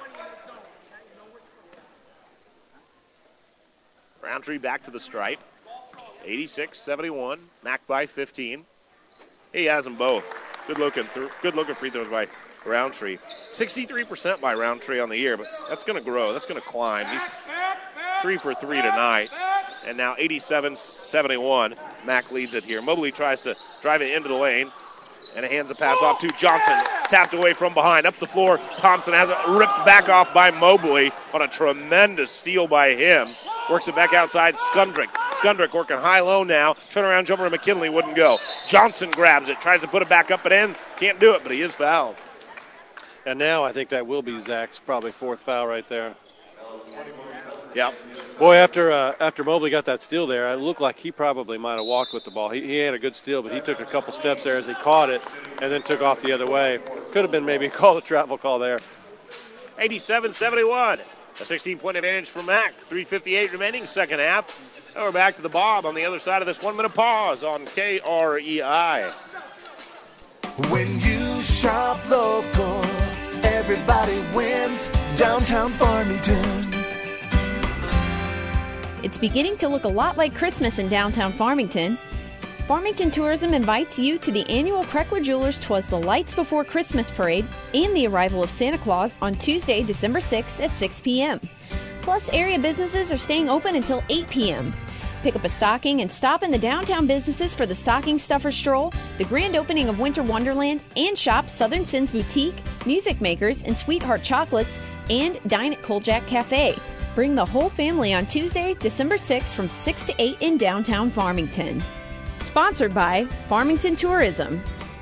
Roundtree back to the stripe. eighty-six seventy-one. Mac by fifteen. He has them both. Good looking, th- good looking free throws by Roundtree. sixty-three percent by Roundtree on the year, but that's going to grow. That's going to climb. He's three for three tonight. And now eighty-seven seventy-one. Mac leads it here. Mobley tries to drive it into the lane. And hands a pass off to Johnson. Tapped away from behind. Up the floor. Thompson has it ripped back off by Mobley on a tremendous steal by him. Works it back outside. Skundrick. Skundrick working high-low now. Turnaround jumper to McKinley wouldn't go. Johnson grabs it. Tries to put it back up and in. Can't do it, but he is fouled. And now I think that will be Zach's probably fourth foul right there. Yep. Boy, after uh, after Mobley got that steal there, it looked like he probably might have walked with the ball. He, he had a good steal, but he took a couple steps there as he caught it and then took off the other way. Could have been maybe called a travel call there. eighty-seven seventy-one. A sixteen-point advantage for Mac. three fifty-eight remaining second half. Now we're back to the Bob on the other side of this one-minute pause on K R E I. When you shop local, everybody wins. Downtown Farmington. It's beginning to look a lot like Christmas in downtown Farmington. Farmington Tourism invites you to the annual Kreckler Jewelers 'Twas the Lights Before Christmas Parade and the arrival of Santa Claus on Tuesday, December sixth at six p.m. Plus, area businesses are staying open until eight p.m. Pick up a stocking and stop in the downtown businesses for the Stocking Stuffer Stroll, the grand opening of Winter Wonderland, and shop Southern Sins Boutique, Music Makers, and Sweetheart Chocolates, and dine at Koljack Cafe. Bring the whole family on Tuesday, December sixth from six to eight in downtown Farmington. Sponsored by Farmington Tourism.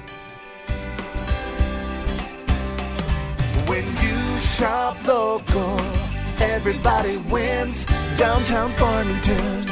When you shop local, everybody wins. Downtown Farmington.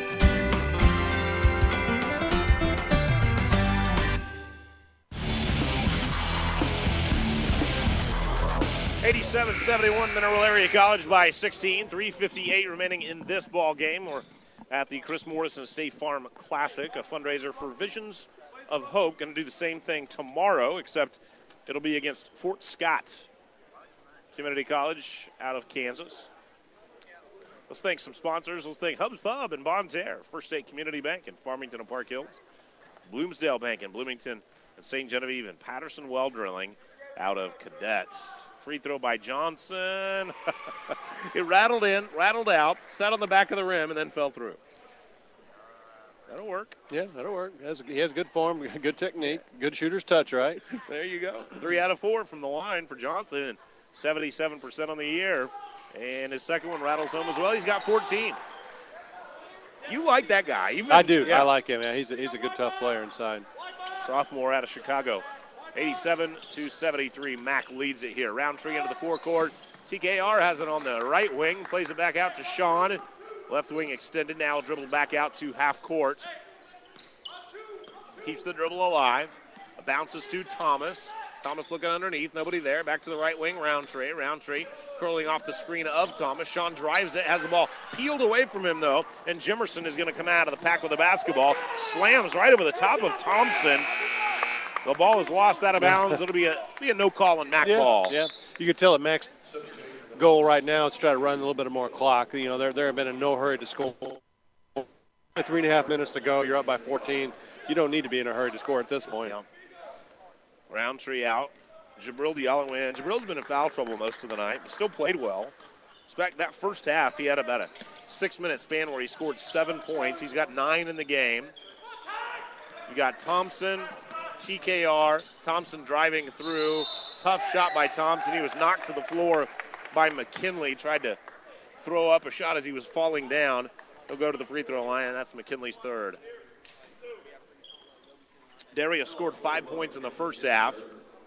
eighty-seven seventy-one Mineral Area College by sixteen. three fifty-eight remaining in this ball game. We're at the Chris Morrison State Farm Classic, a fundraiser for Visions of Hope. Going to do the same thing tomorrow, except it'll be against Fort Scott Community College out of Kansas. Let's thank some sponsors. Let's thank Hub's Pub and Bonds Air, First State Community Bank in Farmington and Park Hills, Bloomsdale Bank in Bloomington and Saint Genevieve, and Patterson Well Drilling out of Cadet. Free throw by Johnson. It rattled in, rattled out, sat on the back of the rim, and then fell through. That'll work. Yeah, that'll work. He has, he has good form, good technique, good shooter's touch, right? There you go. Three out of four from the line for Johnson, and seventy-seven percent on the year. And his second one rattles home as well. He's got fourteen. You like that guy. Even, I do. Yeah. I like him, man. He's a, he's a good, tough player inside. Sophomore out of Chicago. eighty-seven to seventy-three. Mack leads it here. Roundtree into the forecourt. T K R has it on the right wing. Plays it back out to Sean. Left wing extended. Now dribbled back out to half court. Keeps the dribble alive. Bounces to Thomas. Thomas looking underneath. Nobody there. Back to the right wing. Roundtree. Roundtree curling off the screen of Thomas. Sean drives it. Has the ball peeled away from him, though. And Jimerson is going to come out of the pack with the basketball. Slams right over the top of Thompson. The ball is lost out of bounds. It'll be a be a no call on Mac yeah, ball. Yeah, you can tell that Mac's goal right now is to try to run a little bit more clock. You know, they're they're been in no hurry to score. Three and a half minutes to go. You're up by fourteen. You don't need to be in a hurry to score at this point. Yeah. Roundtree out. Jabril Diallo in. Jabril's been in foul trouble most of the night, but still played well. Back that first half, he had about a six-minute span where he scored seven points. He's got nine in the game. You got Thompson, T K R. Thompson driving through. Tough shot by Thompson. He was knocked to the floor by McKinley. Tried to throw up a shot as he was falling down. He'll go to the free throw line, and that's McKinley's third. Darius scored five points in the first half.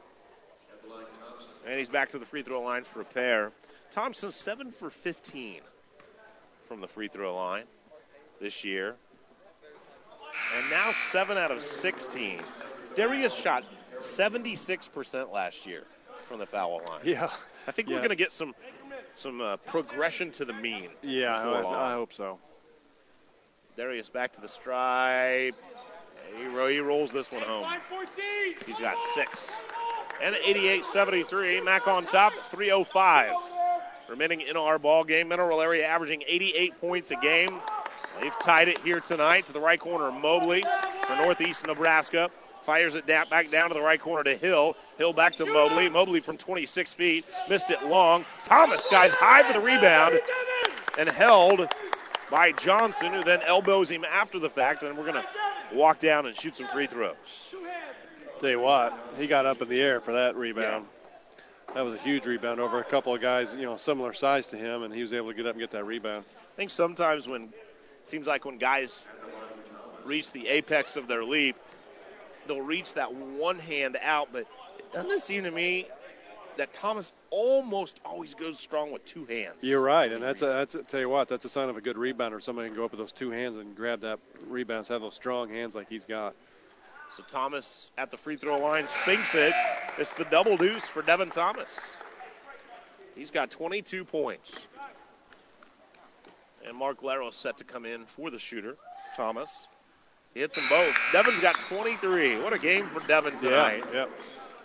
And he's back to the free throw line for a pair. Thompson, seven for fifteen from the free throw line this year. And now seven out of sixteen. Darius shot seventy-six percent last year from the foul line. Yeah. I think yeah. we're going to get some some uh, progression to the mean. Yeah, I, I hope so. Darius back to the stripe. He, he rolls this one home. He's got six. And eighty-eight seventy-three. Mac on top, three oh five. Remaining in our ball game. Mineral Area averaging eighty-eight points a game. They've tied it here tonight to the right corner. Mobley for Northeast Nebraska. Fires it down, back down to the right corner to Hill. Hill back to Mobley. Mobley from twenty-six feet. Missed it long. Thomas skies high for the rebound and held by Johnson, who then elbows him after the fact. And we're going to walk down and shoot some free throws. Tell you what, he got up in the air for that rebound. Yeah. That was a huge rebound over a couple of guys, you know, similar size to him, and he was able to get up and get that rebound. I think sometimes when it seems like when guys reach the apex of their leap, they'll reach that one hand out, but it doesn't seem to me that Thomas almost always goes strong with two hands. You're right, and that's a, that's a, tell you what, that's a sign of a good rebounder. Somebody can go up with those two hands and grab that rebound, have those strong hands like he's got. So Thomas at the free throw line sinks it. It's the double deuce for Devin Thomas. He's got twenty-two points. And Mark Laro set to come in for the shooter, Thomas. He hits them both. Devin's got twenty-three. What a game for Devin tonight. Yeah, yep.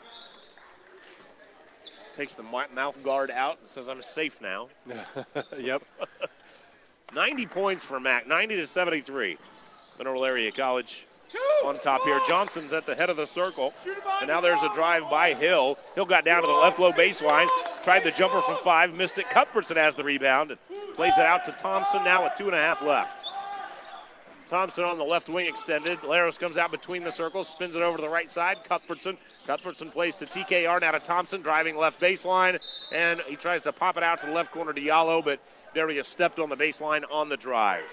Takes the mouth guard out and says, I'm safe now. Yep. ninety points for Mac, ninety to seventy-three. Mineral Area College on top here. Johnson's at the head of the circle. And now there's a drive by Hill. Hill got down to the left low baseline. Tried the jumper from five. Missed it. Cuthbertson has the rebound. And plays it out to Thompson now with two and a half left. Thompson on the left wing extended. Laros comes out between the circles. Spins it over to the right side. Cuthbertson. Cuthbertson plays to T K R now to Thompson. Driving left baseline. And he tries to pop it out to the left corner to Yalo. But Darius stepped on the baseline on the drive.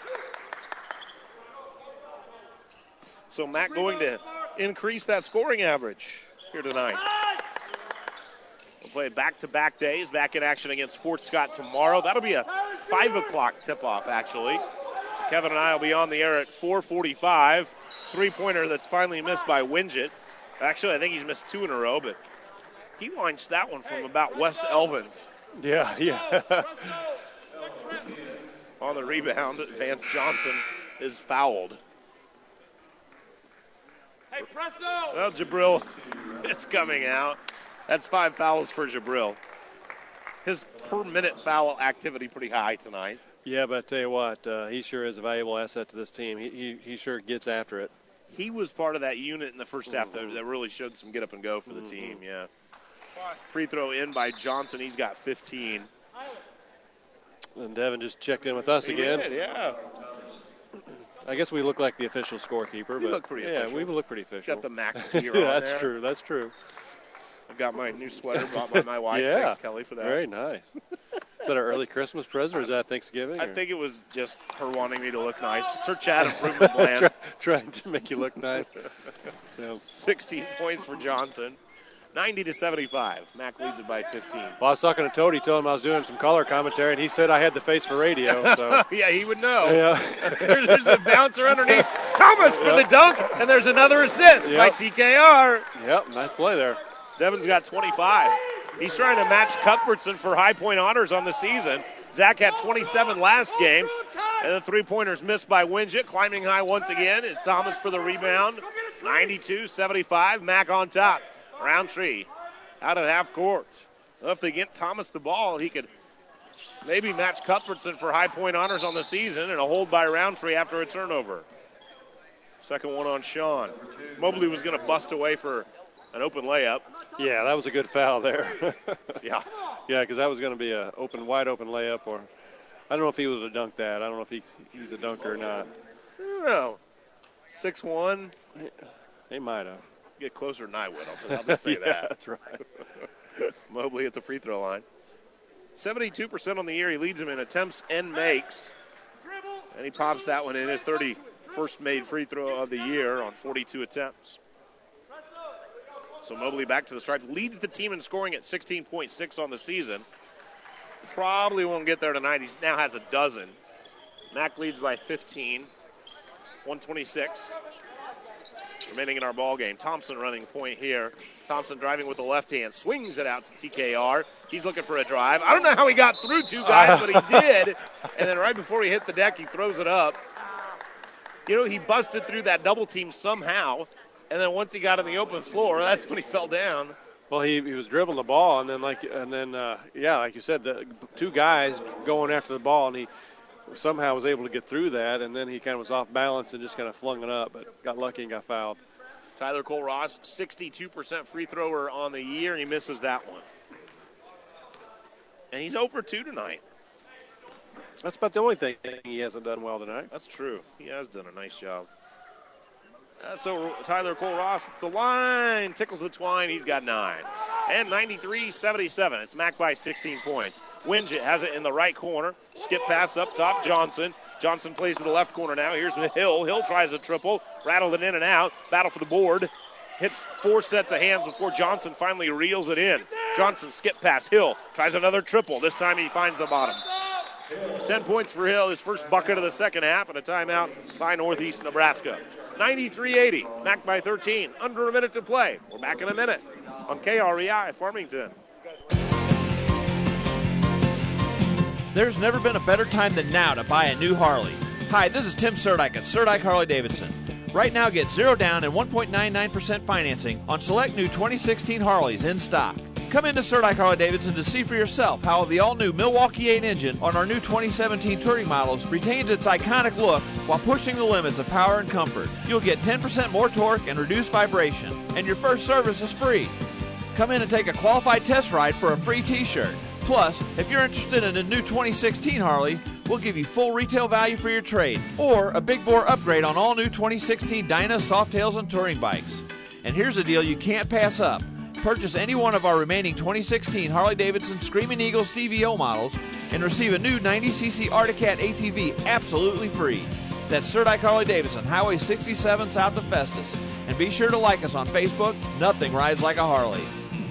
So Mac going to increase that scoring average here tonight. We'll play back-to-back days, back in action against Fort Scott tomorrow. That'll be a five o'clock tip-off, actually. Kevin and I will be on the air at four forty-five. Three-pointer that's finally missed by Wingett. Actually, I think he's missed two in a row, but he launched that one from about West Elvins. Yeah, yeah. On the rebound, Vance Johnson is fouled. Hey, Presso! Well, Jabril, it's coming out. That's five fouls for Jabril. His per-minute foul activity pretty high tonight. Yeah, but I tell you what, uh, he sure is a valuable asset to this team. He, he he sure gets after it. He was part of that unit in the first half that, that really showed some get up and go for the Mm-hmm. team, yeah. Free throw in by Johnson. He's got fifteen. And Devin just checked in with us He again. did, yeah. I guess we look like the official scorekeeper. We but look pretty yeah, official. we look pretty official. Got the Mac gear on That's there. true. That's true. I've got my new sweater bought by my wife. Yeah. Thanks, Kelly, for that. Very nice. Is that our early Christmas present, or is that Thanksgiving? I or? think it was just her wanting me to look nice. It's her Chad improvement plan. Try, trying to make you look nice. Yeah. sixteen points for Johnson. ninety to seventy-five. Mac leads it by fifteen. Well, I was talking to Tody, told him I was doing some color commentary, and he said I had the face for radio. So. Yeah, he would know. Yeah. There- there's a bouncer underneath. Thomas for Yep. the dunk, and there's another assist by Yep. T K R. Yep, nice play there. Devin's got twenty-five. He's trying to match Cuthbertson for high point honors on the season. Zach had twenty-seven last game, and the three-pointers missed by Wingett. Climbing high once again is Thomas for the rebound. ninety-two seventy-five, Mac on top. Roundtree out at half court. Well, if they get Thomas the ball, he could maybe match Cuthbertson for high point honors on the season, and a hold by Roundtree after a turnover. Second one on Sean. Mobley was going to bust away for an open layup. Yeah, that was a good foul there. Yeah. Yeah, because that was going to be a open, wide open layup, or I don't know if he was to dunk that. I don't know if he he's a dunker or not. I don't know. six one. He might have. Get closer than I would. I'll, I'll just say Yeah, that. that's right. Mobley at the free throw line. seventy-two percent on the year. He leads him in attempts and makes. And he pops that one in, his thirty-first made free throw of the year on forty-two attempts. So Mobley back to the stripe. Leads the team in scoring at sixteen point six on the season. Probably won't get there tonight. He now has a dozen. Mac leads by fifteen. one twenty-six remaining in our ball game. Thompson running point here. Thompson driving with the left hand. Swings it out to T K R. He's looking for a drive. I don't know how he got through two guys, but he did. And then right before he hit the deck, he throws it up. You know, he busted through that double team somehow. And then once he got on the open floor, that's when he fell down. Well, he, he was dribbling the ball, and then like and then uh, yeah, like you said, the two guys going after the ball, and he somehow was able to get through that, and then he kind of was off balance and just kind of flung it up, but got lucky and got fouled. Tyler Cole Ross, sixty-two percent free thrower on the year, and he misses that one. And he's zero for two tonight. That's about the only thing he hasn't done well tonight. That's true. He has done a nice job. Uh, so Tyler Cole Ross, the line tickles the twine. He's got nine. And ninety-three seventy-seven. It's Mac by sixteen points. Wingett has it in the right corner. Skip pass up top, Johnson. Johnson plays to the left corner now. Here's Hill. Hill tries a triple. Rattled it in and out. Battle for the board. Hits four sets of hands before Johnson finally reels it in. Johnson skip pass. Hill tries another triple. This time he finds the bottom. Ten points for Hill, his first bucket of the second half, and a timeout by Northeast Nebraska. ninety-three eighty, Mac by thirteen, under a minute to play. We're back in a minute on K R E I Farmington. There's never been a better time than now to buy a new Harley. Hi, this is Tim Surdike at Surdike Harley Davidson. Right now, get zero down and one point nine nine percent financing on select new twenty sixteen Harleys in stock. Come into Serdike Harley-Davidson to see for yourself how the all-new Milwaukee eight engine on our new twenty seventeen Touring models retains its iconic look while pushing the limits of power and comfort. You'll get ten percent more torque and reduced vibration, and your first service is free. Come in and take a qualified test ride for a free t-shirt. Plus, if you're interested in a new twenty sixteen Harley, we'll give you full retail value for your trade, or a big bore upgrade on all new twenty sixteen Dyna, Softails, and Touring bikes. And here's a deal you can't pass up. Purchase any one of our remaining twenty sixteen Harley-Davidson Screaming Eagle C V O models and receive a new ninety c c Arctic Cat A T V absolutely free. That's Serdike Harley-Davidson, Highway sixty-seven south of Festus. And be sure to like us on Facebook. Nothing rides like a Harley.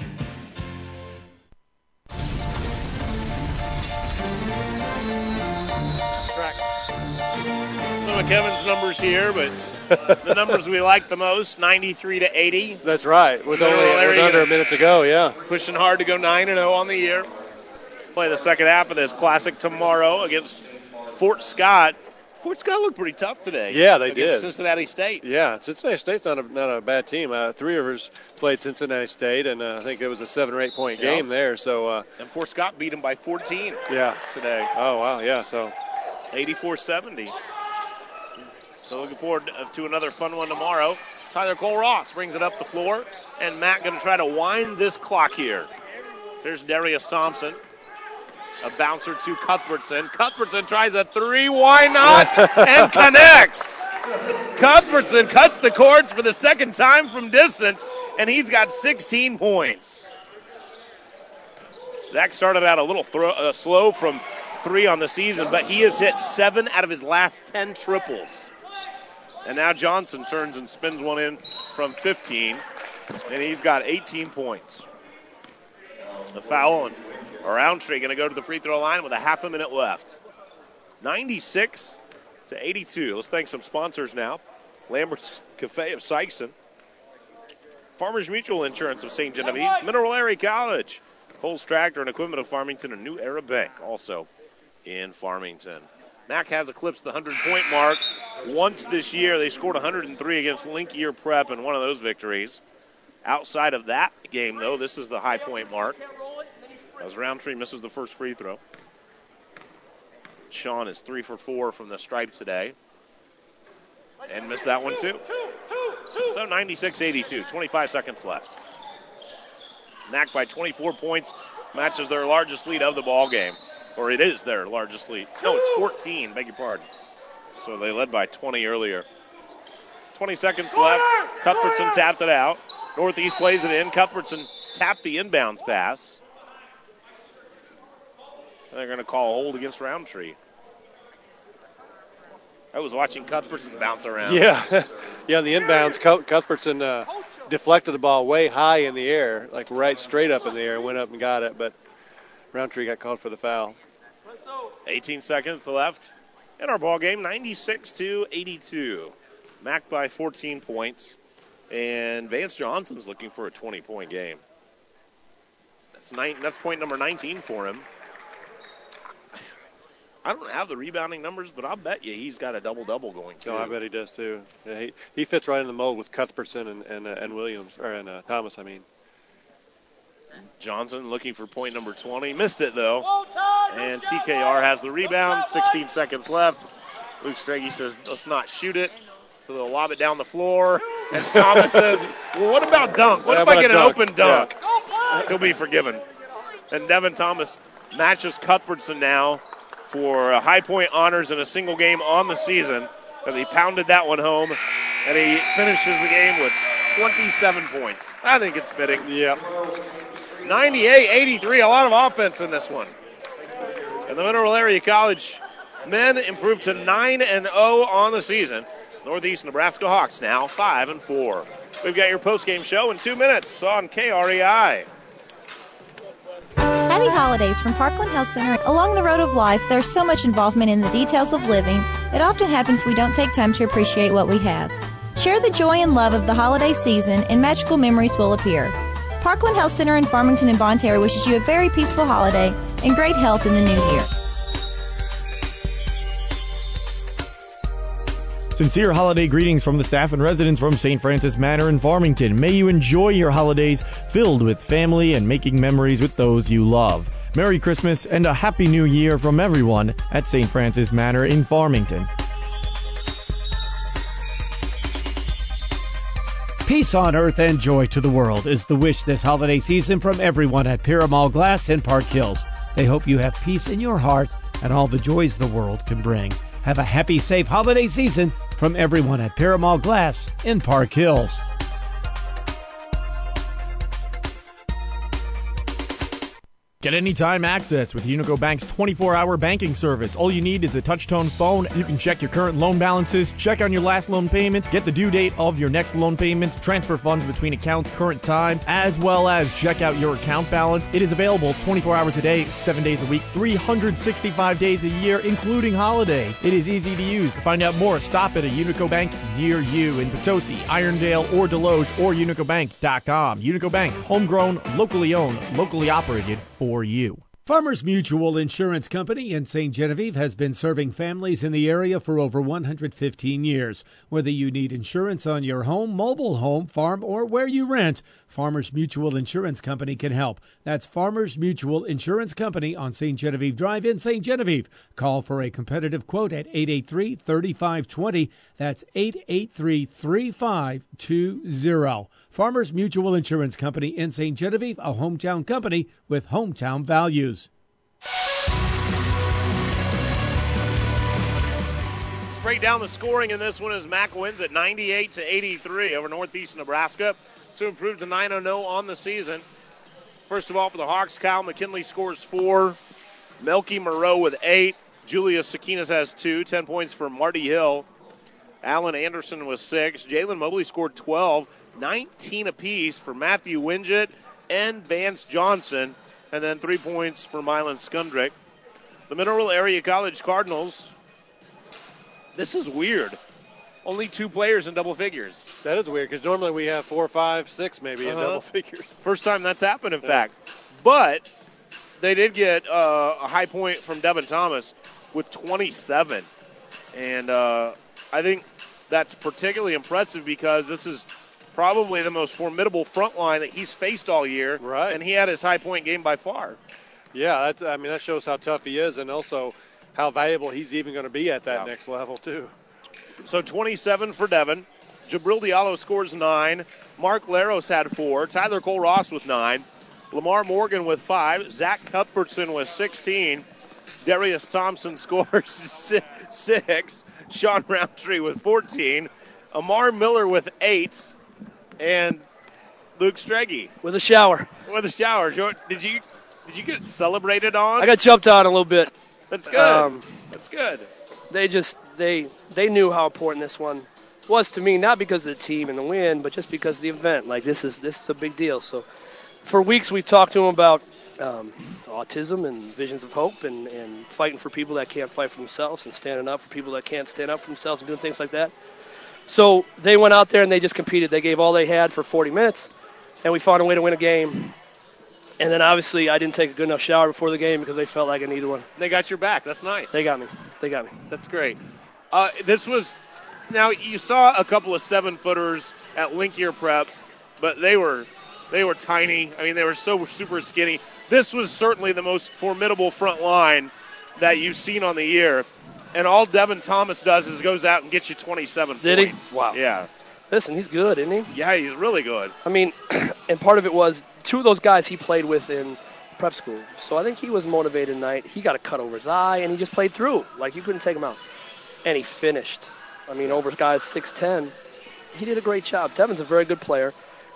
Some of Kevin's numbers here, but the numbers we like the most, ninety-three to eighty. That's right, with only with under a minute to go, yeah. Pushing hard to go nine and oh on the year. Play the second half of this Classic tomorrow against Fort Scott. Fort Scott looked pretty tough today. Yeah, they against did. Cincinnati State. Yeah, Cincinnati State's not a, not a bad team. Uh, Three Rivers played Cincinnati State, and uh, I think it was a seven or eight point Yeah. game there. So uh, And Fort Scott beat them by fourteen yeah, today. oh wow, yeah. So eighty-four seventy. So looking forward to another fun one tomorrow. Tyler Cole Ross brings it up the floor, and Matt going to try to wind this clock here. There's Darius Thompson. A bouncer to Cuthbertson. Cuthbertson tries a three, why not? And connects. Cuthbertson cuts the cords for the second time from distance, and he's got sixteen points. Zach started out a little throw, uh, slow from three on the season, but he has hit seven out of his last ten triples. And now Johnson turns and spins one in from fifteen, and he's got eighteen points. The foul, and Roundtree going to go to the free throw line with a half a minute left. ninety-six to eighty-two. Let's thank some sponsors now. Lambert's Cafe of Sykeston. Farmers Mutual Insurance of Saint Genevieve. Mineral Area College. Coles Tractor and Equipment of Farmington, and New Era Bank also in Farmington. Mac has eclipsed the hundred-point mark once this year. They scored one hundred three against Link Year Prep in one of those victories. Outside of that game, though, this is the high point mark, as Roundtree misses the first free throw. Sean is three for four from the stripe today, and missed that one too. So ninety-six eighty-two, twenty-five seconds left. Mac by twenty-four points, matches their largest lead of the ball game. Or it is their largest lead. No, it's fourteen, beg your pardon. So they led by twenty earlier. twenty seconds left. Cuthbertson tapped it out. Northeast plays it in. Cuthbertson tapped the inbounds pass. And they're going to call a hold against Roundtree. I was watching Cuthbertson bounce around. yeah, yeah. On the inbounds, Cuthbertson uh, deflected the ball way high in the air, like right straight up in the air, went up and got it, but Roundtree got called for the foul. eighteen seconds left in our ball game, ninety-six to eighty-two. Mac by fourteen points, and Vance Johnson's looking for a twenty-point game. That's nine, that's point number nineteen for him. I don't have the rebounding numbers, but I'll bet you he's got a double-double going too. No, I bet he does too. Yeah, he he fits right in the mold with Cuthbertson and and, uh, and Williams or and uh, Thomas. I mean. Johnson looking for point number twenty. Missed it, though. And T K R has the rebound. sixteen seconds left. Luke Strage says, let's not shoot it. So they'll lob it down the floor. And Thomas says, well, what about dunk? What yeah, if I get an dunk? open dunk? Yeah. He'll be forgiven. And Devin Thomas matches Cuthbertson now for high point honors in a single game on the season, as he pounded that one home. And he finishes the game with twenty-seven points. I think it's fitting. Yeah. ninety-eight eighty-three, a lot of offense in this one. And the Mineral Area College men improved to nine and oh on the season. Northeast Nebraska Hawks now five and four. We've got your postgame show in two minutes on K R E I. Happy holidays from Parkland Health Center. Along the road of life, there's so much involvement in the details of living, it often happens we don't take time to appreciate what we have. Share the joy and love of the holiday season, and magical memories will appear. Parkland Health Center in Farmington and Bonne Terre wishes you a very peaceful holiday and great health in the new year. Sincere holiday greetings from the staff and residents from Saint Francis Manor in Farmington. May you enjoy your holidays filled with family and making memories with those you love. Merry Christmas and a Happy New Year from everyone at Saint Francis Manor in Farmington. Peace on earth and joy to the world is the wish this holiday season from everyone at Piramal Glass in Park Hills. They hope you have peace in your heart and all the joys the world can bring. Have a happy, safe holiday season from everyone at Piramal Glass in Park Hills. Get anytime access with Unico Bank's twenty-four hour banking service. All you need is a touch-tone phone. You can check your current loan balances, check on your last loan payment, get the due date of your next loan payment, transfer funds between accounts current time, as well as check out your account balance. It is available twenty-four hours a day, seven days a week, three hundred sixty-five days a year, including holidays. It is easy to use. To find out more, stop at a Unico Bank near you in Potosi, Irondale, or Deloge, or unico bank dot com. Unico Bank, homegrown, locally owned, locally operated for you. Farmers Mutual Insurance Company in Saint Genevieve has been serving families in the area for over one hundred fifteen years. Whether you need insurance on your home, mobile home, farm, or where you rent, Farmers Mutual Insurance Company can help. That's Farmers Mutual Insurance Company on Saint Genevieve Drive in Saint Genevieve. Call for a competitive quote at eight eight three, three five two zero. That's eight eight three, three five two zero. Farmers Mutual Insurance Company in Saint Genevieve, a hometown company with hometown values. Straight down the scoring in this one as Mack wins at ninety-eight to eighty-three over Northeast Nebraska to improve to nine and oh on the season. First of all, for the Hawks, Kyle McKinley scores four. Melky Moreau with eight. Julius Sakinas has two. Ten points for Marty Hill. Allen Anderson with six. Jalen Mobley scored twelve. nineteen apiece for Matthew Winget and Vance Johnson. And then three points for Milan Skundrick. The Mineral Area College Cardinals. This is weird. Only two players in double figures. That is weird because normally we have four, five, six maybe uh-huh. in double figures. First time that's happened, in yeah. fact. But they did get uh, a high point from Devin Thomas with twenty-seven. And uh, I think that's particularly impressive because this is probably the most formidable front line that he's faced all year. Right. And he had his high point game by far. Yeah, that's, I mean, that shows how tough he is and also how valuable he's even going to be at that yeah. next level, too. So twenty-seven for Devin. Jabril Diallo scores nine. Mark Laros had four. Tyler Cole-Ross with nine. Lamar Morgan with five. Zach Cuthbertson with sixteen. Darius Thompson scores six. Sean Roundtree with fourteen. Amar Miller with eight. And Luke Streggy with a shower. With a shower. Did you did you get celebrated on? I got jumped on a little bit. That's good. Um, That's good. They just they they knew how important this one was to me, not because of the team and the win, but just because of the event. Like this is this is a big deal. So for weeks we've talked to them about um, autism and visions of hope and, and fighting for people that can't fight for themselves and standing up for people that can't stand up for themselves and doing things like that. So they went out there and they just competed. They gave all they had for forty minutes, and we found a way to win a game. And then obviously I didn't take a good enough shower before the game because they felt like I needed one. They got your back. That's nice. They got me. They got me. That's great. Uh, this was now you saw a couple of seven-footers at Linkier Prep, but they were they were tiny. I mean, they were so super skinny. This was certainly the most formidable front line that you've seen on the year. And all Devin Thomas does is goes out and gets you twenty-seven Did points. Did he? Wow. Yeah. Listen, he's good, isn't he? Yeah, he's really good. I mean, and part of it was two of those guys he played with in prep school. So I think he was motivated tonight. He got a cut over his eye, and he just played through. Like, you couldn't take him out. And he finished. I mean, over guys six ten. He did a great job. Devin's a very good player.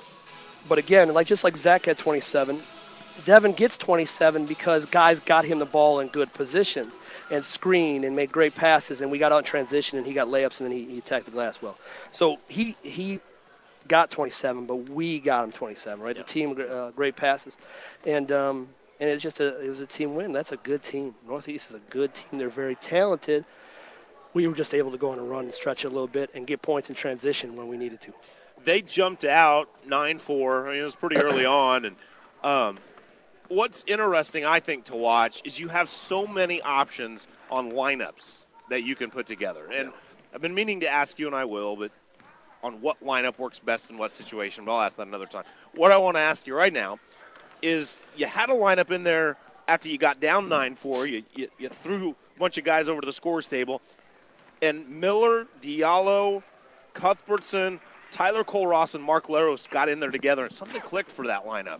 But again, like just like Zach had twenty-seven, Devin gets twenty-seven because guys got him the ball in good positions and screened and made great passes, and we got out in transition, and he got layups, and then he, he attacked the glass well. So he he got twenty-seven, but we got him twenty-seven, right? Yeah. The team, uh, great passes. And um, and it's just a, it was a team win. That's a good team. Northeast is a good team. They're very talented. We were just able to go on a run and stretch it a little bit and get points in transition when we needed to. They jumped out nine four. I mean, it was pretty early on. And um, what's interesting, I think, to watch is you have so many options on lineups that you can put together. And I've been meaning to ask you, and I will, but on what lineup works best in what situation, but I'll ask that another time. What I want to ask you right now is you had a lineup in there after you got down nine four. You, you, you threw a bunch of guys over to the scores table, and Miller, Diallo, Cuthbertson, Tyler Cole-Ross, and Mark Leros got in there together, and something clicked for that lineup.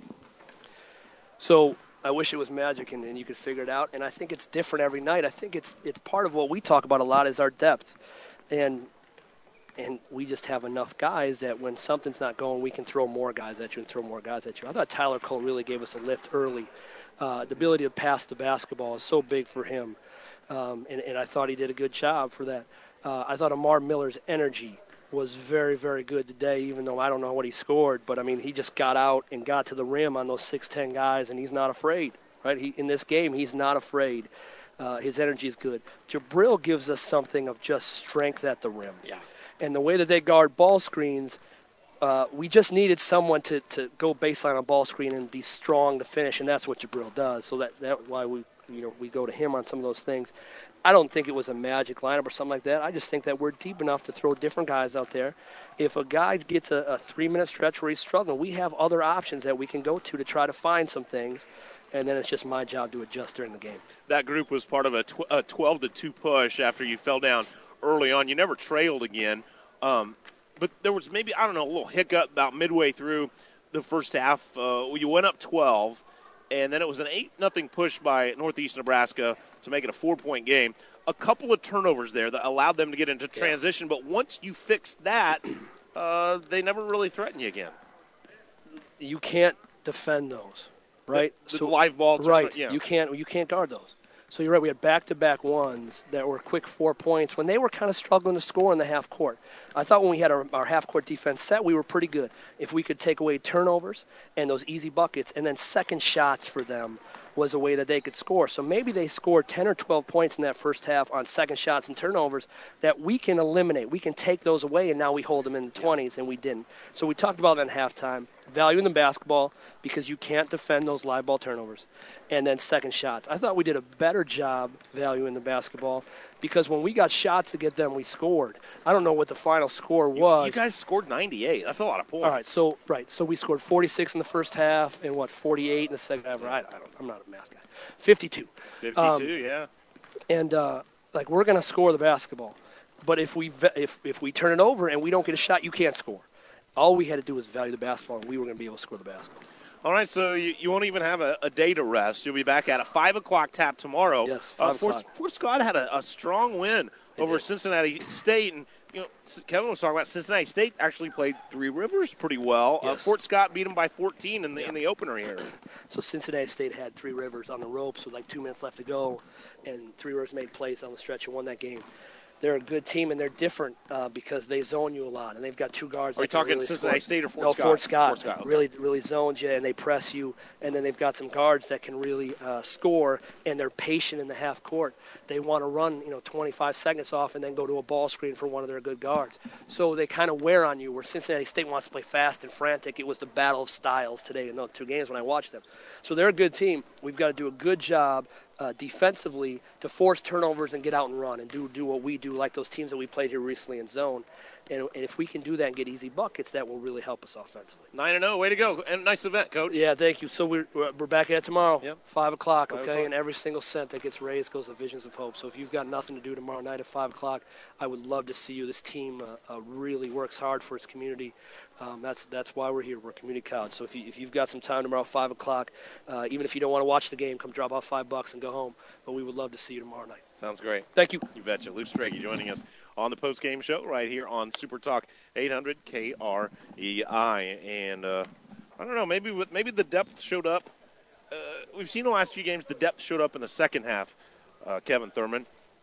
So I wish it was magic and, and you could figure it out, and I think it's different every night. I think it's it's part of what we talk about a lot is our depth, and and we just have enough guys that when something's not going, we can throw more guys at you and throw more guys at you. I thought Tyler Cole really gave us a lift early. Uh, the ability to pass the basketball is so big for him, um, and, and I thought he did a good job for that. Uh, I thought Amar Miller's energy was very, very good today, even though I don't know what he scored. But, I mean, he just got out and got to the rim on those six ten guys, and he's not afraid, right? He, in this game, he's not afraid. Uh, his energy is good. Jabril gives us something of just strength at the rim. Yeah. And the way that they guard ball screens, uh, we just needed someone to, to go baseline on ball screen and be strong to finish, and that's what Jabril does. So that that's why we you know we go to him on some of those things. I don't think it was a magic lineup or something like that. I just think that we're deep enough to throw different guys out there. If a guy gets a, a three-minute stretch where he's struggling, we have other options that we can go to to try to find some things, and then it's just my job to adjust during the game. That group was part of a, tw- a twelve to two push after you fell down early on. You never trailed again. Um, but there was maybe, I don't know, a little hiccup about midway through the first half. Uh, you went up twelve, and then it was an eight nothing push by Northeast Nebraska to make it a four-point game. A couple of turnovers there that allowed them to get into transition, yeah. But once you fixed that, uh, they never really threatened you again. You can't defend those, right? The, the so, live ball. Right. Yeah. You can't, you can't guard those. So you're right, we had back-to-back ones that were quick four points when they were kind of struggling to score in the half court. I thought when we had our, our half-court defense set, we were pretty good. If we could take away turnovers and those easy buckets and then second shots for them was a way that they could score. So maybe they scored ten or twelve points in that first half on second shots and turnovers that we can eliminate. We can take those away, and now we hold them in the twenties, and we didn't. So we talked about that in halftime. Value in the basketball because you can't defend those live ball turnovers. And then second shots. I thought we did a better job valuing the basketball because when we got shots to get them, we scored. I don't know what the final score was. You, you guys scored ninety-eight. That's a lot of points. All right, so right, so we scored forty-six in the first half and what, forty-eight in the second half. I, I don't, I'm not a math guy. fifty-two. fifty-two, um, yeah. And uh, like we're going to score the basketball, but if we if if we turn it over and we don't get a shot, you can't score. All we had to do was value the basketball, and we were going to be able to score the basketball. All right, so you, you won't even have a, a day to rest. You'll be back at a five o'clock tap tomorrow. Yes, uh, five Fort, o'clock. Fort Scott had a, a strong win They over did. Cincinnati State. And, you know, Kevin was talking about Cincinnati State actually played Three Rivers pretty well. Yes. Uh, Fort Scott beat them by fourteen in the yeah. in the opener here. So Cincinnati State had Three Rivers on the ropes with like two minutes left to go, and Three Rivers made plays on the stretch and won that game. They're a good team, and they're different uh, because they zone you a lot, and they've got two guards. Are you that can talking really Cincinnati score. State or Fort no, Scott? Fort Scott. Fort Scott okay. Really, really zones you, and they press you, and then they've got some guards that can really uh, score, and they're patient in the half court. They want to run, you know, twenty-five seconds off and then go to a ball screen for one of their good guards. So they kind of wear on you. Where Cincinnati State wants to play fast and frantic, it was the battle of styles today in those two games when I watched them. So they're a good team. We've got to do a good job Uh, defensively to force turnovers and get out and run and do do what we do like those teams that we played here recently in zone. And, and if we can do that and get easy buckets, that will really help us offensively. nine and oh, way to go. And nice event, Coach. Yeah, thank you. So we're, we're back at it tomorrow, yep. five o'clock, five okay? o'clock. And every single cent that gets raised goes to Visions of Hope. So if you've got nothing to do tomorrow night at five o'clock, I would love to see you. This team uh, uh, really works hard for its community. Um, that's that's why we're here. We're a community college. So if, you, if you've got some time tomorrow, five o'clock, uh, even if you don't want to watch the game, come drop off five bucks and go home. But we would love to see you tomorrow night. Sounds great. Thank you. You betcha. Luke Strachey joining us on the post-game show right here on Super Talk eight hundred K R E I. And uh, I don't know, maybe with, maybe the depth showed up. Uh, we've seen the last few games the depth showed up in the second half, uh, Kevin Thurman.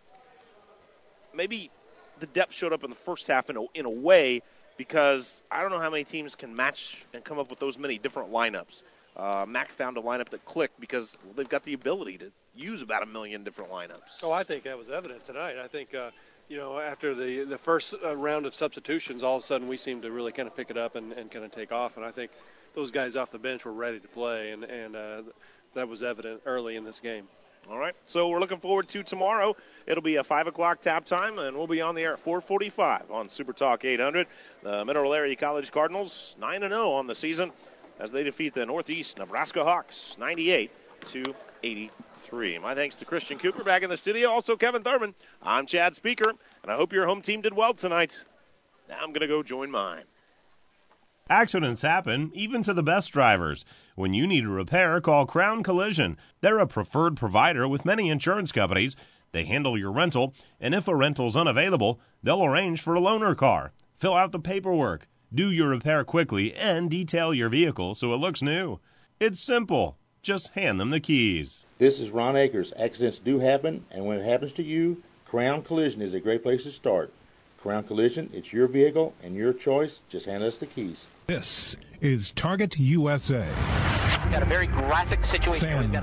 Maybe the depth showed up in the first half in a, in a way because I don't know how many teams can match and come up with those many different lineups. Uh, Mac found a lineup that clicked because they've got the ability to use about a million different lineups. Oh, I think that was evident tonight. I think, uh, you know, after the, the first uh, round of substitutions, all of a sudden we seemed to really kind of pick it up and, and kind of take off. And I think those guys off the bench were ready to play, and, and uh, that was evident early in this game. All right, so we're looking forward to tomorrow. It'll be a five o'clock tap time, and we'll be on the air at four forty-five on Super Talk eight hundred. The Mineral Area College Cardinals nine and oh on the season as they defeat the Northeast Nebraska Hawks ninety-eight to eighty-three. My thanks to Christian Cooper back in the studio. Also Kevin Thurman. I'm Chad Speaker, and I hope your home team did well tonight. Now I'm going to go join mine. Accidents happen, even to the best drivers. When you need a repair, call Crown Collision. They're a preferred provider with many insurance companies. They handle your rental, and if a rental's unavailable, they'll arrange for a loaner car. Fill out the paperwork, do your repair quickly, and detail your vehicle so it looks new. It's simple. Just hand them the keys. This is Ron Akers. Accidents do happen, and when it happens to you, Crown Collision is a great place to start. Crown Collision, it's your vehicle and your choice. Just hand us the keys. This is Target U S A. We've got a very graphic situation. San